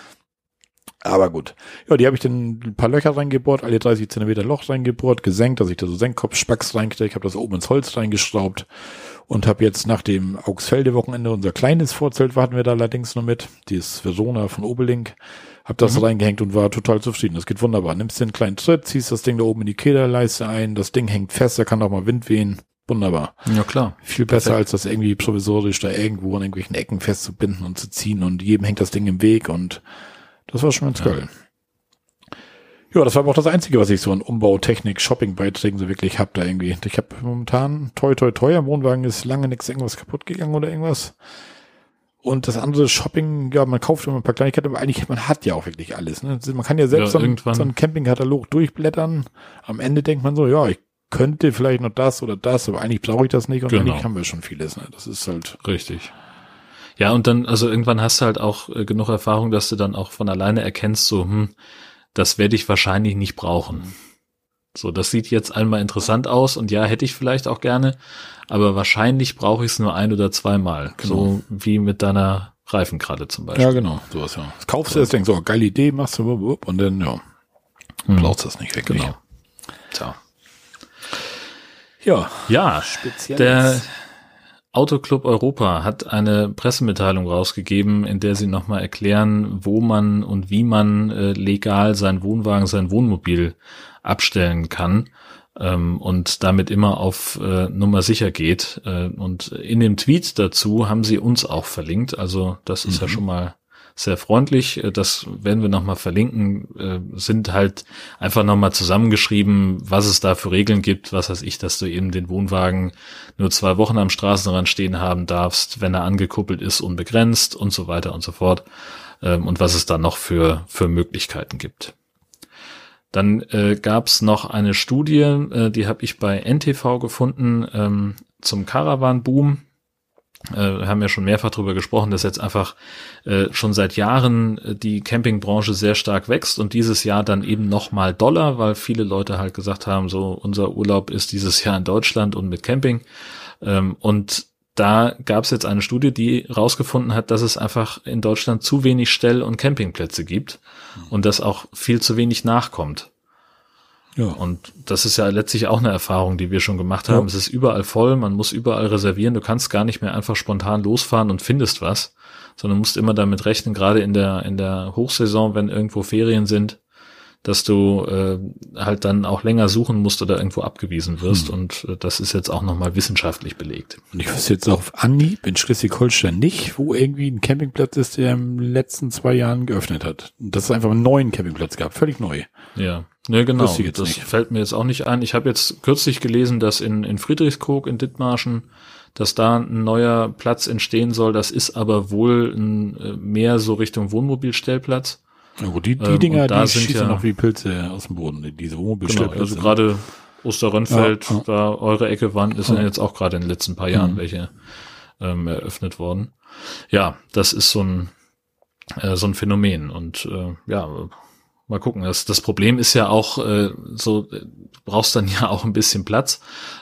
A: Aber gut. Ja, die habe ich dann ein paar Löcher reingebohrt, alle 30 Zentimeter Loch reingebohrt, gesenkt, dass ich da so Senkkopfspacks reinkriege. Ich habe das oben ins Holz reingeschraubt und habe jetzt nach dem Augsfelde-Wochenende unser kleines Vorzelt hatten wir da allerdings noch mit, dieses Verona von Obelink, habe das reingehängt und war total zufrieden. Das geht wunderbar. Nimmst den kleinen Tritt, ziehst das Ding da oben in die Kederleiste ein, das Ding hängt fest, da kann auch mal Wind wehen. Wunderbar.
B: Ja, klar.
A: Viel besser, als das irgendwie provisorisch da irgendwo an irgendwelchen Ecken festzubinden und zu ziehen und jedem hängt das Ding im Weg und das war schon ganz geil. Ja, das war aber auch das Einzige, was ich so an Umbautechnik, Shoppingbeiträgen so wirklich hab da irgendwie. Ich habe momentan toi am Wohnwagen ist lange nichts irgendwas kaputt gegangen oder irgendwas. Und das andere Shopping, ja, man kauft immer ein paar Kleinigkeiten, aber eigentlich, man hat ja auch wirklich alles. Ne? Man kann ja selbst so einen Campingkatalog durchblättern. Am Ende denkt man so, ja, ich könnte vielleicht noch das oder das, aber eigentlich brauche ich das nicht und eigentlich haben wir schon vieles. Ne? Das ist halt
B: richtig. Ja, und dann, also irgendwann hast du halt auch genug Erfahrung, dass du dann auch von alleine erkennst, so, das werde ich wahrscheinlich nicht brauchen. So, das sieht jetzt einmal interessant aus und ja, hätte ich vielleicht auch gerne, aber wahrscheinlich brauche ich es nur 1 oder 2 Mal. Genau. So wie mit deiner Reifenkralle zum Beispiel.
A: Ja, genau, sowas, ja. Das kaufst du jetzt, denkst so, geile Idee, machst du, und dann, brauchst du das nicht wirklich.
B: Genau. Tja.
A: Ja,
B: speziell. Der Autoclub Europa hat eine Pressemitteilung rausgegeben, in der sie nochmal erklären, wo man und wie man legal seinen Wohnwagen, sein Wohnmobil abstellen kann. und damit immer auf Nummer sicher geht. Und in dem Tweet dazu haben sie uns auch verlinkt. Also das ist ja schon mal sehr freundlich. Das werden wir nochmal verlinken. Sind halt einfach nochmal zusammengeschrieben, was es da für Regeln gibt. Was weiß ich, dass du eben den Wohnwagen nur 2 Wochen am Straßenrand stehen haben darfst, wenn er angekuppelt ist, unbegrenzt und so weiter und so fort. Und was es da noch für Möglichkeiten gibt. Dann gab's noch eine Studie, die habe ich bei NTV gefunden, zum Caravan-Boom. Wir haben ja schon mehrfach darüber gesprochen, dass jetzt einfach schon seit Jahren die Campingbranche sehr stark wächst und dieses Jahr dann eben nochmal doller, weil viele Leute halt gesagt haben, so unser Urlaub ist dieses Jahr in Deutschland und mit Camping. Und da gab es jetzt eine Studie, die rausgefunden hat, dass es einfach in Deutschland zu wenig Stell- und Campingplätze gibt und dass auch viel zu wenig nachkommt. Ja. Und das ist ja letztlich auch eine Erfahrung, die wir schon gemacht haben. Ja. Es ist überall voll, man muss überall reservieren. Du kannst gar nicht mehr einfach spontan losfahren und findest was, sondern musst immer damit rechnen, gerade in der Hochsaison, wenn irgendwo Ferien sind, dass du halt dann auch länger suchen musst oder irgendwo abgewiesen wirst. Und das ist jetzt auch nochmal wissenschaftlich belegt.
A: Und ich wüsste jetzt auf Anhieb in Schleswig-Holstein nicht, wo irgendwie ein Campingplatz ist, der in den letzten 2 Jahren geöffnet hat. Und dass es einfach einen neuen Campingplatz gab, völlig neu.
B: Ja, ne, genau. Das fällt mir jetzt auch nicht ein. Ich habe jetzt kürzlich gelesen, dass in Friedrichskoog in Dithmarschen, dass da ein neuer Platz entstehen soll. Das ist aber wohl mehr so Richtung Wohnmobilstellplatz.
A: Ja gut, die Dinger, die schießen ja noch wie Pilze aus dem Boden, diese Wohnmobilstellplätze.
B: Genau, also gerade Osterrönfeld, da eure Ecke waren, ist ja jetzt auch gerade in den letzten paar Jahren welche eröffnet worden. Ja, das ist so ein Phänomen und mal gucken. Das Problem ist ja auch du brauchst dann ja auch ein bisschen Platz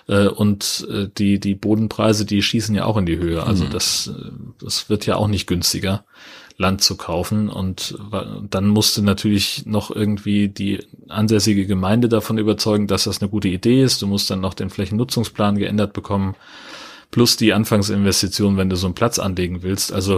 B: und die Bodenpreise, die schießen ja auch in die Höhe. Also das wird ja auch nicht günstiger, Land zu kaufen, und dann musste natürlich noch irgendwie die ansässige Gemeinde davon überzeugen, dass das eine gute Idee ist. Du musst dann noch den Flächennutzungsplan geändert bekommen, plus die Anfangsinvestition, wenn du so einen Platz anlegen willst. Also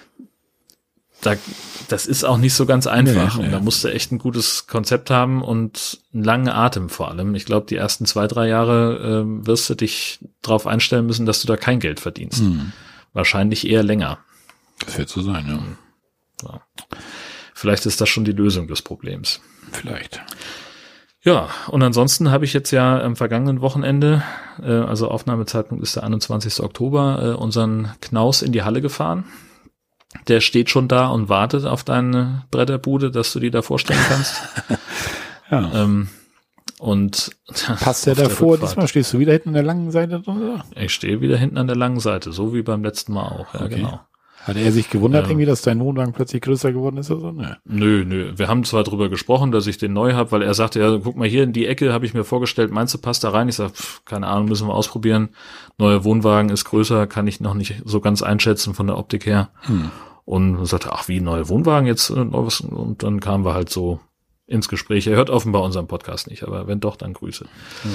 B: das ist auch nicht so ganz einfach. Nee. Und da musst du echt ein gutes Konzept haben und einen langen Atem vor allem. Ich glaube, die ersten 2-3 Jahre wirst du dich darauf einstellen müssen, dass du da kein Geld verdienst. Wahrscheinlich eher länger.
A: Das wird so sein, ja.
B: Vielleicht ist das schon die Lösung des Problems.
A: Vielleicht.
B: Ja, und ansonsten habe ich jetzt ja am vergangenen Wochenende, also Aufnahmezeitpunkt ist der 21. Oktober, unseren Knaus in die Halle gefahren. Der steht schon da und wartet auf deine Bretterbude, dass du die da vorstellen kannst.
A: Ja.
B: Und
A: passt der davor? Diesmal stehst du wieder hinten an der langen Seite drin, oder?
B: Ich stehe wieder hinten an der langen Seite, so wie beim letzten Mal auch. Ja, okay. Genau.
A: Hat er sich gewundert irgendwie, dass dein Wohnwagen plötzlich größer geworden ist oder so?
B: Nö. Wir haben zwar drüber gesprochen, dass ich den neu habe, weil er sagte, ja, guck mal hier in die Ecke, habe ich mir vorgestellt, meinst du, passt da rein? Ich sag, keine Ahnung, müssen wir ausprobieren. Neuer Wohnwagen ist größer, kann ich noch nicht so ganz einschätzen von der Optik her. Und er sagte, ach, wie, neuer Wohnwagen jetzt? Und dann kamen wir halt so ins Gespräch. Er hört offenbar unseren Podcast nicht, aber wenn doch, dann Grüße.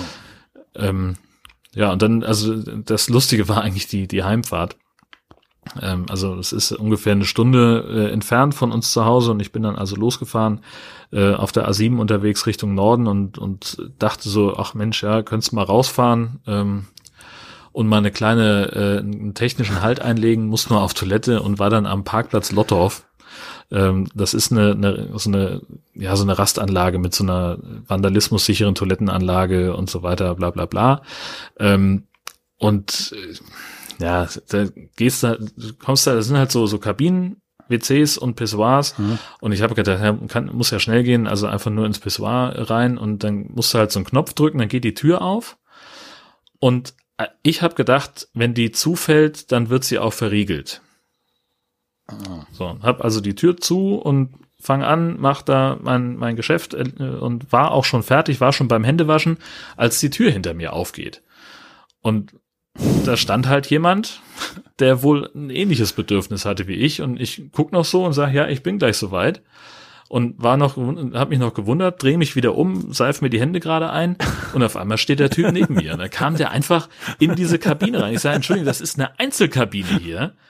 B: Ja, und dann, also das Lustige war eigentlich die Heimfahrt. Also es ist ungefähr eine Stunde entfernt von uns zu Hause, und ich bin dann also losgefahren, auf der A7 unterwegs Richtung Norden und dachte so, ach Mensch, ja, könntest mal rausfahren und mal einen technischen Halt einlegen, musste mal auf Toilette und war dann am Parkplatz Lottorf. Das ist so eine Rastanlage mit so einer vandalismussicheren Toilettenanlage und so weiter, bla bla bla. Ja, kommst da, das sind halt so Kabinen, WCs und Pissoirs. Und ich habe gedacht, muss ja schnell gehen, also einfach nur ins Pissoir rein, und dann musst du halt so einen Knopf drücken, dann geht die Tür auf. Und ich habe gedacht, wenn die zufällt, dann wird sie auch verriegelt. So, hab also die Tür zu und fang an, mach da mein Geschäft und war auch schon fertig, war schon beim Händewaschen, als die Tür hinter mir aufgeht. Und da stand halt jemand, der wohl ein ähnliches Bedürfnis hatte wie ich, und ich guck noch so und sage, ja, ich bin gleich soweit, und hab mich noch gewundert, drehe mich wieder um, seife mir die Hände gerade ein, und auf einmal steht der Typ neben mir, und da kam der einfach in diese Kabine rein. Ich sage, Entschuldigung, das ist eine Einzelkabine hier,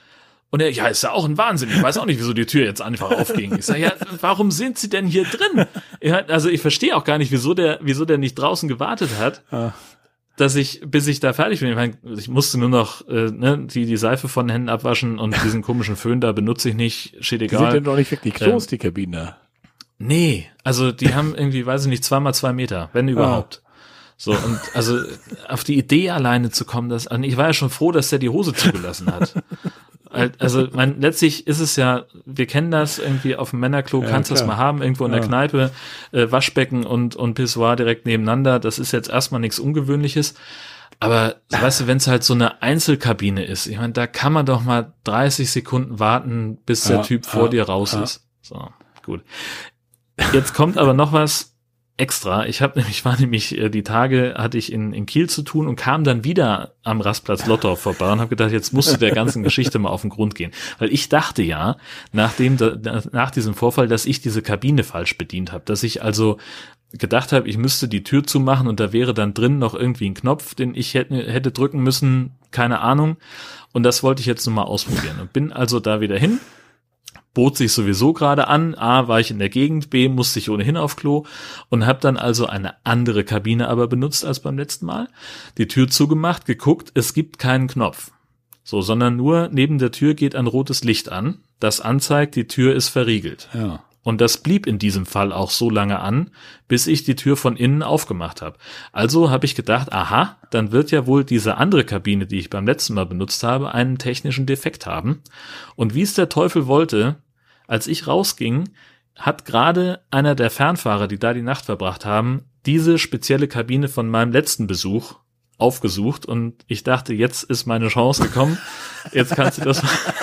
B: Und er, ja, ist ja auch ein Wahnsinn. Ich weiß auch nicht, wieso die Tür jetzt einfach aufging. Ich sage, ja, warum sind Sie denn hier drin? Also ich verstehe auch gar nicht, wieso der nicht draußen gewartet hat, bis ich da fertig bin. Ich meine, ich musste nur noch die Seife von den Händen abwaschen und diesen komischen Föhn da benutze ich nicht, steht egal.
A: Die sind denn doch nicht wirklich groß, die Kabine.
B: Nee, also die haben irgendwie, weiß ich nicht, 2x2 Meter, wenn überhaupt. So, und also auf die Idee alleine zu kommen, ich war ja schon froh, dass der die Hose zugelassen hat. Also letztlich ist es ja, wir kennen das irgendwie auf dem Männerklo, kannst das mal haben, irgendwo in der Kneipe, Waschbecken und Pissoir direkt nebeneinander, das ist jetzt erstmal nichts Ungewöhnliches, aber weißt du, wenn es halt so eine Einzelkabine ist, ich meine, da kann man doch mal 30 Sekunden warten, bis der Typ vor dir raus ist. So, gut. Jetzt kommt aber noch was extra. Die Tage hatte ich in Kiel zu tun und kam dann wieder am Rastplatz Lottorf vorbei und habe gedacht, jetzt musst du der ganzen Geschichte mal auf den Grund gehen. Weil ich dachte ja, nach diesem Vorfall, dass ich diese Kabine falsch bedient habe. Dass ich also gedacht habe, ich müsste die Tür zumachen und da wäre dann drin noch irgendwie ein Knopf, den ich hätte drücken müssen, keine Ahnung. Und das wollte ich jetzt nur mal ausprobieren. Und bin also da wieder hin. Bot sich sowieso gerade an, A, war ich in der Gegend, B, musste ich ohnehin auf Klo und habe dann also eine andere Kabine aber benutzt als beim letzten Mal. Die Tür zugemacht, geguckt, es gibt keinen Knopf. So, sondern nur neben der Tür geht ein rotes Licht an, das anzeigt, die Tür ist verriegelt.
A: Ja.
B: Und das blieb in diesem Fall auch so lange an, bis ich die Tür von innen aufgemacht habe. Also habe ich gedacht, aha, dann wird ja wohl diese andere Kabine, die ich beim letzten Mal benutzt habe, einen technischen Defekt haben. Und wie es der Teufel wollte, als ich rausging, hat gerade einer der Fernfahrer, die da die Nacht verbracht haben, diese spezielle Kabine von meinem letzten Besuch aufgesucht und ich dachte, jetzt ist meine Chance gekommen. Jetzt kannst du das.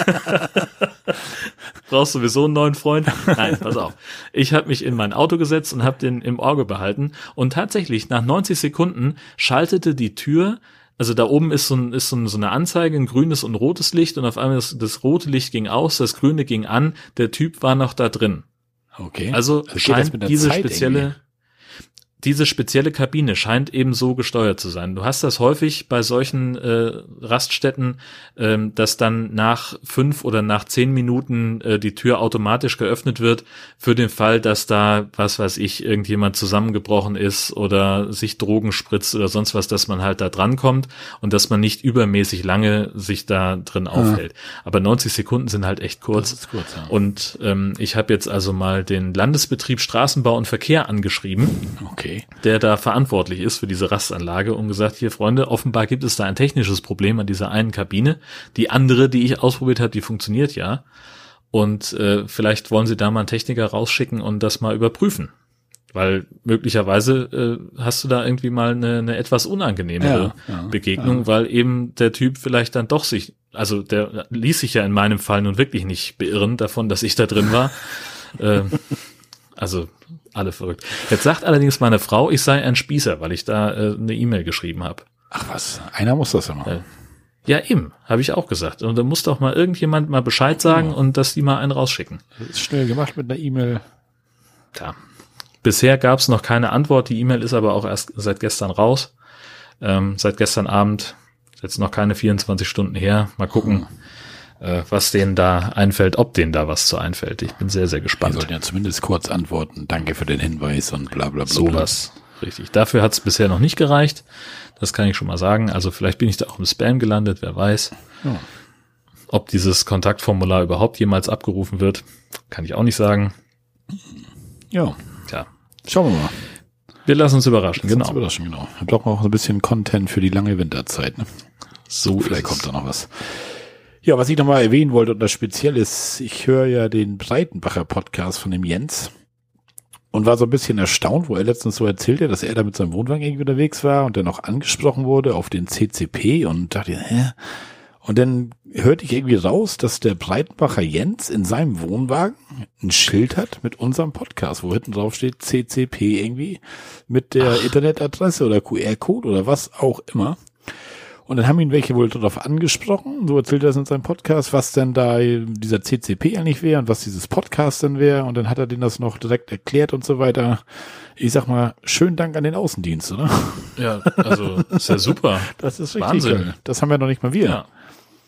B: Brauchst sowieso einen neuen Freund? Nein, pass auf. Ich habe mich in mein Auto gesetzt und habe den im Auge behalten und tatsächlich nach 90 Sekunden schaltete die Tür. Also da oben ist so eine Anzeige, ein grünes und rotes Licht und auf einmal das rote Licht ging aus, das grüne ging an, der Typ war noch da drin.
A: Okay.
B: Also scheint diese spezielle Kabine scheint eben so gesteuert zu sein. Du hast das häufig bei solchen Raststätten, dass dann nach 5 oder nach 10 Minuten die Tür automatisch geöffnet wird, für den Fall, dass da, was weiß ich, irgendjemand zusammengebrochen ist oder sich Drogen spritzt oder sonst was, dass man halt da dran kommt und dass man nicht übermäßig lange sich da drin aufhält. Aber 90 Sekunden sind halt echt kurz.
A: Das ist kurz, ja.
B: Und ich habe jetzt also mal den Landesbetrieb Straßenbau und Verkehr angeschrieben.
A: Okay.
B: Der da verantwortlich ist für diese Rastanlage und gesagt, hier Freunde, offenbar gibt es da ein technisches Problem an dieser einen Kabine. Die andere, die ich ausprobiert habe, die funktioniert ja. Und vielleicht wollen Sie da mal einen Techniker rausschicken und das mal überprüfen. Weil möglicherweise hast du da irgendwie mal eine etwas unangenehmere Begegnung, weil eben der Typ vielleicht dann doch der ließ sich ja in meinem Fall nun wirklich nicht beirren davon, dass ich da drin war. Also alle verrückt. Jetzt sagt allerdings meine Frau, ich sei ein Spießer, weil ich da eine E-Mail geschrieben habe.
A: Ach was, einer muss das ja machen.
B: Ja, eben, habe ich auch gesagt. Und da muss doch mal irgendjemand mal Bescheid sagen und dass die mal einen rausschicken. Das
A: ist schnell gemacht mit einer E-Mail.
B: Ja. Bisher gab es noch keine Antwort. Die E-Mail ist aber auch erst seit gestern raus. Seit gestern Abend. Ist jetzt noch keine 24 Stunden her. Mal gucken, was denen da einfällt, ob denen da was zu einfällt. Ich bin sehr, sehr gespannt.
A: Die sollten ja zumindest kurz antworten. Danke für den Hinweis und bla bla bla.
B: Sowas, richtig. Dafür hat es bisher noch nicht gereicht. Das kann ich schon mal sagen. Also vielleicht bin ich da auch im Spam gelandet, wer weiß. Ja. Ob dieses Kontaktformular überhaupt jemals abgerufen wird, kann ich auch nicht sagen.
A: Ja.
B: Tja.
A: Schauen wir mal.
B: Wir lassen uns überraschen,
A: genau. Wir brauchen auch ein bisschen Content für die lange Winterzeit, ne?
B: So
A: vielleicht kommt da noch was. Ja, was ich nochmal erwähnen wollte und das speziell ist, ich höre ja den Breitenbacher Podcast von dem Jens und war so ein bisschen erstaunt, wo er letztens so erzählte, dass er da mit seinem Wohnwagen irgendwie unterwegs war und dann auch angesprochen wurde auf den CCP und dachte, Und dann hörte ich irgendwie raus, dass der Breitenbacher Jens in seinem Wohnwagen ein Schild hat mit unserem Podcast, wo hinten drauf steht CCP irgendwie mit der Internetadresse oder QR-Code oder was auch immer. Und dann haben ihn welche wohl darauf angesprochen, so erzählt er das in seinem Podcast, was denn da dieser CCP eigentlich wäre und was dieses Podcast denn wäre. Und dann hat er denen das noch direkt erklärt und so weiter. Ich sag mal, schönen Dank an den Außendienst, oder?
B: Ja, also ist ja super.
A: Das ist richtig
B: Wahnsinn.
A: cool. Das haben wir noch nicht mal wir.
B: Ja.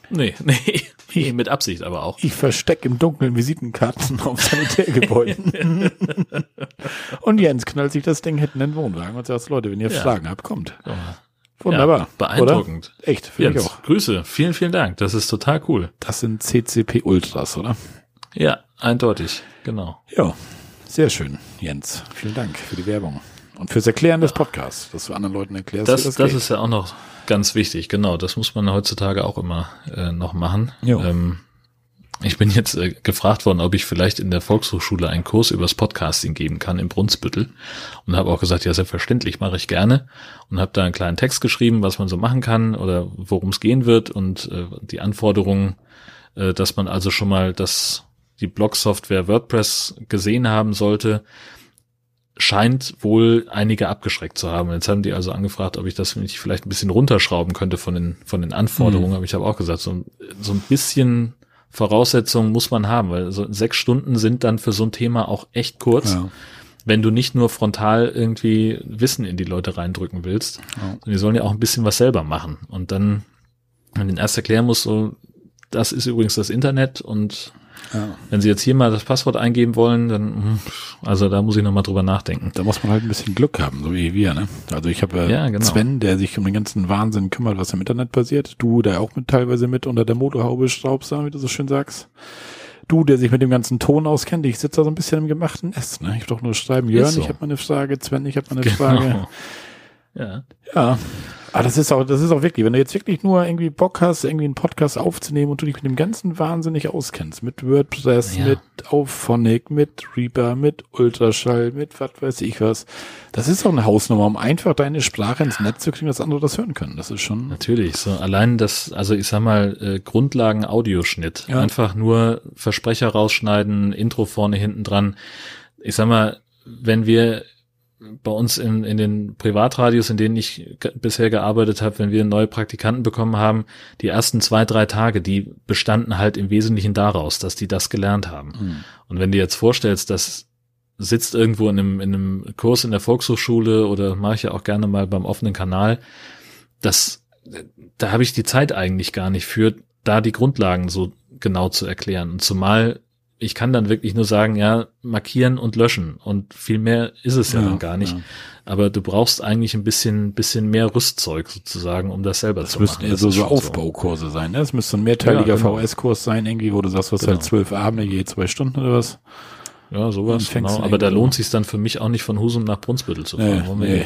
B: Nee, mit Absicht aber auch.
A: Ich verstecke im Dunkeln Visitenkarten auf Sanitärgebäuden. Und Jens knallt sich das Ding hinten in den Wohnwagen und sagt, Leute, wenn ihr Fragen habt, kommt. Wunderbar.
B: Ja, beeindruckend.
A: Oder? Echt, finde ich
B: Jens,
A: auch.
B: Grüße. Vielen, vielen Dank. Das ist total cool.
A: Das sind CCP Ultras, oder?
B: Ja, eindeutig. Genau.
A: Ja, sehr schön, Jens. Vielen Dank für die Werbung. Und fürs Erklären des Podcasts, dass du anderen Leuten erklärst,
B: Das
A: wie das geht.
B: ist ja auch noch ganz wichtig. Genau, das muss man heutzutage auch immer noch machen.
A: Jo.
B: Ich bin jetzt gefragt worden, ob ich vielleicht in der Volkshochschule einen Kurs übers Podcasting geben kann in Brunsbüttel und habe auch gesagt, ja, selbstverständlich, mache ich gerne und habe da einen kleinen Text geschrieben, was man so machen kann oder worum es gehen wird und die Anforderungen, dass man also schon mal die Blog-Software WordPress gesehen haben sollte, scheint wohl einige abgeschreckt zu haben. Jetzt haben die also angefragt, ob ich das nicht vielleicht ein bisschen runterschrauben könnte von den Anforderungen, aber ich habe auch gesagt, so ein bisschen Voraussetzungen muss man haben, weil so 6 Stunden sind dann für so ein Thema auch echt kurz, wenn du nicht nur frontal irgendwie Wissen in die Leute reindrücken willst. Ja. Die sollen ja auch ein bisschen was selber machen. Und dann, wenn den erst erklären muss, so, das ist übrigens das Internet und wenn Sie jetzt hier mal das Passwort eingeben wollen, dann, also da muss ich nochmal drüber nachdenken.
A: Da muss man halt ein bisschen Glück haben, so wie wir, ne? Also ich habe genau. Sven, der sich um den ganzen Wahnsinn kümmert, was im Internet passiert. Du, der auch teilweise mit unter der Motorhaube schraubst, wie du so schön sagst. Du, der sich mit dem ganzen Ton auskennt. Ich sitze da so ein bisschen im gemachten Nest, ne? Ich will doch nur schreiben, Jörn, ich habe mal eine Frage, Sven, ich habe mal eine Frage. Ja. Aber das ist auch wirklich, wenn du jetzt wirklich nur irgendwie Bock hast, irgendwie einen Podcast aufzunehmen und du dich mit dem ganzen Wahnsinn nicht auskennst, mit WordPress, mit Auphonic, mit Reaper, mit Ultraschall, mit was weiß ich was. Das ist auch eine Hausnummer, um einfach deine Sprache ins Netz zu kriegen, dass andere das hören können. Das ist schon.
B: Natürlich, so allein das, also ich sag mal, Grundlagen Audioschnitt. Ja. Einfach nur Versprecher rausschneiden, Intro vorne, hinten dran. Ich sag mal, wenn wir bei uns in den Privatradios, in denen ich bisher gearbeitet habe, wenn wir neue Praktikanten bekommen haben, die ersten 2-3 Tage, die bestanden halt im Wesentlichen daraus, dass die das gelernt haben. Und wenn du jetzt vorstellst, das sitzt irgendwo in einem Kurs in der Volkshochschule oder mache ich ja auch gerne mal beim offenen Kanal, da habe ich die Zeit eigentlich gar nicht für, da die Grundlagen so genau zu erklären. Und zumal ich kann dann wirklich nur sagen, ja, markieren und löschen und viel mehr ist es ja dann gar nicht. Ja. Aber du brauchst eigentlich ein bisschen mehr Rüstzeug sozusagen, um das selber zu machen.
A: Das müssten so Aufbaukurse sein, ne? Das müsste ein mehrteiliger VS-Kurs sein, irgendwie, wo du sagst, was halt 12 Abende, je 2 Stunden oder was.
B: Ja, sowas, genau. Aber da lohnt sich dann für mich auch nicht von Husum nach Brunsbüttel zu fahren.
A: Nee,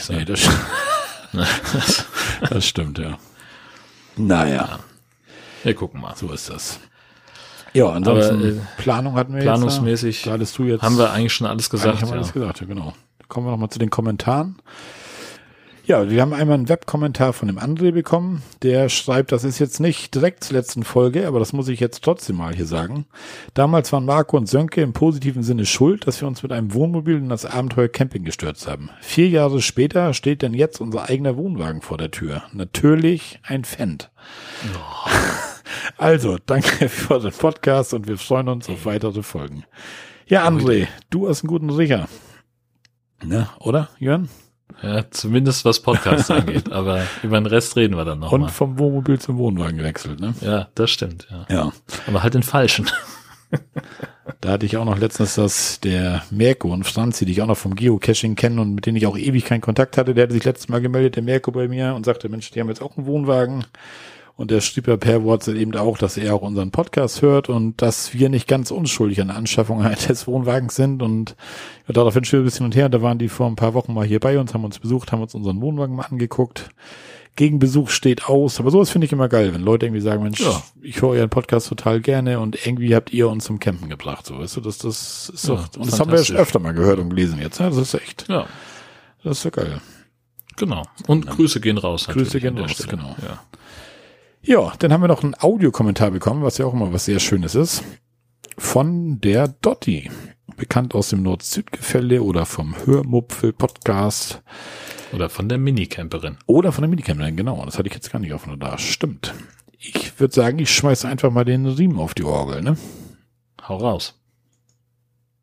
A: das stimmt, ja. Naja.
B: Wir gucken mal.
A: So ist das. Ja, ansonsten Planung hatten wir
B: planungsmäßig
A: jetzt. Planungsmäßig
B: haben wir eigentlich schon alles gesagt.
A: Haben wir alles gesagt, ja, genau. Kommen wir nochmal zu den Kommentaren. Ja, wir haben einmal einen Webkommentar von dem André bekommen. Der schreibt, das ist jetzt nicht direkt zur letzten Folge, aber das muss ich jetzt trotzdem mal hier sagen. Damals waren Marco und Sönke im positiven Sinne schuld, dass wir uns mit einem Wohnmobil in das Abenteuer Camping gestürzt haben. 4 Jahre später steht denn jetzt unser eigener Wohnwagen vor der Tür. Natürlich ein Fendt. Oh. Also, danke für den Podcast und wir freuen uns auf weitere Folgen. Ja, André, du hast einen guten Riecher. Ne, oder, Jörn?
B: Ja, zumindest was Podcasts angeht, aber über den Rest reden wir dann noch
A: und
B: mal.
A: Vom Wohnmobil zum Wohnwagen gewechselt, ne?
B: Ja, das stimmt, ja. Aber halt den falschen.
A: Da hatte ich auch noch letztens, dass der Mirko und Franzi, die ich auch noch vom Geocaching kenne und mit denen ich auch ewig keinen Kontakt hatte, der hatte sich letztes Mal gemeldet, der Mirko bei mir und sagte, Mensch, die haben jetzt auch einen Wohnwagen. Und der schrieb ja per WhatsApp eben auch, dass er auch unseren Podcast hört und dass wir nicht ganz unschuldig an der Anschaffung eines Wohnwagens sind. Und ja, daraufhin schön ein bisschen und her. Da waren die vor ein paar Wochen mal hier bei uns, haben uns besucht, haben uns unseren Wohnwagen mal angeguckt. Gegenbesuch steht aus. Aber sowas finde ich immer geil, wenn Leute irgendwie sagen, Mensch, ich höre euren Podcast total gerne und irgendwie habt ihr uns zum Campen gebracht. So, weißt du, das ist doch, und das haben wir schon öfter mal gehört und gelesen jetzt. Ne? Das ist echt, das ist so geil.
B: Genau. Und Grüße gehen raus.
A: Grüße gehen raus, genau. Ja, dann haben wir noch einen Audiokommentar bekommen, was ja auch immer was sehr Schönes ist, von der Dotti, bekannt aus dem Nord-Süd-Gefälle oder vom Hörmupfel-Podcast.
B: Oder von der Minicamperin.
A: Genau, das hatte ich jetzt gar nicht auf dem Radar. Stimmt. Ich würde sagen, ich schmeiße einfach mal den Riemen auf die Orgel, ne?
B: Hau raus.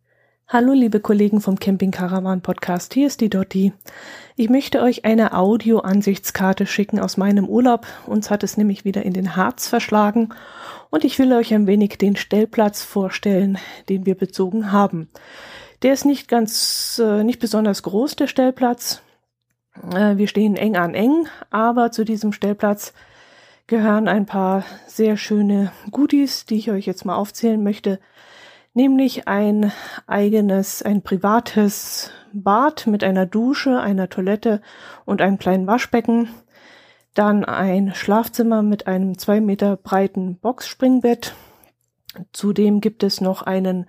C: Hallo liebe Kollegen vom Camping Caravan Podcast, hier ist die Dotti. Ich möchte euch eine Audio-Ansichtskarte schicken aus meinem Urlaub. Uns hat es nämlich wieder in den Harz verschlagen und ich will euch ein wenig den Stellplatz vorstellen, den wir bezogen haben. Der ist nicht besonders groß, der Stellplatz. Wir stehen eng an eng, aber zu diesem Stellplatz gehören ein paar sehr schöne Goodies, die ich euch jetzt mal aufzählen möchte. Nämlich ein privates Bad mit einer Dusche, einer Toilette und einem kleinen Waschbecken. Dann ein Schlafzimmer mit einem 2 Meter breiten Boxspringbett. Zudem gibt es noch einen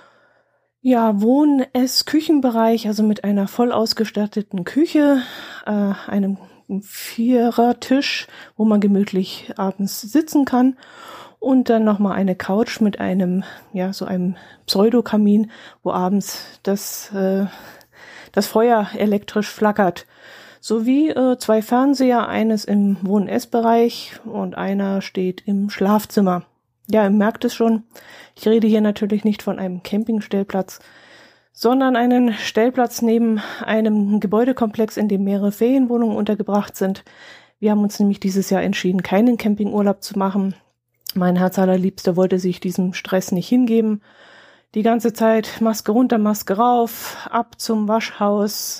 C: Wohn-Ess-Küchenbereich, also mit einer voll ausgestatteten Küche, einem Vierertisch, wo man gemütlich abends sitzen kann. Und dann nochmal eine Couch mit einem Pseudokamin, wo abends das Feuer elektrisch flackert. Sowie 2 Fernseher, eines im Wohn-Ess-Bereich und einer steht im Schlafzimmer. Ja, ihr merkt es schon, ich rede hier natürlich nicht von einem Campingstellplatz, sondern einen Stellplatz neben einem Gebäudekomplex, in dem mehrere Ferienwohnungen untergebracht sind. Wir haben uns nämlich dieses Jahr entschieden, keinen Campingurlaub zu machen. Mein Herz allerliebster wollte sich diesem Stress nicht hingeben. Die ganze Zeit Maske runter, Maske rauf, ab zum Waschhaus.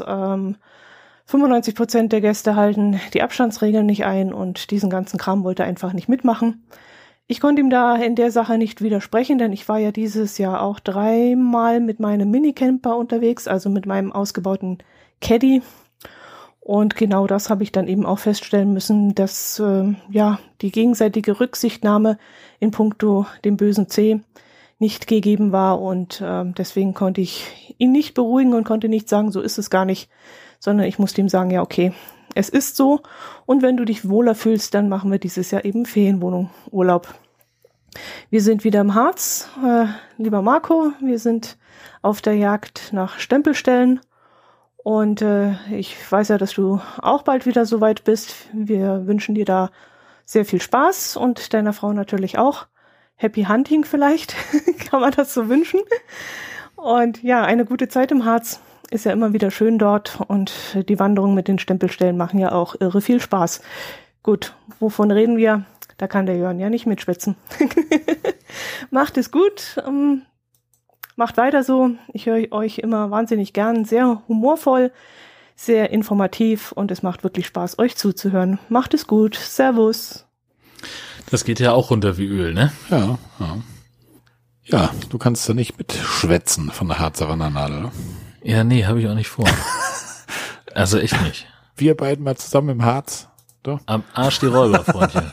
C: 95% der Gäste halten die Abstandsregeln nicht ein und diesen ganzen Kram wollte er einfach nicht mitmachen. Ich konnte ihm da in der Sache nicht widersprechen, denn ich war ja dieses Jahr auch 3-mal mit meinem Minicamper unterwegs, also mit meinem ausgebauten Caddy. Und genau das habe ich dann eben auch feststellen müssen, dass die gegenseitige Rücksichtnahme in puncto dem bösen C nicht gegeben war. Und deswegen konnte ich ihn nicht beruhigen und konnte nicht sagen, so ist es gar nicht, sondern ich musste ihm sagen, ja okay, es ist so. Und wenn du dich wohler fühlst, dann machen wir dieses Jahr eben Ferienwohnung, Urlaub. Wir sind wieder im Harz, lieber Marco, wir sind auf der Jagd nach Stempelstellen. Und ich weiß ja, dass du auch bald wieder so weit bist. Wir wünschen dir da sehr viel Spaß und deiner Frau natürlich auch. Happy Hunting vielleicht, kann man das so wünschen. Und ja, eine gute Zeit im Harz, ist ja immer wieder schön dort. Und die Wanderungen mit den Stempelstellen machen ja auch irre viel Spaß. Gut, wovon reden wir? Da kann der Jörn ja nicht mitschwätzen. Macht es gut. Macht weiter so. Ich höre euch immer wahnsinnig gern. Sehr humorvoll, sehr informativ und es macht wirklich Spaß, euch zuzuhören. Macht es gut. Servus.
B: Das geht ja auch runter wie Öl, ne?
A: Ja. Ja, du kannst da nicht mitschwätzen von der Harzer Wandernadel. Ne?
B: Ja, nee, habe ich auch nicht vor. Also echt nicht.
A: Wir beiden mal zusammen im Harz. Doch.
B: Am Arsch die Räuber, Freundchen.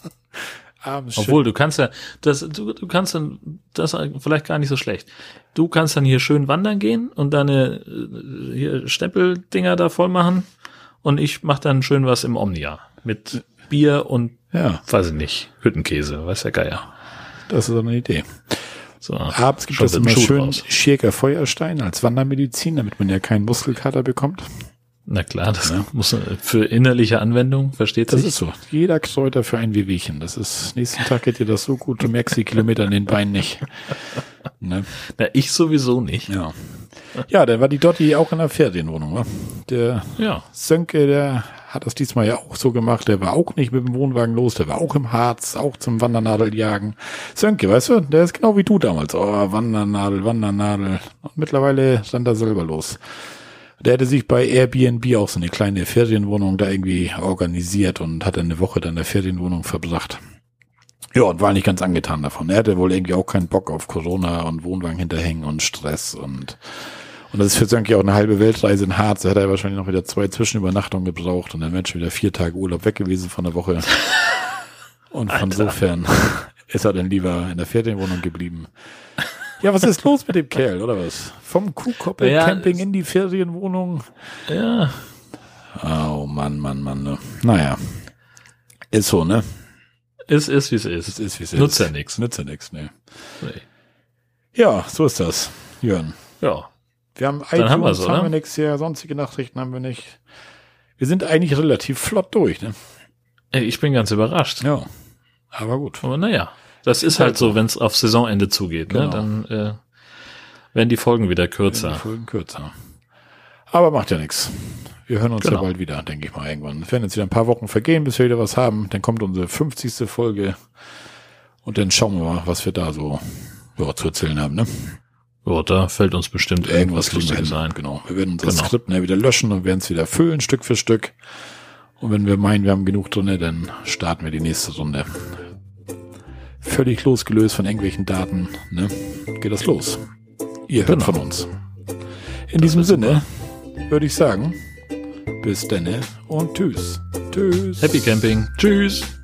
B: Obwohl, du kannst ja, das vielleicht gar nicht so schlecht. Du kannst dann hier schön wandern gehen und deine hier Stempeldinger da voll machen und ich mach dann schön was im Omnia mit Bier und, weiß ich nicht, Hüttenkäse, weiß der Geier.
A: Das ist eine Idee.
B: So,
A: abends gibt es immer schön Schirker Feuerstein als Wandermedizin, damit man ja keinen Muskelkater bekommt.
B: Na klar, das muss für innerliche Anwendung, versteht sich.
A: Das ist so. Jeder Kräuter für ein Wehwehchen. Das ist, nächsten Tag geht dir das so gut, du merkst die Kilometer in den Beinen nicht. Ne?
B: Na, ich sowieso nicht.
A: Ja. Ja, dann war die Dotti auch in der Ferienwohnung, wa? Der Sönke, der hat das diesmal ja auch so gemacht, der war auch nicht mit dem Wohnwagen los, der war auch im Harz, auch zum Wandernadeljagen. Sönke, weißt du, der ist genau wie du damals. Oh, Wandernadel. Und mittlerweile stand er selber los. Der hätte sich bei Airbnb auch so eine kleine Ferienwohnung da irgendwie organisiert und hat eine Woche dann in der Ferienwohnung verbracht. Ja, und war nicht ganz angetan davon. Er hatte wohl irgendwie auch keinen Bock auf Corona und Wohnwagen hinterhängen und Stress und das ist für Sönke auch eine halbe Weltreise in Harz. Da hätte er wahrscheinlich noch wieder 2 Zwischenübernachtungen gebraucht und dann wäre schon wieder 4 Tage Urlaub weg gewesen von der Woche. Und von insofern ist er dann lieber in der Ferienwohnung geblieben. Ja, was ist los mit dem Kerl, oder was? Vom Kuhkoppel-Camping in die Ferienwohnung.
B: Ja.
A: Oh, Mann. Ne? Naja. Ist so, ne?
B: Ist, wie es ist.
A: Es ist, wie es ist.
B: Nutzt ja nichts,
A: ne. Nee. Ja, so ist das, Jörn.
B: Ja.
A: Wir haben iTunes, haben wir nichts hier, sonstige Nachrichten haben wir nicht. Wir sind eigentlich relativ flott durch, ne?
B: Ich bin ganz überrascht.
A: Ja, aber gut.
B: Aber naja. Das ist halt so, wenn es auf Saisonende zugeht.
A: Genau.
B: Ne? Dann werden die Folgen wieder kürzer.
A: Aber macht ja nichts. Wir hören uns
B: Genau.
A: ja bald wieder, denke ich mal, irgendwann. Es werden jetzt wieder ein paar Wochen vergehen, bis wir wieder was haben. Dann kommt unsere 50. Folge. Und dann schauen wir mal, was wir da so zu erzählen haben, ne?
B: Ja, da fällt uns bestimmt irgendwas
A: kriegen wir
B: Lustiges
A: hin.
B: ein.
A: Genau. Wir werden unser Skript wieder löschen und werden es wieder füllen, Stück für Stück. Und wenn wir meinen, wir haben genug drin, dann starten wir die nächste Runde. Völlig losgelöst von irgendwelchen Daten, ne? Geht das los. Ihr hört von uns. In diesem Sinne würde ich sagen, bis denne und tschüss. Tschüss.
B: Happy Camping. Tschüss.